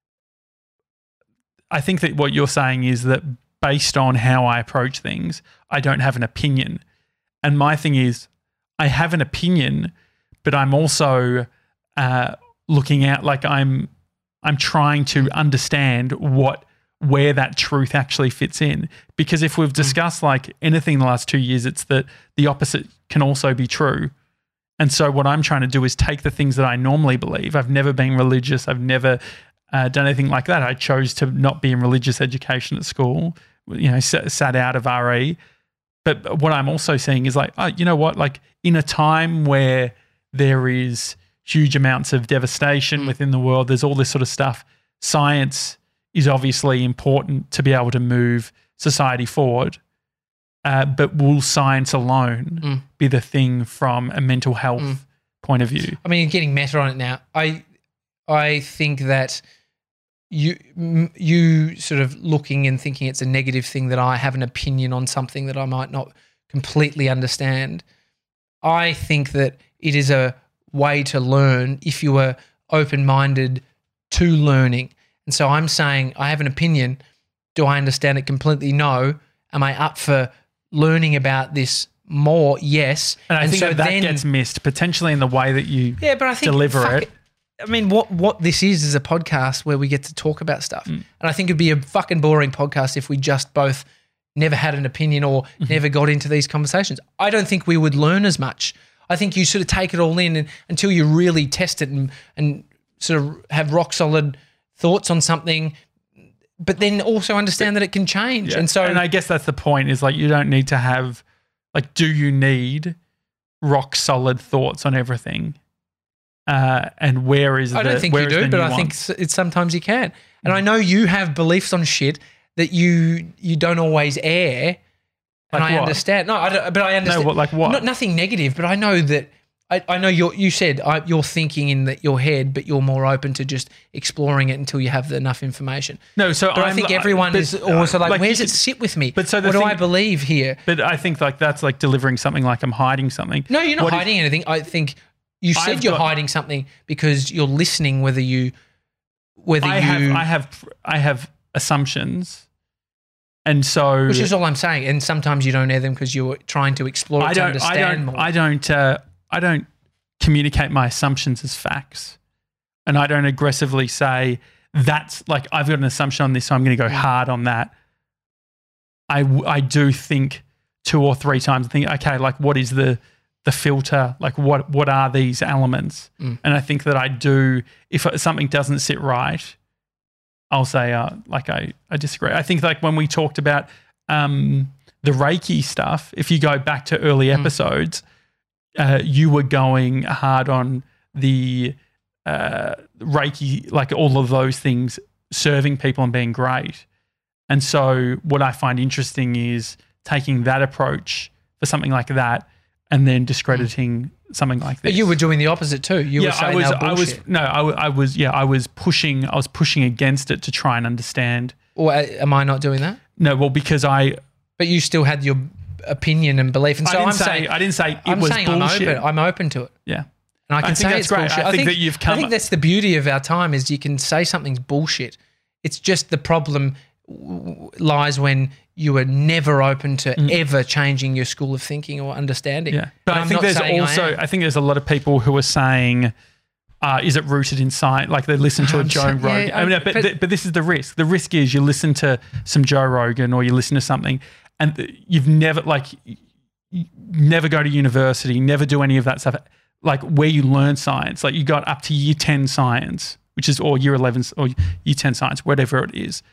[SPEAKER 2] I think that what you're saying is that based on how I approach things, I don't have an opinion. And my thing is, I have an opinion, but I'm also uh, looking at like I'm, I'm trying to understand what, where that truth actually fits in. Because if we've discussed like anything in the last two years, it's that the opposite can also be true. And so what I'm trying to do is take the things that I normally believe. I've never been religious. I've never uh, done anything like that. I chose to not be in religious education at school, you know, sat, sat out of R E. But what I'm also seeing is like, oh, you know what? Like in a time where there is huge amounts of devastation within the world, there's all this sort of stuff. Science is obviously important to be able to move society forward. Uh, but will science alone
[SPEAKER 3] Mm.
[SPEAKER 2] be the thing from a mental health
[SPEAKER 3] Mm.
[SPEAKER 2] point of view?
[SPEAKER 3] I mean, you're getting meta on it now. I, I think that you, m- you sort of looking and thinking it's a negative thing that I have an opinion on something that I might not completely understand. I think that it is a way to learn if you are open-minded to learning. And so I'm saying I have an opinion. Do I understand it completely? No. Am I up for learning about this more? Yes.
[SPEAKER 2] And I think
[SPEAKER 3] so
[SPEAKER 2] that, that
[SPEAKER 3] then,
[SPEAKER 2] gets missed, potentially in the way that you
[SPEAKER 3] yeah, but I think
[SPEAKER 2] deliver
[SPEAKER 3] fuck
[SPEAKER 2] it.
[SPEAKER 3] I mean, what what this is is a podcast where we get to talk about stuff,
[SPEAKER 2] Mm.
[SPEAKER 3] and I think it'd be a fucking boring podcast if we just both never had an opinion or
[SPEAKER 2] Mm-hmm.
[SPEAKER 3] never got into these conversations. I don't think we would learn as much. I think you sort of take it all in and, until you really test it and and sort of have rock solid thoughts on something, but then also understand that it can change.
[SPEAKER 2] Yeah.
[SPEAKER 3] And so,
[SPEAKER 2] and I guess that's the point is like you don't need to have, like, do you need rock solid thoughts on everything? Uh, and where is
[SPEAKER 3] I
[SPEAKER 2] the
[SPEAKER 3] don't think
[SPEAKER 2] where
[SPEAKER 3] you
[SPEAKER 2] is the
[SPEAKER 3] do, but I
[SPEAKER 2] nuance?
[SPEAKER 3] think s- it's sometimes you can. And I know you have beliefs on shit that you you don't always air. And
[SPEAKER 2] Like
[SPEAKER 3] I
[SPEAKER 2] what?
[SPEAKER 3] understand. No, I don't, but I understand.
[SPEAKER 2] No, what, like what?
[SPEAKER 3] Not, nothing negative, but I know that. I, I know you're, you said I, you're thinking in the, your head, but you're more open to just exploring it until you have enough information.
[SPEAKER 2] No, so
[SPEAKER 3] But i
[SPEAKER 2] I'm,
[SPEAKER 3] think
[SPEAKER 2] li-
[SPEAKER 3] everyone
[SPEAKER 2] but,
[SPEAKER 3] is also like,
[SPEAKER 2] like,
[SPEAKER 3] where
[SPEAKER 2] you
[SPEAKER 3] does it
[SPEAKER 2] could-
[SPEAKER 3] sit with me?
[SPEAKER 2] but so the
[SPEAKER 3] what do
[SPEAKER 2] thing-
[SPEAKER 3] I believe here?
[SPEAKER 2] But I think like that's like delivering something like I'm hiding something.
[SPEAKER 3] No, you're not
[SPEAKER 2] What if-
[SPEAKER 3] hiding anything. I think you said
[SPEAKER 2] I've
[SPEAKER 3] you're
[SPEAKER 2] got-
[SPEAKER 3] hiding something because you're listening. Whether you, whether
[SPEAKER 2] I
[SPEAKER 3] you,
[SPEAKER 2] have I have I have assumptions, and so
[SPEAKER 3] which is all I'm saying. And sometimes you don't air them because you're trying to explore it
[SPEAKER 2] I
[SPEAKER 3] to
[SPEAKER 2] don't I
[SPEAKER 3] understand
[SPEAKER 2] don't
[SPEAKER 3] more.
[SPEAKER 2] I don't uh, I don't communicate my assumptions as facts, and I don't aggressively say that's like I've got an assumption on this, so I'm going to go hard on that. I w- I do think two or three times. I think okay, like what is the the filter? Like what what are these elements?
[SPEAKER 3] Mm.
[SPEAKER 2] And I think that I do. If something doesn't sit right, I'll say uh, like I I disagree. I think like when we talked about um, the Reiki stuff, if you go back to early
[SPEAKER 3] Mm.
[SPEAKER 2] episodes, uh, you were going hard on the uh, Reiki, like all of those things, serving people and being great. And so what I find interesting is taking that approach for something like that and then discrediting something like this.
[SPEAKER 3] But you were doing the opposite too. You
[SPEAKER 2] yeah,
[SPEAKER 3] were saying
[SPEAKER 2] I was,
[SPEAKER 3] they were
[SPEAKER 2] I was,
[SPEAKER 3] bullshit.
[SPEAKER 2] no, I, w- I was, yeah, I was pushing, I was pushing against it to try and understand.
[SPEAKER 3] Or uh, am I not doing that?
[SPEAKER 2] No, well, because I,
[SPEAKER 3] But you still had your opinion and belief, and
[SPEAKER 2] I
[SPEAKER 3] so
[SPEAKER 2] didn't
[SPEAKER 3] I'm
[SPEAKER 2] say,
[SPEAKER 3] saying
[SPEAKER 2] I didn't say it
[SPEAKER 3] I'm
[SPEAKER 2] was
[SPEAKER 3] saying
[SPEAKER 2] bullshit.
[SPEAKER 3] I'm open. I'm open to it,
[SPEAKER 2] yeah.
[SPEAKER 3] and I can
[SPEAKER 2] I think
[SPEAKER 3] say
[SPEAKER 2] that's
[SPEAKER 3] it's
[SPEAKER 2] great.
[SPEAKER 3] bullshit.
[SPEAKER 2] I think that you've come-
[SPEAKER 3] I think that's the beauty of our time is you can say something's bullshit. It's just the problem w- lies when you are never open to ever changing your school of thinking or understanding.
[SPEAKER 2] Mm. Yeah, but
[SPEAKER 3] And
[SPEAKER 2] I
[SPEAKER 3] I'm
[SPEAKER 2] think
[SPEAKER 3] not
[SPEAKER 2] there's
[SPEAKER 3] saying I
[SPEAKER 2] also,
[SPEAKER 3] am.
[SPEAKER 2] I, think there's a lot of people who are saying, uh, is it rooted in science? Like they listen to a
[SPEAKER 3] I'm
[SPEAKER 2] Joe
[SPEAKER 3] saying-
[SPEAKER 2] Rogan.
[SPEAKER 3] yeah,
[SPEAKER 2] I mean,
[SPEAKER 3] I'm-
[SPEAKER 2] but,
[SPEAKER 3] but-
[SPEAKER 2] th- but this is the risk. The risk is you listen to some Joe Rogan or you listen to something and th- you've never, like, you never go to university, never do any of that stuff. Like where you learn science, like you got up to year ten science, which is, or year eleven or year ten science, whatever it is,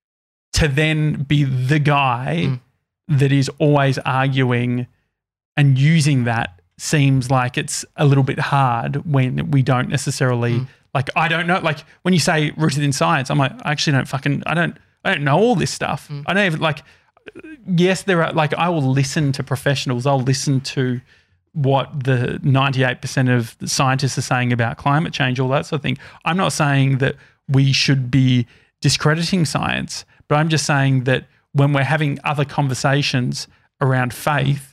[SPEAKER 2] to then be the guy
[SPEAKER 3] Mm.
[SPEAKER 2] that is always arguing and using that seems like it's a little bit hard when we don't necessarily
[SPEAKER 3] Mm.
[SPEAKER 2] like I don't know like when you say rooted in science, I'm like I actually don't fucking I don't I don't know all this stuff.
[SPEAKER 3] Mm.
[SPEAKER 2] I don't even like yes there are like I will listen to professionals, I'll listen to what the ninety-eight percent of the scientists are saying about climate change, all that sort of thing. I'm not saying that we should be discrediting science, but I'm just saying that when we're having other conversations around faith,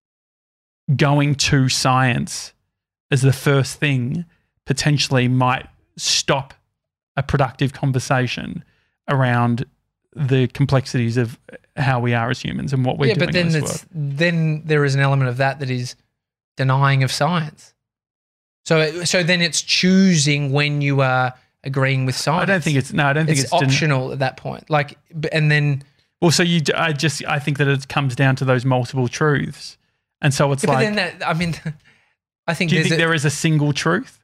[SPEAKER 2] going to science as the first thing potentially might stop a productive conversation around the complexities of how we are as humans and what we're
[SPEAKER 3] yeah,
[SPEAKER 2] doing
[SPEAKER 3] but then
[SPEAKER 2] in this
[SPEAKER 3] it's,
[SPEAKER 2] world.
[SPEAKER 3] then there is an element of that that is denying of science. So so then it's choosing when you are agreeing with science.
[SPEAKER 2] I don't think it's no. I don't think
[SPEAKER 3] it's,
[SPEAKER 2] it's, den-
[SPEAKER 3] optional at that point. Like, b- and then
[SPEAKER 2] well, so you, I just, I think that it comes down to those multiple truths, and so it's
[SPEAKER 3] yeah, but
[SPEAKER 2] like,
[SPEAKER 3] then that I mean, I think
[SPEAKER 2] do you
[SPEAKER 3] there's
[SPEAKER 2] think
[SPEAKER 3] a,
[SPEAKER 2] there is a single truth?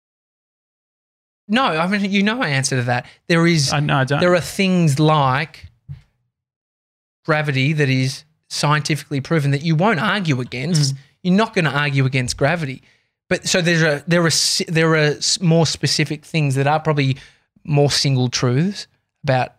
[SPEAKER 3] no. I mean, you know, my answer to that. There is.
[SPEAKER 2] I no, I don't.
[SPEAKER 3] There are things like gravity that is scientifically proven that you won't argue against.
[SPEAKER 2] Mm.
[SPEAKER 3] You're not going to argue against gravity. But so there's a there are s- there are s- more specific things that are probably more single truths about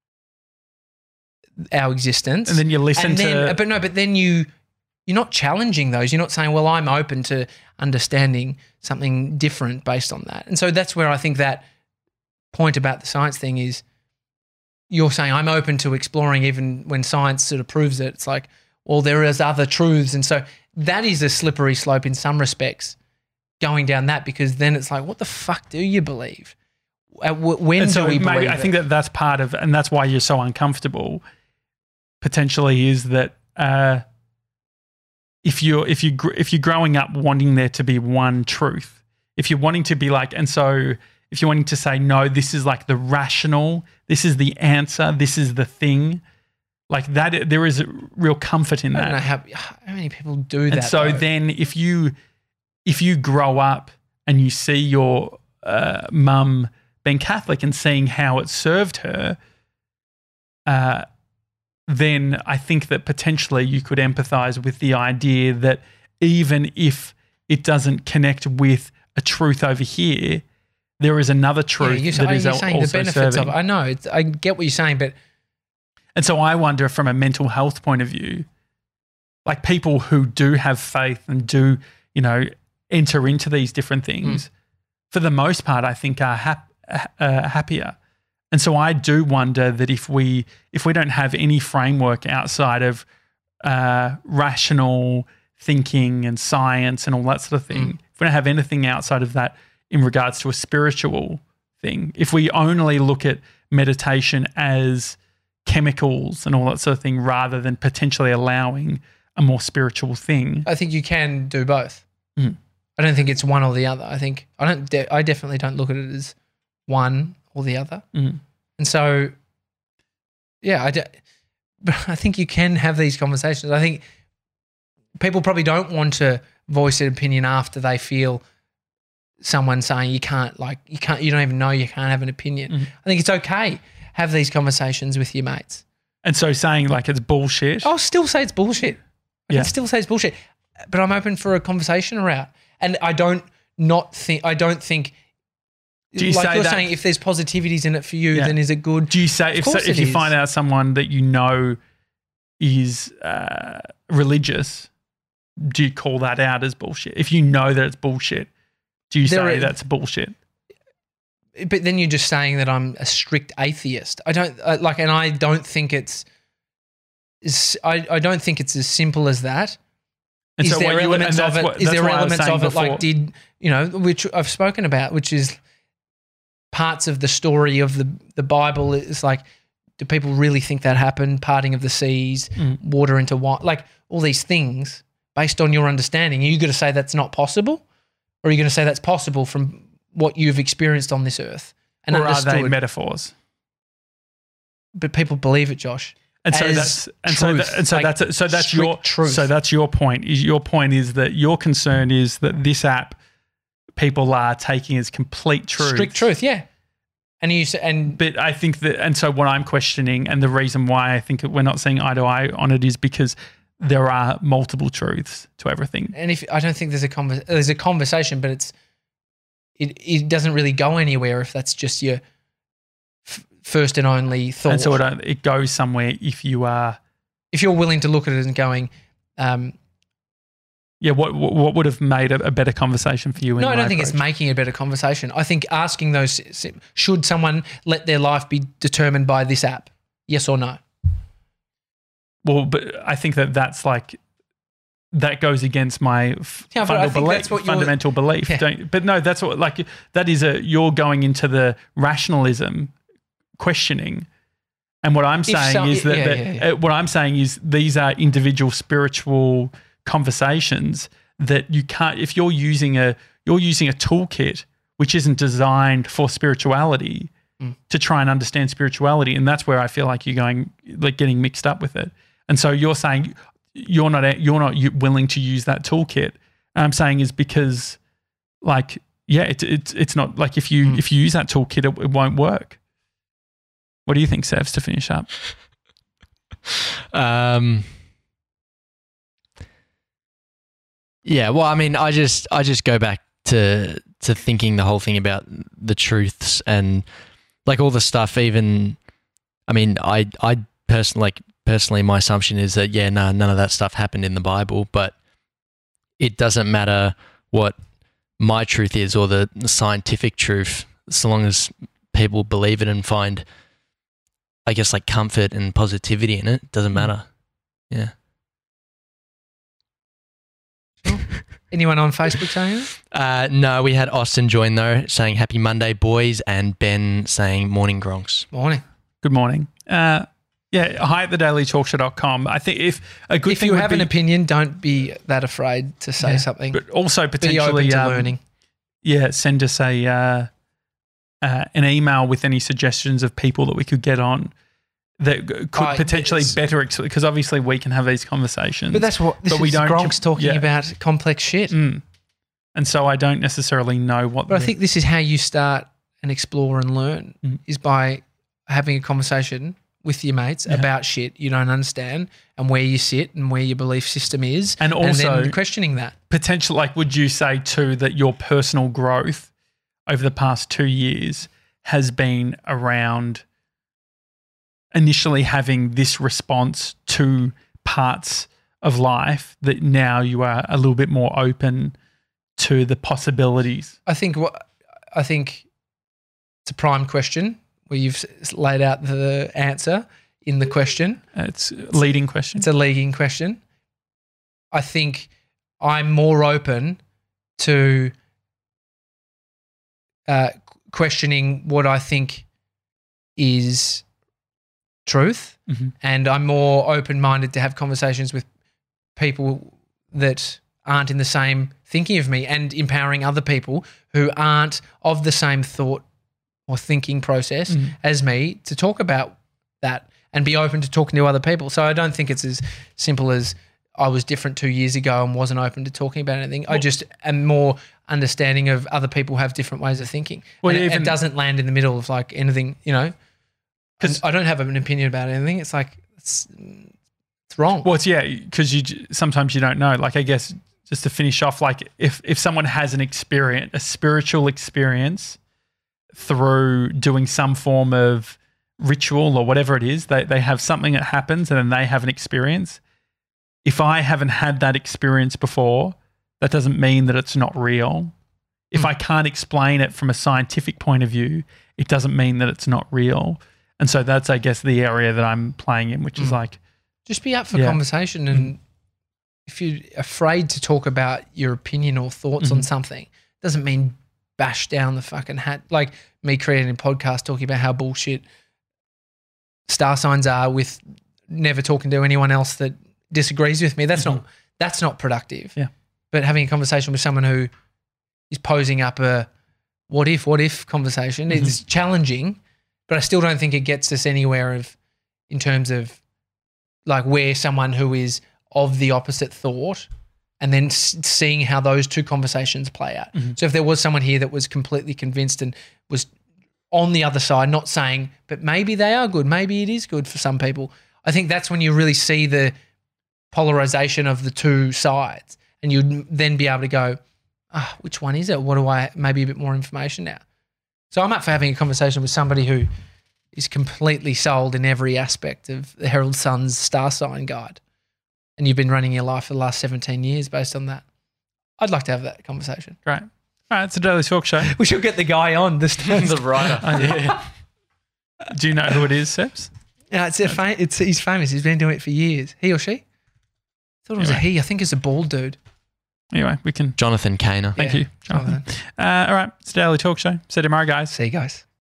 [SPEAKER 3] our existence.
[SPEAKER 2] and then you listen
[SPEAKER 3] And
[SPEAKER 2] to,
[SPEAKER 3] then, but no, but then you you're not challenging those. You're not saying, well, I'm open to understanding something different based on that. And so that's where I think that point about the science thing is you're saying I'm open to exploring even when science sort of proves it. It's like, well, there is other truths. And so that is a slippery slope in some respects going down that, because then it's like, what the fuck do you believe? Uh, wh- When
[SPEAKER 2] and
[SPEAKER 3] do
[SPEAKER 2] so
[SPEAKER 3] we
[SPEAKER 2] maybe
[SPEAKER 3] believe
[SPEAKER 2] I think
[SPEAKER 3] it?
[SPEAKER 2] that that's part of, and that's why you're so uncomfortable. Potentially, is that uh, if you're if you gr- if you're growing up wanting there to be one truth, if you're wanting to be like, and so if you're wanting to say no, this is like the rational, this is the answer, this is the thing, like that, there is a real comfort in
[SPEAKER 3] I
[SPEAKER 2] that.
[SPEAKER 3] don't know how, how many people do that.
[SPEAKER 2] And so
[SPEAKER 3] though.
[SPEAKER 2] then if you if you grow up and you see your uh, mum being Catholic and seeing how it served her, uh, then I think that potentially you could empathize with the idea that even if it doesn't connect with a truth over here, there is another truth
[SPEAKER 3] you're,
[SPEAKER 2] that is
[SPEAKER 3] you're
[SPEAKER 2] al-
[SPEAKER 3] saying the
[SPEAKER 2] also
[SPEAKER 3] benefits
[SPEAKER 2] serving.
[SPEAKER 3] of it. I know. It's, I get what you're saying, but
[SPEAKER 2] And so I wonder from a mental health point of view, like people who do have faith and do, you know, enter into these different things,
[SPEAKER 3] Mm.
[SPEAKER 2] for the most part, I think are hap- uh, happier. And so I do wonder that if we if we don't have any framework outside of uh, rational thinking and science and all that sort of thing,
[SPEAKER 3] Mm.
[SPEAKER 2] if we don't have anything outside of that in regards to a spiritual thing, if we only look at meditation as chemicals and all that sort of thing rather than potentially allowing a more spiritual thing.
[SPEAKER 3] I think you can do both.
[SPEAKER 2] Mm.
[SPEAKER 3] I don't think it's one or the other. I think I don't. De- I definitely don't look at it as one or the other.
[SPEAKER 2] Mm.
[SPEAKER 3] And so, yeah, I, de- but I think you can have these conversations. I think people probably don't want to voice an opinion after they feel someone saying you can't, like you can't, you don't even know you can't have an opinion.
[SPEAKER 2] Mhm.
[SPEAKER 3] I think it's okay. Have these conversations with your mates.
[SPEAKER 2] And so saying like it's bullshit.
[SPEAKER 3] I'll still say it's bullshit. I
[SPEAKER 2] Yeah.
[SPEAKER 3] can still say it's bullshit, but I'm open for a conversation around. And I don't not think. I don't think.
[SPEAKER 2] Do you
[SPEAKER 3] like
[SPEAKER 2] say
[SPEAKER 3] you're
[SPEAKER 2] that-
[SPEAKER 3] saying, if there's positivities in it for you,
[SPEAKER 2] Yeah.
[SPEAKER 3] then is it good?
[SPEAKER 2] Do you say if so,
[SPEAKER 3] course
[SPEAKER 2] if
[SPEAKER 3] it
[SPEAKER 2] you
[SPEAKER 3] is.
[SPEAKER 2] find out someone that you know is uh, religious, do you call that out as bullshit? If you know that it's bullshit, do you
[SPEAKER 3] There
[SPEAKER 2] say
[SPEAKER 3] are-
[SPEAKER 2] that's bullshit?
[SPEAKER 3] But then you're just saying that I'm a strict atheist. I don't uh, like, and I don't think it's. is- I, I don't think it's as simple as that.
[SPEAKER 2] And
[SPEAKER 3] Is
[SPEAKER 2] so
[SPEAKER 3] there
[SPEAKER 2] what you would-
[SPEAKER 3] elements
[SPEAKER 2] and
[SPEAKER 3] of
[SPEAKER 2] that's
[SPEAKER 3] it?
[SPEAKER 2] what-
[SPEAKER 3] Is
[SPEAKER 2] that's
[SPEAKER 3] there
[SPEAKER 2] what I was
[SPEAKER 3] elements
[SPEAKER 2] saying
[SPEAKER 3] of it
[SPEAKER 2] before.
[SPEAKER 3] like did you know, which I've spoken about, which is parts of the story of the the Bible. It's like, do people really think that happened? Parting of the seas,
[SPEAKER 2] Mm.
[SPEAKER 3] water into wine, like all these things based on your understanding. Are you going to say that's not possible, or are you going to say that's possible from what you've experienced on this earth and
[SPEAKER 2] or are
[SPEAKER 3] understood?
[SPEAKER 2] they metaphors?
[SPEAKER 3] But people believe it, Josh.
[SPEAKER 2] And so
[SPEAKER 3] as
[SPEAKER 2] that's and so
[SPEAKER 3] truth,
[SPEAKER 2] that, and so
[SPEAKER 3] like
[SPEAKER 2] that's so that's
[SPEAKER 3] strict
[SPEAKER 2] your
[SPEAKER 3] truth.
[SPEAKER 2] so that's your point. Is your point is that your concern is that this app people are taking as complete truth.
[SPEAKER 3] Strict truth, yeah. And you s- and
[SPEAKER 2] But I think that, and so what I'm questioning, and the reason why I think we're not seeing eye to eye on it is because there are multiple truths to everything.
[SPEAKER 3] and if I don't think there's a conver- there's a conversation, but it's it it doesn't really go anywhere if that's just your f- first and only thought.
[SPEAKER 2] And so it, it goes somewhere if you are,
[SPEAKER 3] if you're willing to look at it and going, um,
[SPEAKER 2] yeah, what what what would have made a, a better conversation for you? In
[SPEAKER 3] no, I don't
[SPEAKER 2] my
[SPEAKER 3] think it's
[SPEAKER 2] approach?
[SPEAKER 3] making a better conversation. I think asking those, should someone let their life be determined by this app? Yes or no?
[SPEAKER 2] Well, but I think that that's like, that goes against my f-
[SPEAKER 3] Yeah, but I
[SPEAKER 2] fundamental
[SPEAKER 3] think
[SPEAKER 2] belief.
[SPEAKER 3] that's what you're-
[SPEAKER 2] fundamental belief.
[SPEAKER 3] Yeah.
[SPEAKER 2] Don't, but no, that's what, like, that is a, you're going into the rationalism questioning. And what I'm saying
[SPEAKER 3] so-
[SPEAKER 2] is that,
[SPEAKER 3] yeah,
[SPEAKER 2] that
[SPEAKER 3] yeah, yeah.
[SPEAKER 2] uh, what I'm saying is these are individual spiritual conversations that you can't, if you're using a, you're using a toolkit which isn't designed for spirituality
[SPEAKER 3] Mm.
[SPEAKER 2] to try and understand spirituality. And that's where I feel like you're going, like getting mixed up with it. And so you're saying you're not, you're not u- willing to use that toolkit. And I'm saying is because like, yeah, it, it, it's not like if you,
[SPEAKER 3] Mm.
[SPEAKER 2] if you use that toolkit, it, it won't work. What do you think, Sevs, to finish up?
[SPEAKER 4] Um, yeah, well, I mean, I just I just go back to to thinking the whole thing about the truths and like all the stuff. Even, I mean, I I personally like personally, my assumption is that yeah, no, none of that stuff happened in the Bible, but it doesn't matter what my truth is or the scientific truth, so long as people believe it and find, I guess, like comfort and positivity in it. It doesn't matter. Yeah.
[SPEAKER 3] Anyone on Facebook saying that?
[SPEAKER 4] Uh, no, we had Austin join though, saying happy Monday, boys, and Ben saying morning gronks.
[SPEAKER 3] Morning.
[SPEAKER 2] Good morning. Uh, yeah, hi at the daily talk show dot com. I think if a good
[SPEAKER 3] If
[SPEAKER 2] thing
[SPEAKER 3] you
[SPEAKER 2] would
[SPEAKER 3] have
[SPEAKER 2] be,
[SPEAKER 3] an opinion, don't be that afraid to say
[SPEAKER 2] Yeah,
[SPEAKER 3] something.
[SPEAKER 2] but also
[SPEAKER 3] Be open
[SPEAKER 2] potentially
[SPEAKER 3] to
[SPEAKER 2] um,
[SPEAKER 3] learning.
[SPEAKER 2] yeah, send us a uh, uh, an email with any suggestions of people that we could get on that g- could
[SPEAKER 3] Oh,
[SPEAKER 2] potentially
[SPEAKER 3] it's-
[SPEAKER 2] better, because obviously we can have these conversations.
[SPEAKER 3] But that's what this
[SPEAKER 2] but we
[SPEAKER 3] is
[SPEAKER 2] don't
[SPEAKER 3] Gronk's
[SPEAKER 2] com-
[SPEAKER 3] talking
[SPEAKER 2] yeah.
[SPEAKER 3] about complex shit.
[SPEAKER 2] Mm. And so I don't necessarily know what.
[SPEAKER 3] But I
[SPEAKER 2] the-
[SPEAKER 3] think this is how you start and explore and learn
[SPEAKER 2] Mm.
[SPEAKER 3] is by having a conversation with your mates about shit you don't understand and where you sit and where your belief system is,
[SPEAKER 2] And also-
[SPEAKER 3] then questioning that.
[SPEAKER 2] Potential, like, would you say too that your personal growth over the past two years has been around initially having this response to parts of life that now you are a little bit more open to the possibilities?
[SPEAKER 3] I think what I think it's a prime question where you've s- laid out the answer in the question.
[SPEAKER 2] It's a leading question.
[SPEAKER 3] It's a leading question. I think I'm more open to uh, questioning what I think is truth,
[SPEAKER 2] Mhm.
[SPEAKER 3] and I'm more open-minded to have conversations with people that aren't in the same thinking of me, and empowering other people who aren't of the same thought or thinking process
[SPEAKER 2] Mm.
[SPEAKER 3] as me to talk about that and be open to talking to other people. So I don't think it's as simple as I was different two years ago and wasn't open to talking about anything. I just am more understanding of other people have different ways of thinking.
[SPEAKER 2] Well,
[SPEAKER 3] and it-
[SPEAKER 2] even-
[SPEAKER 3] it doesn't land in the middle of like anything, you know.
[SPEAKER 2] 'Cause-
[SPEAKER 3] Because I don't have an opinion about anything. It's like it's, it's wrong.
[SPEAKER 2] Well, it's, yeah, because you j- sometimes you don't know. Like, I guess just to finish off, like if if someone has an experience, a spiritual experience through doing some form of ritual or whatever it is, they they have something that happens and then they have an experience. If I haven't had that experience before, that doesn't mean that it's not real. If I can't explain it from a scientific point of view, it doesn't mean that it's not real. And so that's, I guess, the area that I'm playing in, which is like,
[SPEAKER 3] Just be up for
[SPEAKER 2] Yeah.
[SPEAKER 3] conversation, and if you're afraid to talk about your opinion or thoughts on
[SPEAKER 2] Mhm.
[SPEAKER 3] something, doesn't mean bash down the fucking hat. Like me creating a podcast talking about how bullshit star signs are with never talking to anyone else that disagrees with me. That's not that's not productive.
[SPEAKER 2] Yeah.
[SPEAKER 3] But having a conversation with someone who is posing up a what if, what if conversation is challenging, but I still don't think it gets us anywhere of in terms of like where someone who is of the opposite thought and then s- seeing how those two conversations play out. So if there was someone here that was completely convinced and was on the other side, not saying, but maybe they are good, maybe it is good for some people, I think that's when you really see the polarization of the two sides, and you'd then be able to go, ah, which one is it? What do I, maybe a bit more information now. So I'm up for having a conversation with somebody who is completely sold in every aspect of the Herald Sun's star sign guide, and you've been running your life for the last seventeen years based on that. I'd like to have that conversation.
[SPEAKER 2] great. All right, it's a Daily Talk Show.
[SPEAKER 3] We should get the guy on this time.
[SPEAKER 4] the writer. Yeah.
[SPEAKER 2] Do you know who it is, Seps?
[SPEAKER 3] Yeah, it's a fa- it's he's famous. He's been doing it for years. He or she? I thought it was a he. I think it's a bald dude.
[SPEAKER 2] Anyway, we can.
[SPEAKER 4] Jonathan Kaner.
[SPEAKER 2] Thank
[SPEAKER 3] Yeah,
[SPEAKER 2] you, Jonathan.
[SPEAKER 3] Jonathan.
[SPEAKER 2] Uh, all right, it's a Daily Talk Show. See you tomorrow, guys.
[SPEAKER 3] See you guys.